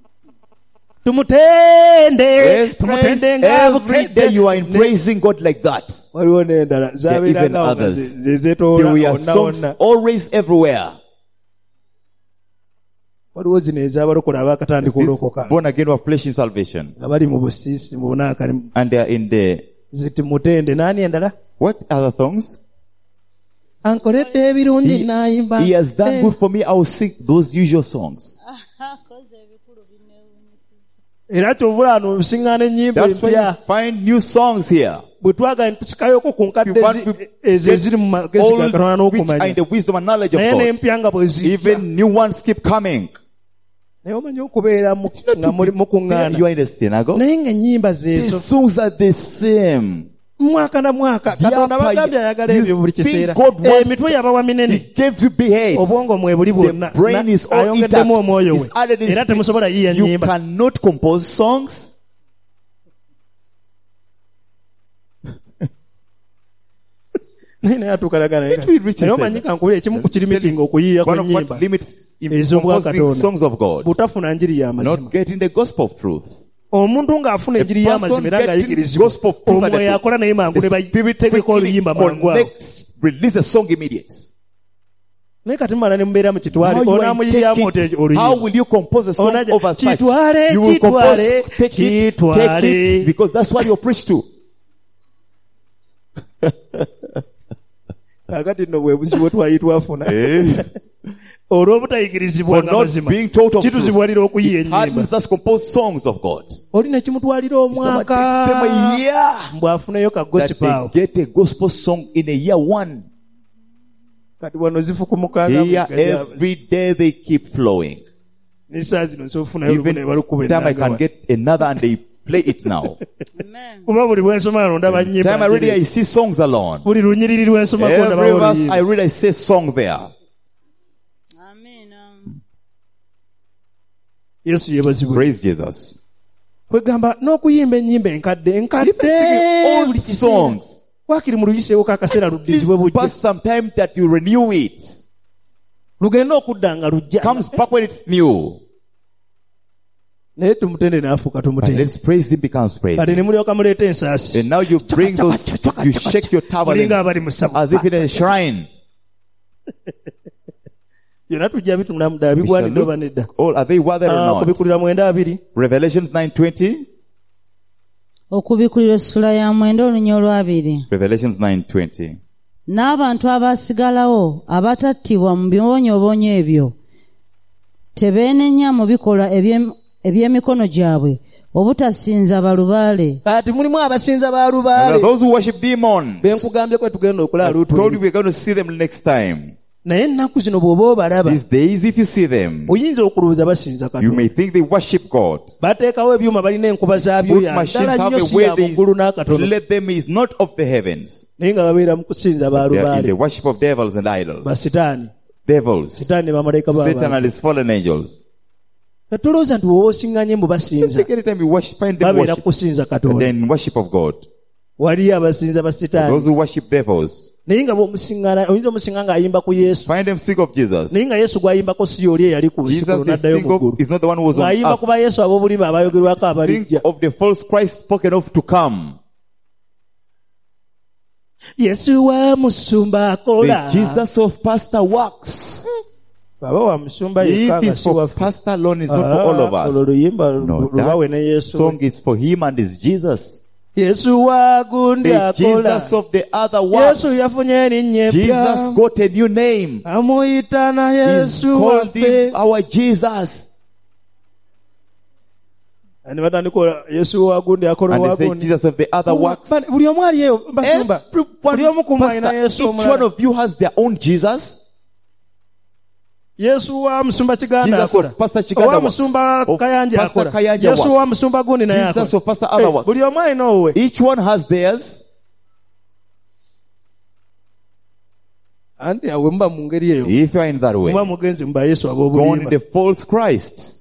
Tumutende. Yes, praise. Tumutende nga Every day you are in praising God like that. Waliwo n'endala There are even zaabeeranga others. There zezetoola were wonna songs wonna. always everywhere. Waliwo zino ez'abalokole abaakatandika These olokoka. born again who are flesh in salvation. Nga bali mu busiisi mu bunaakani. And they are in the, Zitumutende. Naani endala? what other songs? Ankoledde ebirungi n'ayimba. He has done good for me. I will sing those usual songs. Era kyovula ano osiŋŋaana ennyimba That's why you empya. find new songs here. Bwe twagala tusikayoko ku nkadde You want to ezo eziri mu magezi ga Old Katonda which are in n'okumanya. the wisdom and knowledge of Naye God. n'empya nga bwe zijja. Even new ones keep coming. Naye omanyi okubeera nga muli You mukuŋŋaana. are in the synagogue. Naye ng'ennyimba The zeezo. songs are the same. Mwaka na mwaka Katonda bagambye ayagala ebyo buli kiseera. God wants- Emitwe yabawa minene. He gave to be heads. Obwongo mwe buli bwonna. The brain is all Ayongeddemu omwoyo intact. we. It's added in Era spirit. temusobola yiiya You nnyimba. cannot compose songs. Naye atuukalagana It will reach naye a omanyi certain- kankubira ekimu ku kirimitinga okuyiiya ku One of nnyimba. what limits in Ez'obwa composing Katonda. songs of God. Butafuna njiri ya mazima. Not getting the gospel of truth. Omuntu ng'afuna enjiri y'amazima era ng'ayigirizibwa. gospel of truth and the Omwoyo akola naye mangu ne The Spirit bategeka oluyimba mangu awo. connects, release a song immediate. Naye kati mumala ne mubeera mu How kitwale you onaamuyiyamu take it? How oluyimba. will you compose a song Onaja, over such? kitwale, You will compose, kitwale, take it, kitwale. because that's what you're preached to. Kakati nno bwe buzibu twali twafuna. Olw'obutayigirizibwa For not n'amazima. being taught of truth. Kituzibwalira okuyiiya It ennyimba. hardens us compose songs of God. Oli ne kimutwalira Someone takes them a omwaka. year Mbw'afunayo ka that gospel awo. they get a gospel song in a year one. Kati wano zifukumukanga. Here every day they keep flowing. N'essaa zino nsofunayo Even olumu ne balukuba time I ennanga can wano. get another and they play it now. Kuba buli bwe nsoma wano ndaba nnyimba. Time I read it, I njiri. see songs alone. Buli lunyiriri lwe nsomako Every ndabawo verse I oluyimba. read, I say song there. Yesu yeebazibwe. Praise Jesus. Kwegamba n'okuyimba ennyimba enkadde. Even singing old songs. Waakiri mu luyiseewo kakaseera luddizibwe bujja. Pass some time that you renew it. Lugenda okudda nga lujja. Comes back when it's new. Naye tumutende n'afuuka But tumutende. let's praise him becomes praise Kati ne him. mulyoka muleeta ensaasi. And now you bring those, you shake your Mulinga tablets abali mu ssabu. as if in a shrine. Byonna tujja bitunula mu ddaa We shall bigwanidde oba nedda. look, all, are they worthy or not? Kubikulira 9:2. Revelations 9:20. Okubikulira essula ya 9 olunya 2. Revelations 9:20. N'abantu abaasigalawo abatattibwa mu bibonyoobonyo ebyo tebeenenya mu bikolwa eby'emikono gyabwe obutasinza balubaale. Kati mulimu abasinza There are balubaale those who worship demons. benkugambye kwe tugenda okulaba I told you lutu. we're going to see them next time. Naye ennaku zino bw'oba obalaba These days, if you see them, oyinza okulowooza basinza you may Katonda. think they worship God. Bateekawo ebyuma balina enkuba zaabyo Both ya machines ddala have nnyo a si way ya they muggulu n'akatono, let them is not of the heavens. naye nga babeera mu kusinza They are in the balubaale worship of devils and idols. basitaani. Devils. Sitaani ne bamalayika Satan b'abantu. and his fallen angels. Tulowooza nti bw'oba osiŋŋanye mu basinza Think anytime you worship, find them babeera worship. kusinza And Katonda. then worship of God. Waliyo abasinza Those basitaani, who worship devils, naye nga bw'omusiŋŋana oyinza omusinga ng'ayimba ku Yesu, find them sick of Jesus. naye nga Yesu gw'ayimbako si y'oli eyali ku nsi Jesus kuno they n'addayo think mu of ggulu. is not the one who was on Ng'ayimba ku earth. ba Yesu ab'obulimu abayogerwako Think abalijja. of the false Christ spoken of to come. Yesu wa musumba akola. The Jesus of pastor works. Baba wa musumba If yekka nga it's si for waffe. pastor alone, it's not for all of Olwo us. luyimba No, lubawe ne that Yesu. song is for him and his Jesus. Yesu wa gundi The akola. Jesus of the other works. Yesu yafunye erinnya Jesus eppya. got a new name. Amuyita na He's Yesu called him waffe. our Jesus. Ne batandika Yesu wa gundi akola And wa they say gundi. Jesus of the other works. Buli omu ali eyo basumba. Buli omu ku mmwe alina Yesu Each one omulala. of you has their own Jesus. Yesu wa musumba Kiganda Jesus akola. of Pastor Kiganda Owa works. musumba Of Kayanja Pastor akola. Kayanja Yesu works. wa musumba gundi naye Jesus akola. of Pastor other works. Buli omu alina owe. Each one has theirs. Anti awe muba mu ngeri eyo. If you are in that way, Muba mugenzi mu ba Yesu gone in ab'obulimba. the false Christs.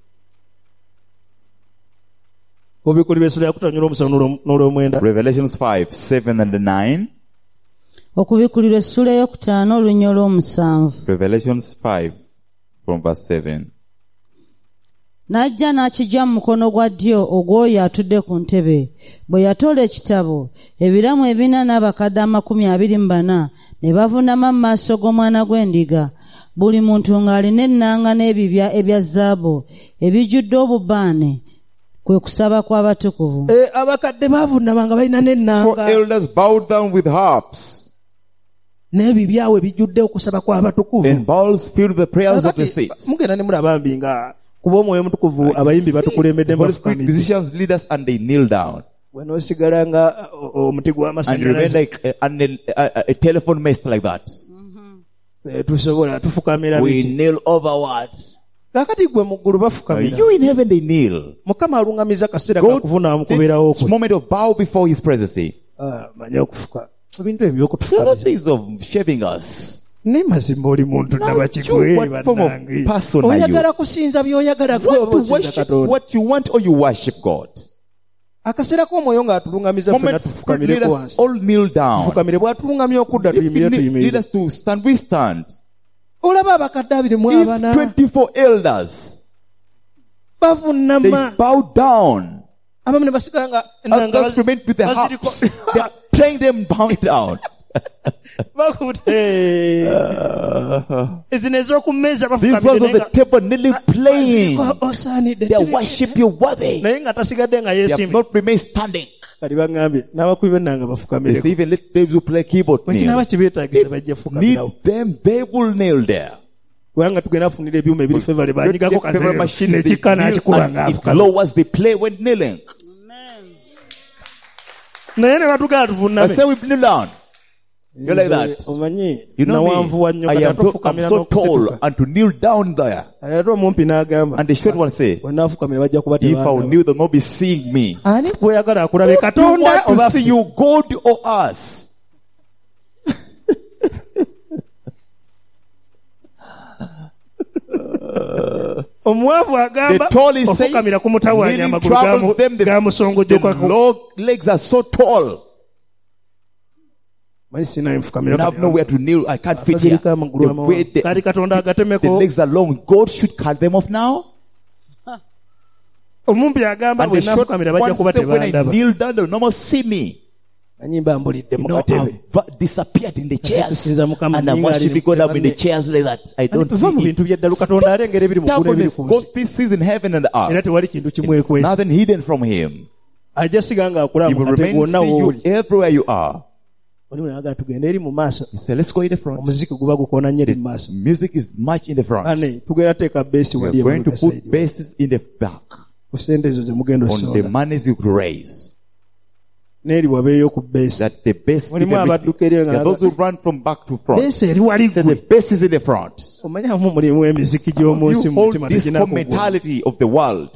Obikulira essula ya kutanyula omusango n'olw'omwenda. Revelations 5:7 and 9. Okubikulira essula ey'okutaano olunya 7. Revelations 5 from verse 7. N'ajja n'akiggya mu mukono gwa ddyo ogw'oyo atudde ku ntebe. Bwe yatoola ekitabo, ebiramu 4 n'abakadde 24 ne bavuunama mu maaso g'omwana gw'endiga. Buli muntu ng'alina ennanga n'ebibya ebya zaabu ebijjudde obubaane, kwe kusaba kw'abatukuvu. Abakadde baavunama nga balina 4 n'ennanga elders bowed down with harps, n'ebibyawe bijjudde okusaba kw'abatukuvu. and bowls filled the prayers of the saints. Mugenda ne mulaba mbi nga kuba omwoyo omutukuvu abayimbi batukulembedde The Holy Spirit bafukamiriza. musicians lead us and they kneel down. Bwe n'osigala nga omuti And you remain gw'amasannyalaze like a telephone mast like that. tusobola tufukamira We biti. kneel overward. Kaakati gwe mu ggulu bafukamira. You in heaven they kneel. Mukama alungamiza kaseera God kakuvunamu kubeerawo this kwe. moment of bow before his presence. Manye okufuka. Ebintu ebyo There are no okutufukamiza. days of shaving us. Ne mazima oli muntu nabakigwe What form of bannange. person are you? Oyagala kusinza by'oyagala gwe What oba to osinza worship, Katonda. what you want, or you worship God. Akaseera k'omwoyo ng'atulungamiza ffenna Moment Spirit lead tufukamireko us wansi. all kneel down. Tufukamire bw'atulungamya okudda If he tuyimirire lead tuyimirire. us to stand, we stand. Olaba abakadde 24 If 24 elders, they bavunnama. bow down. Abamu ne basigala nga Others remain with the baziriko. harps. They are playing them bowing down. Bakute. Ezino ez'oku mmeeza These ones on bafukamire the table nearly playing. osaanidde. They worship you worthy. Naye nga tasigadde nga They have yeesimbye. not remained standing. Kati baŋŋambye n'abakubi b'ennanga They bafukamire. say even let those who play keyboard Bwe kinaaba kneel. kibeetaagisa bajja fukamirawo. Need them, they will kneel there. Kubanga tugenda kufunira ebyuma ebiri ffe bale Get banyigako their favorite kaseera machines, they nekikka kneel, n'akikuba and it ng'afukamira. lowers the play when kneeling. Naye ne batugala I tuvunname. say we kneel down. You're like that. Omanyi You know nawanvuwa nnyo me. kati I'm atufukamira so tall n'okusituka. and to kneel down there. Ate omumpi n'agamba. And the short one say, Bwe naafukamira bajja kuba if I will tebandaba. kneel, they'll not be seeing me. Ani gw'oyagala akulabe You Katonda want oba to see you, God or us? omuwavu agamba The tall is saying, ofukamira kumutawaanya kneeling amagulu travels them, the gamusongojjokako. long legs are so tall. Manyi sinaye nfukamira You have nowhere to kneel. I can't fit here. Akazirika amagulu The way amawanvu. Kali Katonda the agatemeko. legs are long. God should cut them off now. Omumpi agamba And bwe the short naafukamira bajja one kuba said, when I tebandaba. kneel down, they'll not see me. Manyi mba mbulidde mu No, katebe. I've disappeared in the chairs. tusinza Mukama And I'm ninga ali worshiping God. I'm in the mu- chairs like that. I don't Tuva mu see bintu it. by'eddalu Katonda alengera ebiri mu ggulu n'ebiri Stubbornness. ku nsi. God sees in heaven and Era earth. tewali kintu kimu There's ekwesa. nothing hidden from him. ajasiga nga He akulaba will ate remain gwonna seeing you wooli everywhere you are. oli munaga tugende eri mu maaso He said, let's go in the front. omuziki guba gukoona nnyo eri mu maaso Music is much in the front. ane tugenda teeka beesi We wali are going to put emabega bases in the back ku sente ezo ze mugenda on the osoola monies you could raise. n'eri wabeeyo ku beesi That the base, mulimu abadduka eri there are those who run from back to front. beesi eri wali He said, the base is in the front. omanyamu mulimu emiziki gy'omunsi You mu hold mutima this tegina core kugwa. mentality of the world.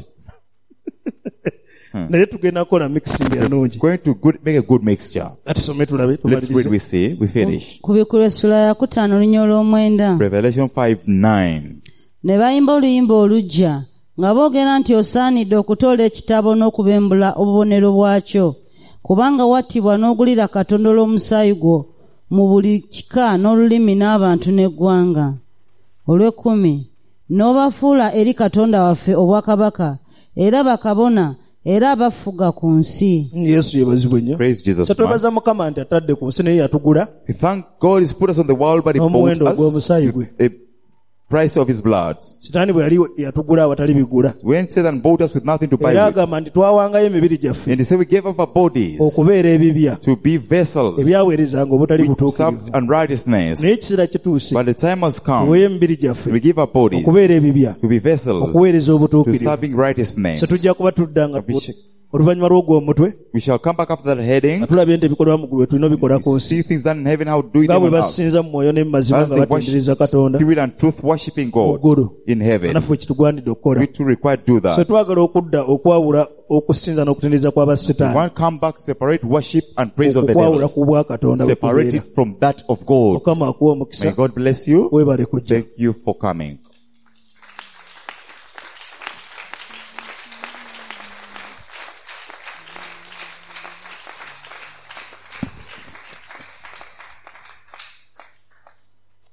naye tugenda kukola mixing ennungi Going to make a good mixture. atusome tulabe Let's read, tumalirize we see, we finish. ku bikulu essula ya 5 olunya olw'omwenda Revelation 5:9. ne bayimba oluyimba oluggya nga boogera nti osaanidde okutoola ekitabo n'okubembula obubonero bwakyo kubanga wattibwa n'ogulira katonda olw'omusaayi gwo mu buli kika n'olulimi n'abantu n'eggwanga. Olw'ekkumi n'obafuula eri katonda waffe obwakabaka era bakabona era abafuga ku nsi. yesu yebazibwe nnyo Praise Jesus. twebaza mukama nti atadde ku nsi naye yatugula We thank God He's put us on the world, but He bought n'omuwendo us ogw'omusaayi gwe with a price of His blood. sitaani bwe yali yatugula awatali bigula When Satan bought us with nothing to buy era with, agamba nti twawangayo emibiri gyaffe and He said we gave up our bodies okubeera ebibya to be vessels ebyaweerezanga obutali which butuukirivu served unrighteousness. naye ekiseera kituuse But the time has come, tuweeyo emibiri gyaffe we give our bodies okubeera ebibya to be vessels okuweereza to obutuukirivu serving righteousness. se tujja kuba tuddanga oluvannyuma lw'ogwo omutwe We shall come back after that heading. nga tulabye nti ebikolwa mu ggulu tulina obikola ku We nsi see things done in heaven, how to do it nga bwe on earth. basinza mu mwoyo ne mu mazima As nga they batendereza worship katonda spirit and truth, worshiping mu God ggulu in heaven. anaffe kitugwanidde okukola We too require to do so that. twagala okudda okwawula okusinza n'okutendereza We kw'abasitaani want to come back, separate worship and praise of the okukwawula devils. ku bwa katonda Separate bwe it from that of God. mukama akuwa omukisa May God bless you. weebale kujja Thank you for coming.